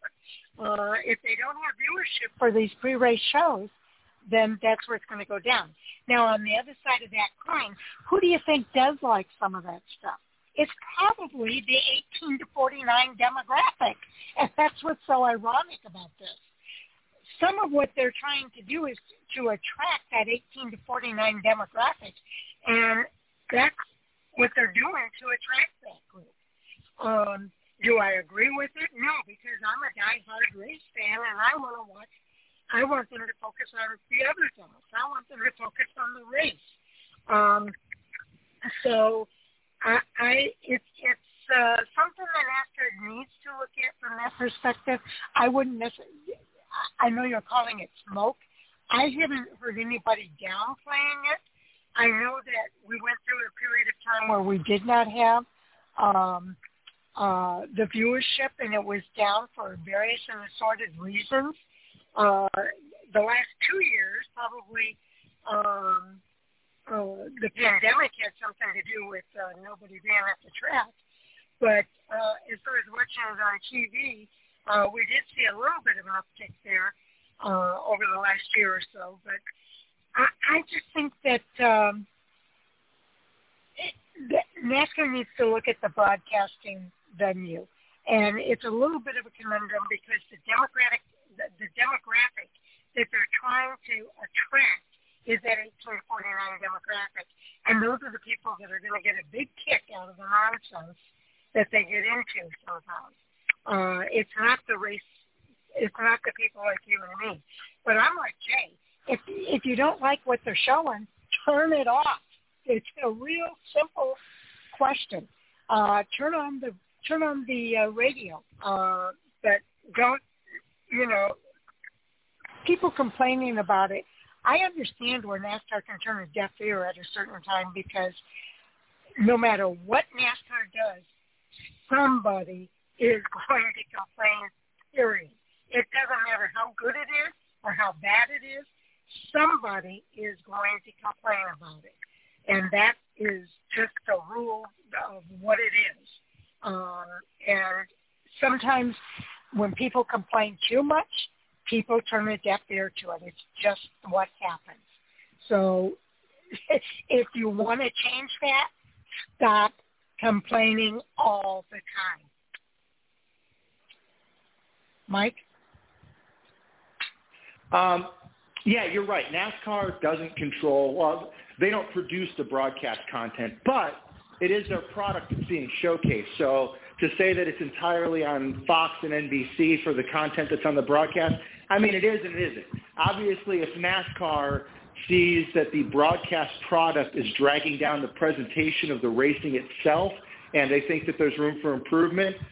Uh, if they don't have viewership for these pre-race shows, then that's where it's going to go down. Now, on the other side of that coin, who do you think does like some of that stuff? It's probably the eighteen to forty-nine demographic, and that's what's so ironic about this. Some of what they're trying to do is to attract that eighteen to forty-nine demographic, and that's what they're doing to attract that group. Um, do I agree with it? No, because I'm a diehard race fan, and I want to watch. I want them to focus on the other things. I want them to focus on the race. Um, so, I, I it's it's uh, something that NASCAR needs to look at from that perspective. I wouldn't necessarily. I know you're calling it smoke. I haven't heard anybody downplaying it. I know that we went through a period of time where we did not have um, uh, the viewership, and it was down for various and assorted reasons. Uh, the last two years, probably um, uh, the pandemic had something to do with uh, nobody being at the track. But uh, as far as watching it on T V, uh, we did see a little bit of an uptick there uh, over the last year or so. But I, I just think that, um, it, that NASCAR needs to look at the broadcasting venue. And it's a little bit of a conundrum because the democratic, the, the demographic that they're trying to attract is that eighteen to forty-nine demographic. And those are the people that are going to get a big kick out of the nonsense that they get into sometimes. Uh, it's not the race, it's not the people like you and me. But I'm like Jay, if if you don't like what they're showing, turn it off. It's a real simple question. Uh, turn on the turn on the uh, radio, uh, but don't, you know, people complaining about it. I understand where NASCAR can turn a deaf ear at a certain time because no matter what NASCAR does, somebody is going to complain, period. It doesn't matter how good it is or how bad it is, somebody is going to complain about it. And that is just the rule of what it is. Um, and sometimes when people complain too much, people turn a deaf ear to it. It's just what happens. So if you want to change that, stop complaining all the time. Mike? Um, yeah, you're right. NASCAR doesn't control, well, they don't produce the broadcast content, but it is their product that's being showcased. So to say that it's entirely on Fox and N B C for the content that's on the broadcast, I mean, it is and it isn't. Obviously, if NASCAR sees that the broadcast product is dragging down the presentation of the racing itself and they think that there's room for improvement,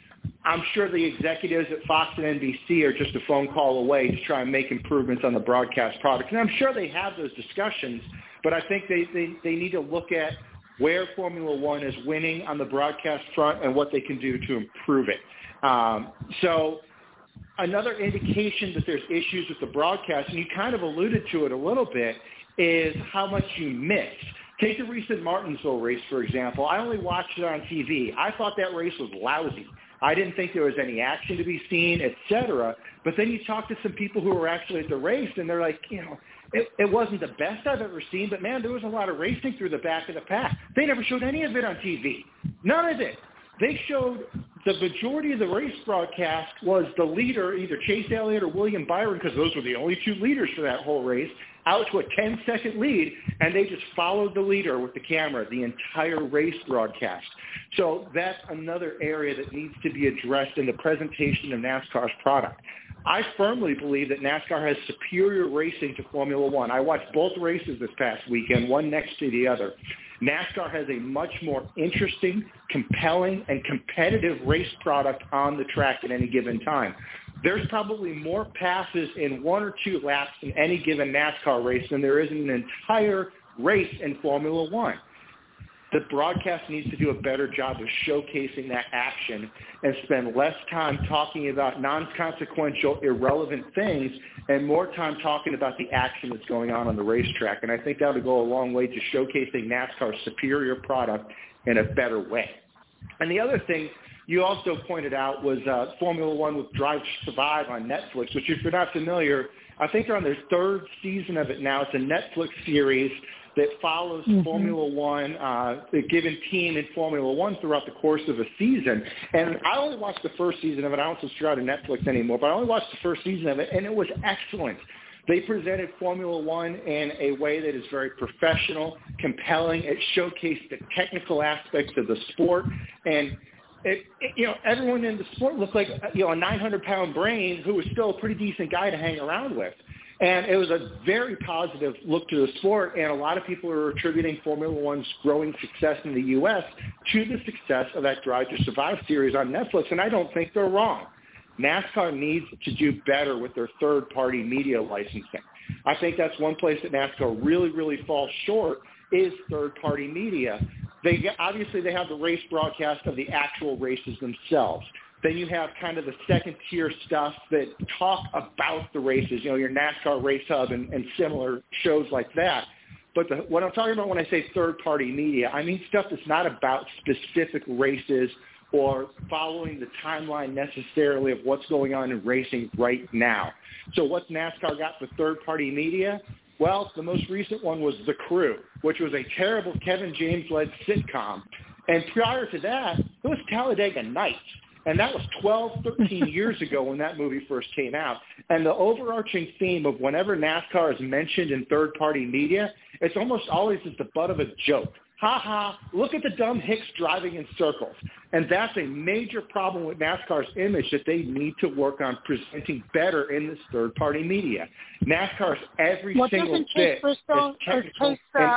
I'm sure the executives at Fox and N B C are just a phone call away to try and make improvements on the broadcast product. And I'm sure they have those discussions, but I think they, they, they need to look at where Formula One is winning on the broadcast front and what they can do to improve it. Um, so another indication that there's issues with the broadcast, and you kind of alluded to it a little bit, is how much you missed. Take the recent Martinsville race, for example. I only watched it on T V. I thought that race was lousy. I didn't think there was any action to be seen, et cetera. But then you talk to some people who were actually at the race, and they're like, you know, it, it wasn't the best I've ever seen, but, man, there was a lot of racing through the back of the pack. They never showed any of it on T V. None of it. They showed the majority of the race broadcast was the leader, either Chase Elliott or William Byron, because those were the only two leaders for that whole race, out to a ten-second lead, and they just followed the leader with the camera the entire race broadcast. So that's another area that needs to be addressed in the presentation of NASCAR's product. I firmly believe that NASCAR has superior racing to Formula One. I watched both races this past weekend, one next to the other. NASCAR has a much more interesting, compelling, and competitive race product on the track at any given time. There's probably more passes in one or two laps in any given NASCAR race than there is in an entire race in Formula One. The broadcast needs to do a better job of showcasing that action and spend less time talking about non-consequential, irrelevant things and more time talking about the action that's going on on the racetrack. And I think that would go a long way to showcasing NASCAR's superior product in a better way. And the other thing you also pointed out was uh, Formula One with Drive to Survive on Netflix, which if you're not familiar, I think they're on their third season of it now. It's a Netflix series that follows mm-hmm. Formula One, uh, a given team in Formula One throughout the course of a season. And I only watched the first season of it. I don't subscribe to Netflix anymore, but I only watched the first season of it, and it was excellent. They presented Formula One in a way that is very professional, compelling. It showcased the technical aspects of the sport, and It, it, you know, everyone in the sport looked like, you know, a nine hundred pound brain who was still a pretty decent guy to hang around with. And it was a very positive look to the sport, and a lot of people are attributing Formula One's growing success in the U S to the success of that Drive to Survive series on Netflix, and I don't think they're wrong. NASCAR needs to do better with their third-party media licensing. I think that's one place that NASCAR really, really falls short is third-party media. They obviously they have the race broadcast of the actual races themselves. Then you have kind of the second-tier stuff that talk about the races, you know, your NASCAR Race Hub and, and similar shows like that. But the, what I'm talking about when I say third-party media, I mean stuff that's not about specific races or following the timeline necessarily of what's going on in racing right now. So what's NASCAR got for third-party media? Well, the most recent one was The Crew, which was a terrible Kevin James-led sitcom. And prior to that, it was Talladega Nights. And that was twelve, thirteen years ago when that movie first came out. And the overarching theme of whenever NASCAR is mentioned in third-party media, it's almost always at the butt of a joke. Ha ha, look at the dumb hicks driving in circles. And that's a major problem with NASCAR's image that they need to work on presenting better in this third-party media. NASCAR's every well, single Chase bit Briscoe, is technical. Chase, uh,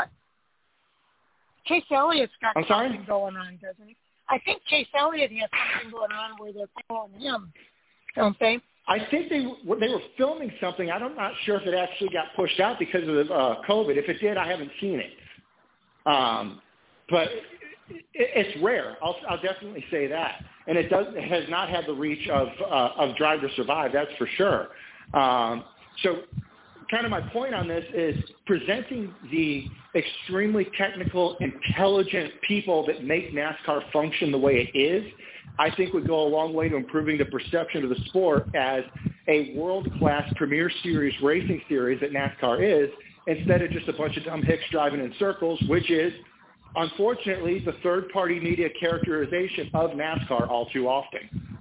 Chase Elliott's got I'm something sorry? going on, doesn't he? I think Chase Elliott has something going on where they're following him, don't they? I think they they were filming something. I'm not sure if it actually got pushed out because of uh, COVID. If it did, I haven't seen it. Um, but it, it's rare. I'll, I'll definitely say that. And it does it has not had the reach of uh, of Drive to Survive. That's for sure. Um, so kind of my point on this is presenting the extremely technical, intelligent people that make NASCAR function the way it is, I think would go a long way to improving the perception of the sport as a world-class Premier Series racing series that NASCAR is, instead of just a bunch of dumb hicks driving in circles, which is, unfortunately, the third-party media characterization of NASCAR all too often.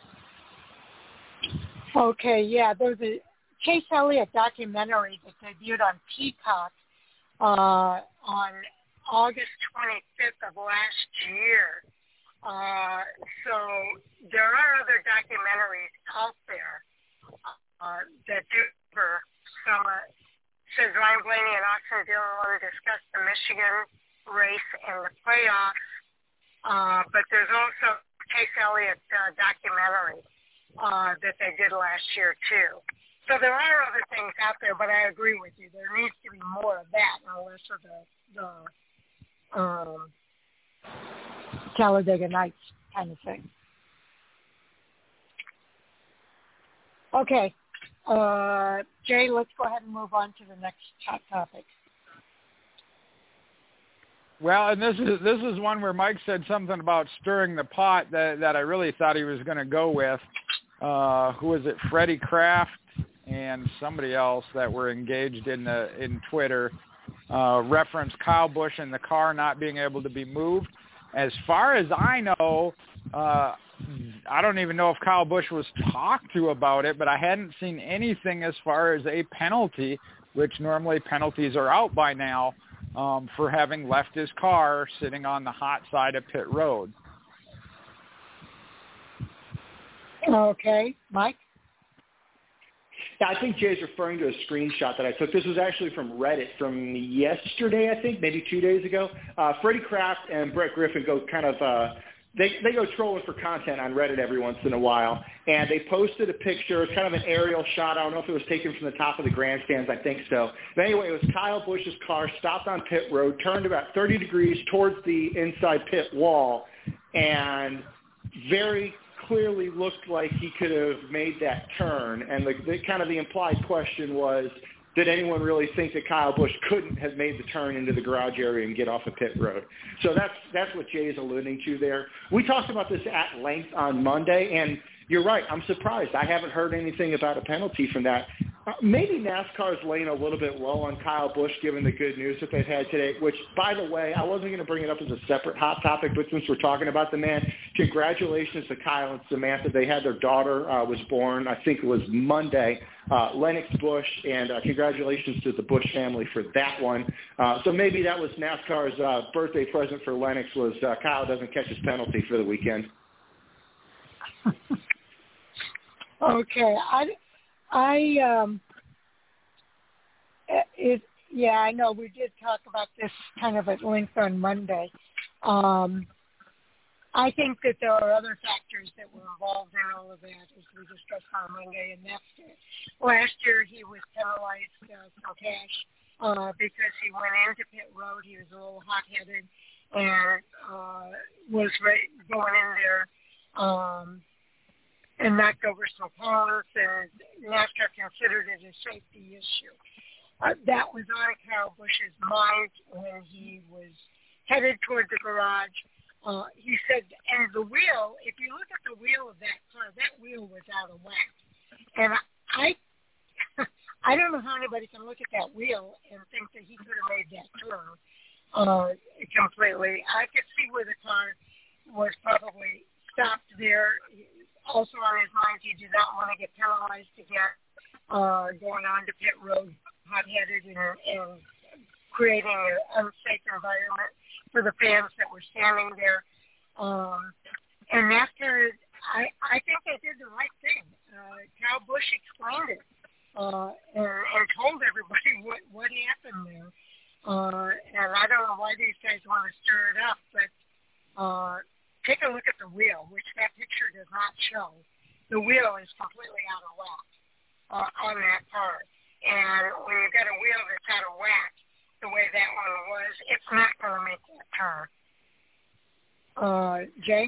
Okay, yeah, there's a Chase Elliott documentary that debuted on Peacock uh, on August twenty-fifth of last year. Uh, so there are other documentaries out there uh, that do cover some. Uh, says Ryan Blaney and Oxen Dillon want to discuss the Michigan race and the playoffs, uh, but there's also Chase Elliott uh, documentary uh, that they did last year too. So there are other things out there, but I agree with you. There needs to be more of that and less of the, the um, Talladega Nights kind of thing. Okay. Uh, Jay, let's go ahead and move on to the next hot topic. Well, and this is this is one where Mike said something about stirring the pot that, that I really thought he was going to go with. Uh, who was it? Freddie Kraft and somebody else that were engaged in the in Twitter uh, referenced Kyle Busch and the car not being able to be moved. As far as I know, uh, I don't even know if Kyle Busch was talked to about it, but I hadn't seen anything as far as a penalty, which normally penalties are out by now, um, for having left his car sitting on the hot side of pit road. Okay. Mike? Yeah, I think Jay's referring to a screenshot that I took. This was actually from Reddit from yesterday, I think, maybe two days ago. Uh, Freddie Kraft and Brett Griffin go kind of uh, they they go trolling for content on Reddit every once in a while, and they posted a picture. It's kind of an aerial shot. I don't know if it was taken from the top of the grandstands. I think so. But anyway, it was Kyle Busch's car stopped on pit road, turned about thirty degrees towards the inside pit wall, and very clearly looked like he could have made that turn. And the, the kind of the implied question was, did anyone really think that Kyle Busch couldn't have made the turn into the garage area and get off of pit road? So that's that's what Jay is alluding to there. We talked about this at length on Monday, and you're right. I'm surprised. I haven't heard anything about a penalty from that. Uh, maybe NASCAR's laying a little bit low on Kyle Busch given the good news that they've had today, which, by the way, I wasn't going to bring it up as a separate hot topic, but since we're talking about the man, congratulations to Kyle and Samantha. They had their daughter uh, was born, I think it was Monday, uh, Lennox Busch, and uh, congratulations to the Busch family for that one. Uh, so maybe that was NASCAR's uh, birthday present for Lennox was uh, Kyle doesn't catch his penalty for the weekend. Okay. I, I, um, it, yeah, I know we did talk about this kind of at length on Monday. Um, I think that there are other factors that were involved in all of that, as we discussed on Monday, and that's it. Last year he was penalized uh, some cash uh, because he went into pit road. He was a little hot-headed and uh, was ready, going in there um, and knocked over some cars, and NASCAR considered it a safety issue. Uh, that was on Kyle Busch's mind when he was headed toward the garage. Uh, he said, and the wheel, if you look at the wheel of that car, that wheel was out of whack. And I I don't know how anybody can look at that wheel and think that he could have made that turn uh, completely. I could see where the car was probably stopped there. Also on his mind, he did not want to get penalized again, uh, going on to pit road hot-headed and, and creating an unsafe environment for the fans that were standing there. Um, and after, I, I think they did the right thing. Uh, Kyle Busch explained it uh, and, and told everybody what, what happened there. Uh, and I don't know why these guys want to stir it up, but uh, take a look at the wheel, which that picture does not show. The wheel is completely out of whack uh, on that car. And when you've got a wheel that's out of whack, the way that one was, it's not going to make that turn. Uh, Jay?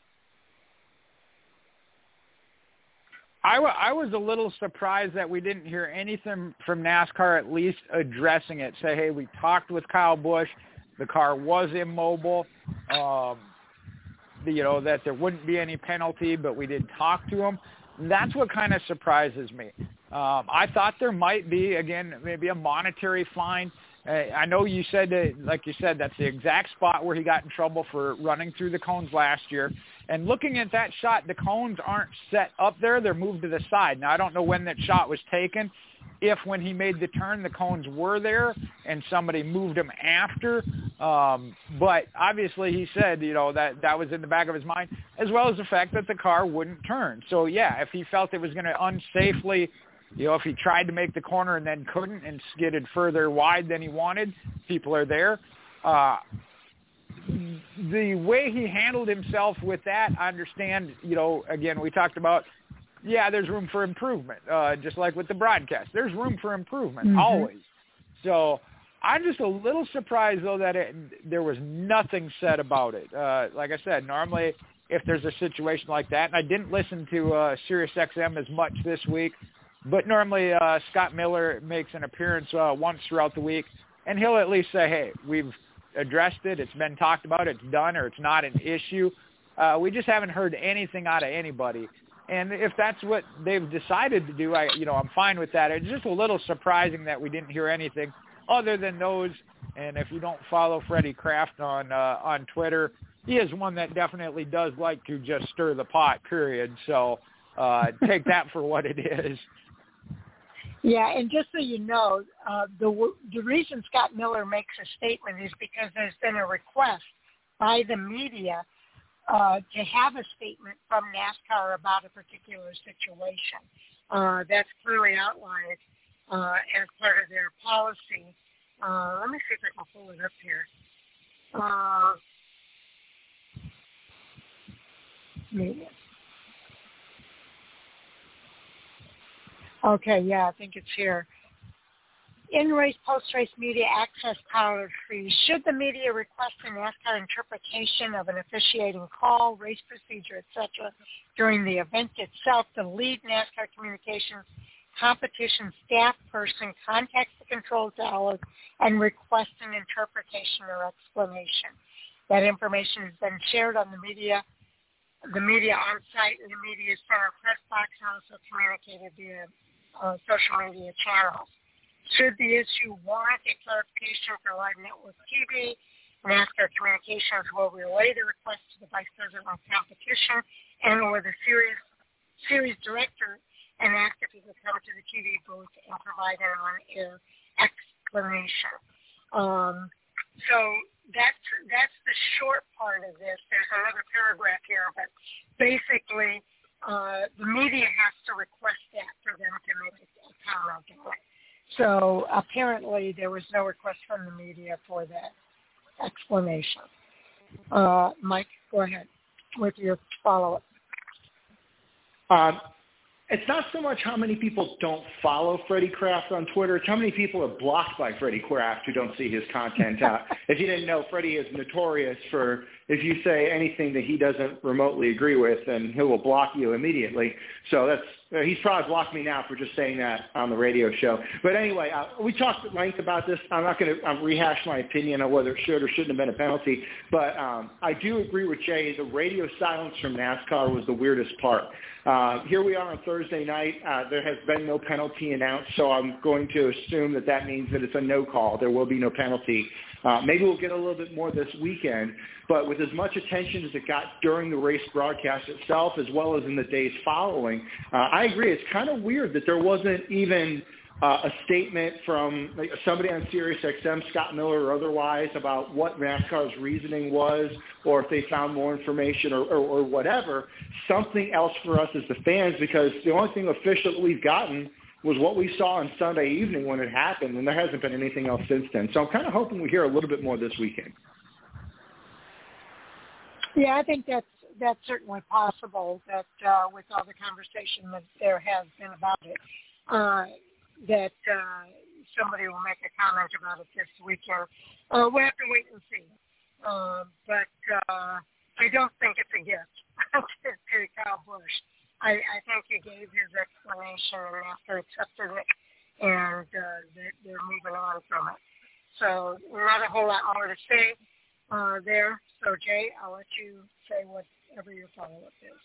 I, w- I was a little surprised that we didn't hear anything from NASCAR at least addressing it. Say, hey, we talked with Kyle Busch. The car was immobile. Um, you know, that there wouldn't be any penalty, but we did talk to him. That's what kind of surprises me. Um, I thought there might be, again, maybe a monetary fine. Uh, I know you said, that, like you said, that's the exact spot where he got in trouble for running through the cones last year. And looking at that shot, the cones aren't set up there. They're moved to the side. Now, I don't know when that shot was taken, if when he made the turn the cones were there and somebody moved them after. Um, but obviously he said, you know, that that was in the back of his mind, as well as the fact that the car wouldn't turn. So, yeah, if he felt it was going to unsafely, you know, if he tried to make the corner and then couldn't and skidded further wide than he wanted, people are there. Uh, the way he handled himself with that, I understand, you know, again, we talked about, yeah, there's room for improvement, uh, just like with the broadcast. There's room for improvement, mm-hmm. always. So I'm just a little surprised, though, that it, there was nothing said about it. Uh, like I said, normally if there's a situation like that, and I didn't listen to uh, Sirius X M as much this week, but normally uh, Scott Miller makes an appearance uh, once throughout the week, and he'll at least say, hey, we've addressed it, it's been talked about, it's done, or it's not an issue. Uh, we just haven't heard anything out of anybody. And if that's what they've decided to do, I, you know, I'm fine with that. It's just a little surprising that we didn't hear anything other than those. And if you don't follow Freddie Kraft on uh, on Twitter, he is one that definitely does like to just stir the pot, period. So uh, take that for what it is. Yeah, and just so you know, uh, the the reason Scott Miller makes a statement is because there's been a request by the media uh, to have a statement from NASCAR about a particular situation. Uh, that's clearly outlined uh, as part of their policy. Uh, let me see if I can pull it up here. Uh, media. Okay, yeah, I think it's here. In-race, post-race media access policy. Should the media request a NASCAR interpretation of an officiating call, race procedure, et cetera, during the event itself, the lead NASCAR communications competition staff person contacts the control tower and requests an interpretation or explanation. That information has been shared on the media, the media on-site and the media center press box, and also communicated via uh, social media channels. Should the issue warrant a clarification for Live Network T V, NASCAR Communications will relay the request to the Vice President of Competition and or the series, series director and ask if he could come to the T V booth and provide an on-air explanation. Um, so that's, that's the short part of this. There's another paragraph here, but basically uh, the media has to request that for them to make a comment on it. So apparently there was no request from the media for that explanation. Uh, Mike, go ahead with your follow-up. Um, it's not so much how many people don't follow Freddie Kraft on Twitter. It's how many people are blocked by Freddie Kraft who don't see his content. Uh, if you didn't know, Freddie is notorious for if you say anything that he doesn't remotely agree with, then he will block you immediately. So that's uh, he's probably blocked me now for just saying that on the radio show. But anyway, uh, we talked at length about this. I'm not going to um, rehash my opinion on whether it should or shouldn't have been a penalty. But um, I do agree with Jay. The radio silence from NASCAR was the weirdest part. Uh, here we are on Thursday night. Uh, there has been no penalty announced, so I'm going to assume that that means that it's a no call. There will be no penalty. Uh, maybe we'll get a little bit more this weekend, but with as much attention as it got during the race broadcast itself as well as in the days following, uh, I agree. It's kind of weird that there wasn't even uh, a statement from like, somebody on Sirius X M, Scott Miller or otherwise, about what NASCAR's reasoning was or if they found more information or, or, or whatever, something else for us as the fans, because the only thing official that we've gotten was what we saw on Sunday evening when it happened, and there hasn't been anything else since then. So I'm kind of hoping we hear a little bit more this weekend. Yeah, I think that's that's certainly possible, that uh, with all the conversation that there has been about it, uh, that uh, somebody will make a comment about it this weekend. Uh, we'll have to wait and see. Uh, but uh, I don't think it's a gift to, to Kyle Busch. I, I think he gave his explanation and after accepted it, and uh, they're, they're moving on from it. So not a whole lot more to say uh, there. So, Jay, I'll let you say whatever your follow-up is.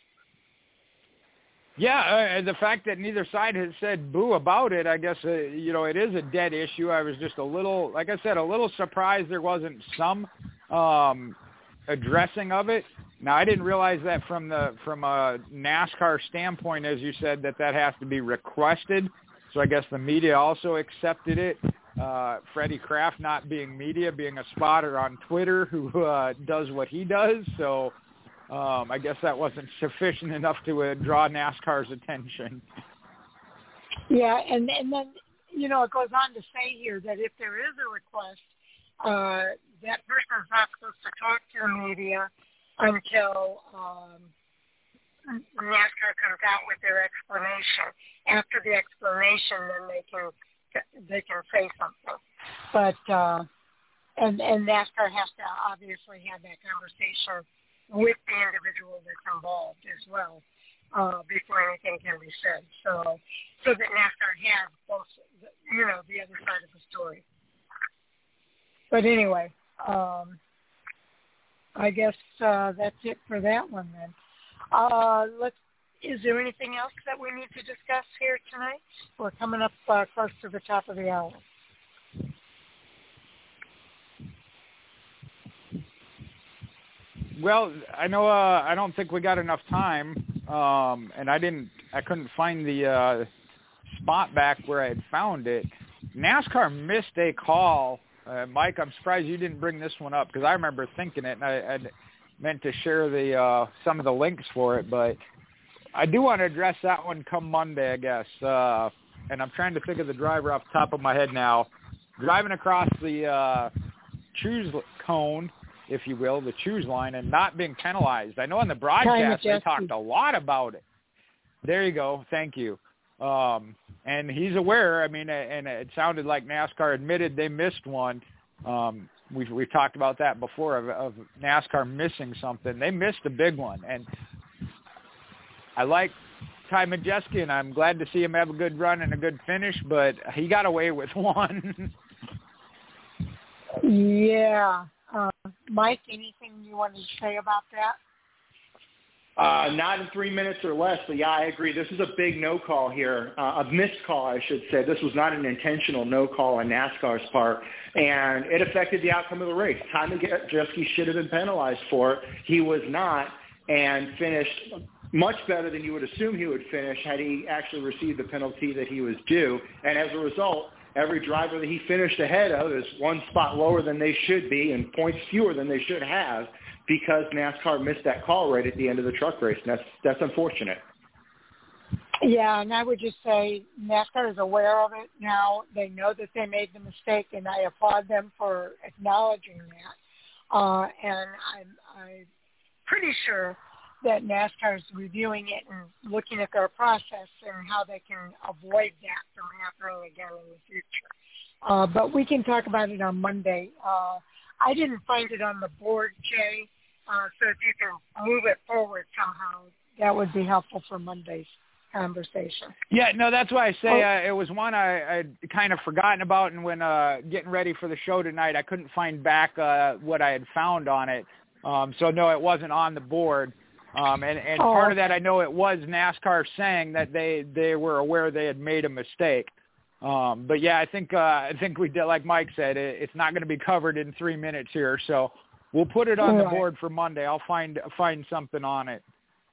Yeah, uh, the fact that neither side has said boo about it, I guess, uh, you know, it is a dead issue. I was just a little, like I said, a little surprised there wasn't some um, addressing of it. Now, I didn't realize that from the from a NASCAR standpoint, as you said, that that has to be requested. So I guess the media also accepted it. Uh, Freddie Kraft not being media, being a spotter on Twitter who uh, does what he does. So um, I guess that wasn't sufficient enough to uh, draw NASCAR's attention. Yeah, and, and then, you know, it goes on to say here that if there is a request, uh, that person's not supposed to talk to the media until um, NASCAR comes out with their explanation. After the explanation, then they can they can say something. But uh, and and NASCAR has to obviously have that conversation with the individual that's involved as well uh, before anything can be said. So so that NASCAR has both, you know, the other side of the story. But anyway, um, I guess uh, that's it for that one then. Uh, let's. Is there anything else that we need to discuss here tonight? We're coming up uh, close to the top of the hour. Well, I know uh, I don't think we got enough time, um, and I didn't. I couldn't find the uh, spot back where I had found it. NASCAR missed a call. Uh, Mike, I'm surprised you didn't bring this one up because I remember thinking it, and I, I meant to share the uh, some of the links for it, but I do want to address that one come Monday, I guess. Uh, and I'm trying to think of the driver off the top of my head now. Driving across the uh, choose cone, if you will, the choose line, and not being penalized. I know on the broadcast they talked a lot about it. There you go. Thank you. Um, and he's aware. I mean, and it sounded like NASCAR admitted they missed one. Um, we've, we've talked about that before of, of NASCAR missing something. They missed a big one. And I like Ty Majeski, and I'm glad to see him have a good run and a good finish, but he got away with one. Yeah. Uh, Mike, anything you wanted to say about that? Uh, not in three minutes or less, but yeah, I agree. This is a big no call here, uh, a missed call, I should say. This was not an intentional no call on NASCAR's part, and it affected the outcome of the race. Ty Majeski should have been penalized for it. He was not, and finished much better than you would assume he would finish had he actually received the penalty that he was due. And as a result, every driver that he finished ahead of is one spot lower than they should be and points fewer than they should have because NASCAR missed that call right at the end of the truck race. And that's, that's unfortunate. Yeah, and I would just say NASCAR is aware of it now. They know that they made the mistake, and I applaud them for acknowledging that. Uh, and I'm, I'm pretty sure that NASCAR is reviewing it and looking at their process and how they can avoid that from happening again in the future. Uh, but we can talk about it on Monday. Uh, I didn't find it on the board, Jay, uh, so if you can move it forward somehow, that would be helpful for Monday's conversation. Yeah, no, that's why I say oh. uh, it was one I, I'd kind of forgotten about, and when uh, getting ready for the show tonight, I couldn't find back uh, what I had found on it. Um, so, no, it wasn't on the board. Um, and and oh. part of that, I know it was NASCAR saying that they, they were aware they had made a mistake. Um, but yeah, I think uh, I think we did, like Mike said, it, it's not going to be covered in three minutes here. So we'll put it on All the right. board for Monday. I'll find find something on it.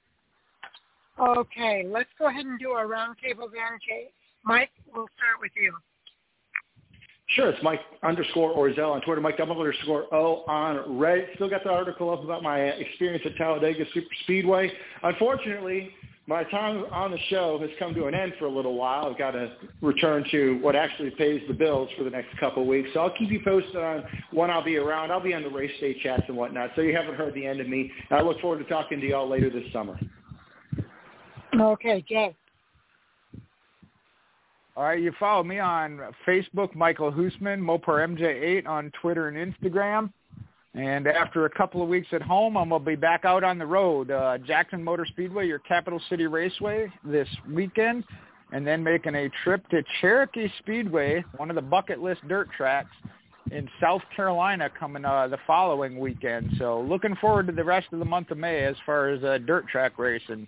Okay, let's go ahead and do our roundtable then, Jay. Mike, we'll start with you. Sure, it's Mike underscore Orzel on Twitter, Mike double underscore O on Reddit. Still got the article up about my experience at Talladega Super Speedway. Unfortunately, my time on the show has come to an end for a little while. I've got to return to what actually pays the bills for the next couple of weeks. So I'll keep you posted on when I'll be around. I'll be on the race day chats and whatnot, so you haven't heard the end of me. I look forward to talking to you all later this summer. Okay, Jay. All right, you follow me on Facebook, Michael Hoosman, Mopar M J eight on Twitter and Instagram. And after a couple of weeks at home, I'm going to be back out on the road. Uh, Jackson Motor Speedway, your Capital City Raceway this weekend, and then making a trip to Cherokee Speedway, one of the bucket list dirt tracks in South Carolina coming uh, the following weekend. So looking forward to the rest of the month of May as far as uh, dirt track racing.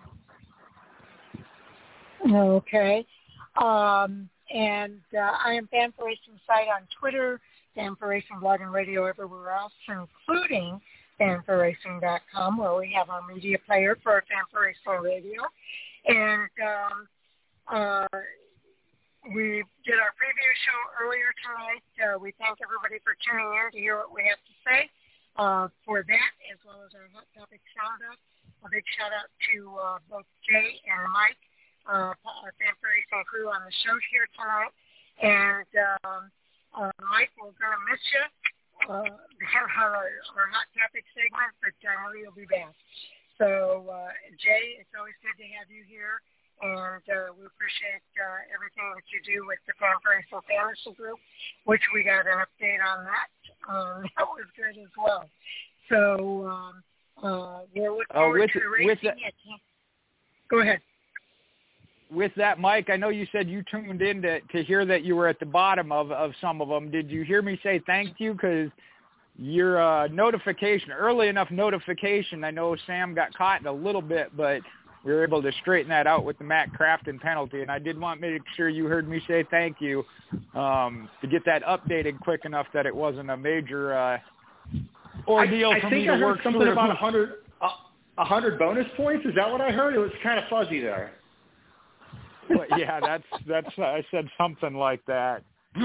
Okay. Um, and uh, I am Fan for Racing site on Twitter, Fan for Racing blog and radio everywhere else, including fan for racing dot com, where we have our media player for Fan for Racing Radio. And um, uh, we did our preview show earlier tonight. Uh, we thank everybody for tuning in to hear what we have to say uh, for that, as well as our Hot Topic Sound-Up. A big shout-out to uh, both Jay and Mike, Uh, our Fan for Racing crew on the show here tonight. And um, uh, Mike, we're going to miss you. Uh, on our, our hot topic segment, but I know you'll be back. So, uh, Jay, it's always good to have you here, and uh, we appreciate uh, everything that you do with the Conference and Fantasy Group, which we got an update on that. Um, that was good as well. So, um, uh, we're looking oh, forward with, to racing with the, it. Go ahead. With that, Mike, I know you said you tuned in to, to hear that you were at the bottom of, of some of them. Did you hear me say thank you? Because your uh, notification, early enough notification, I know Sam got caught in a little bit, but we were able to straighten that out with the Matt Crafton penalty. And I did want to make sure you heard me say thank you um, to get that updated quick enough that it wasn't a major uh, ordeal I, I for think me to I heard work something through. about a hundred, a hundred bonus points. Is that what I heard? It was kind of fuzzy there. But yeah, that's that's. I said something like that.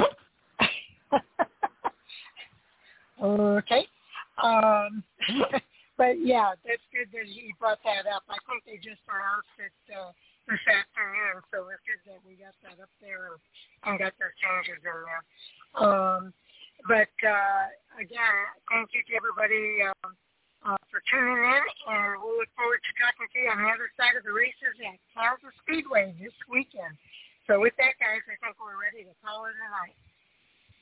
Okay. Um, but yeah, that's good that he brought that up. I think they just announced it uh, this afternoon, so it's good that we got that up there and, and got those changes in there. Um, but uh, again, thank you to everybody. Um, Uh, for tuning in, and we'll look forward to talking to you on the other side of the races at Kansas Speedway this weekend. So with that, guys, I think we're ready to call it a night.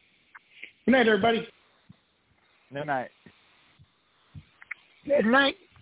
Good night, everybody. Good night. Good night.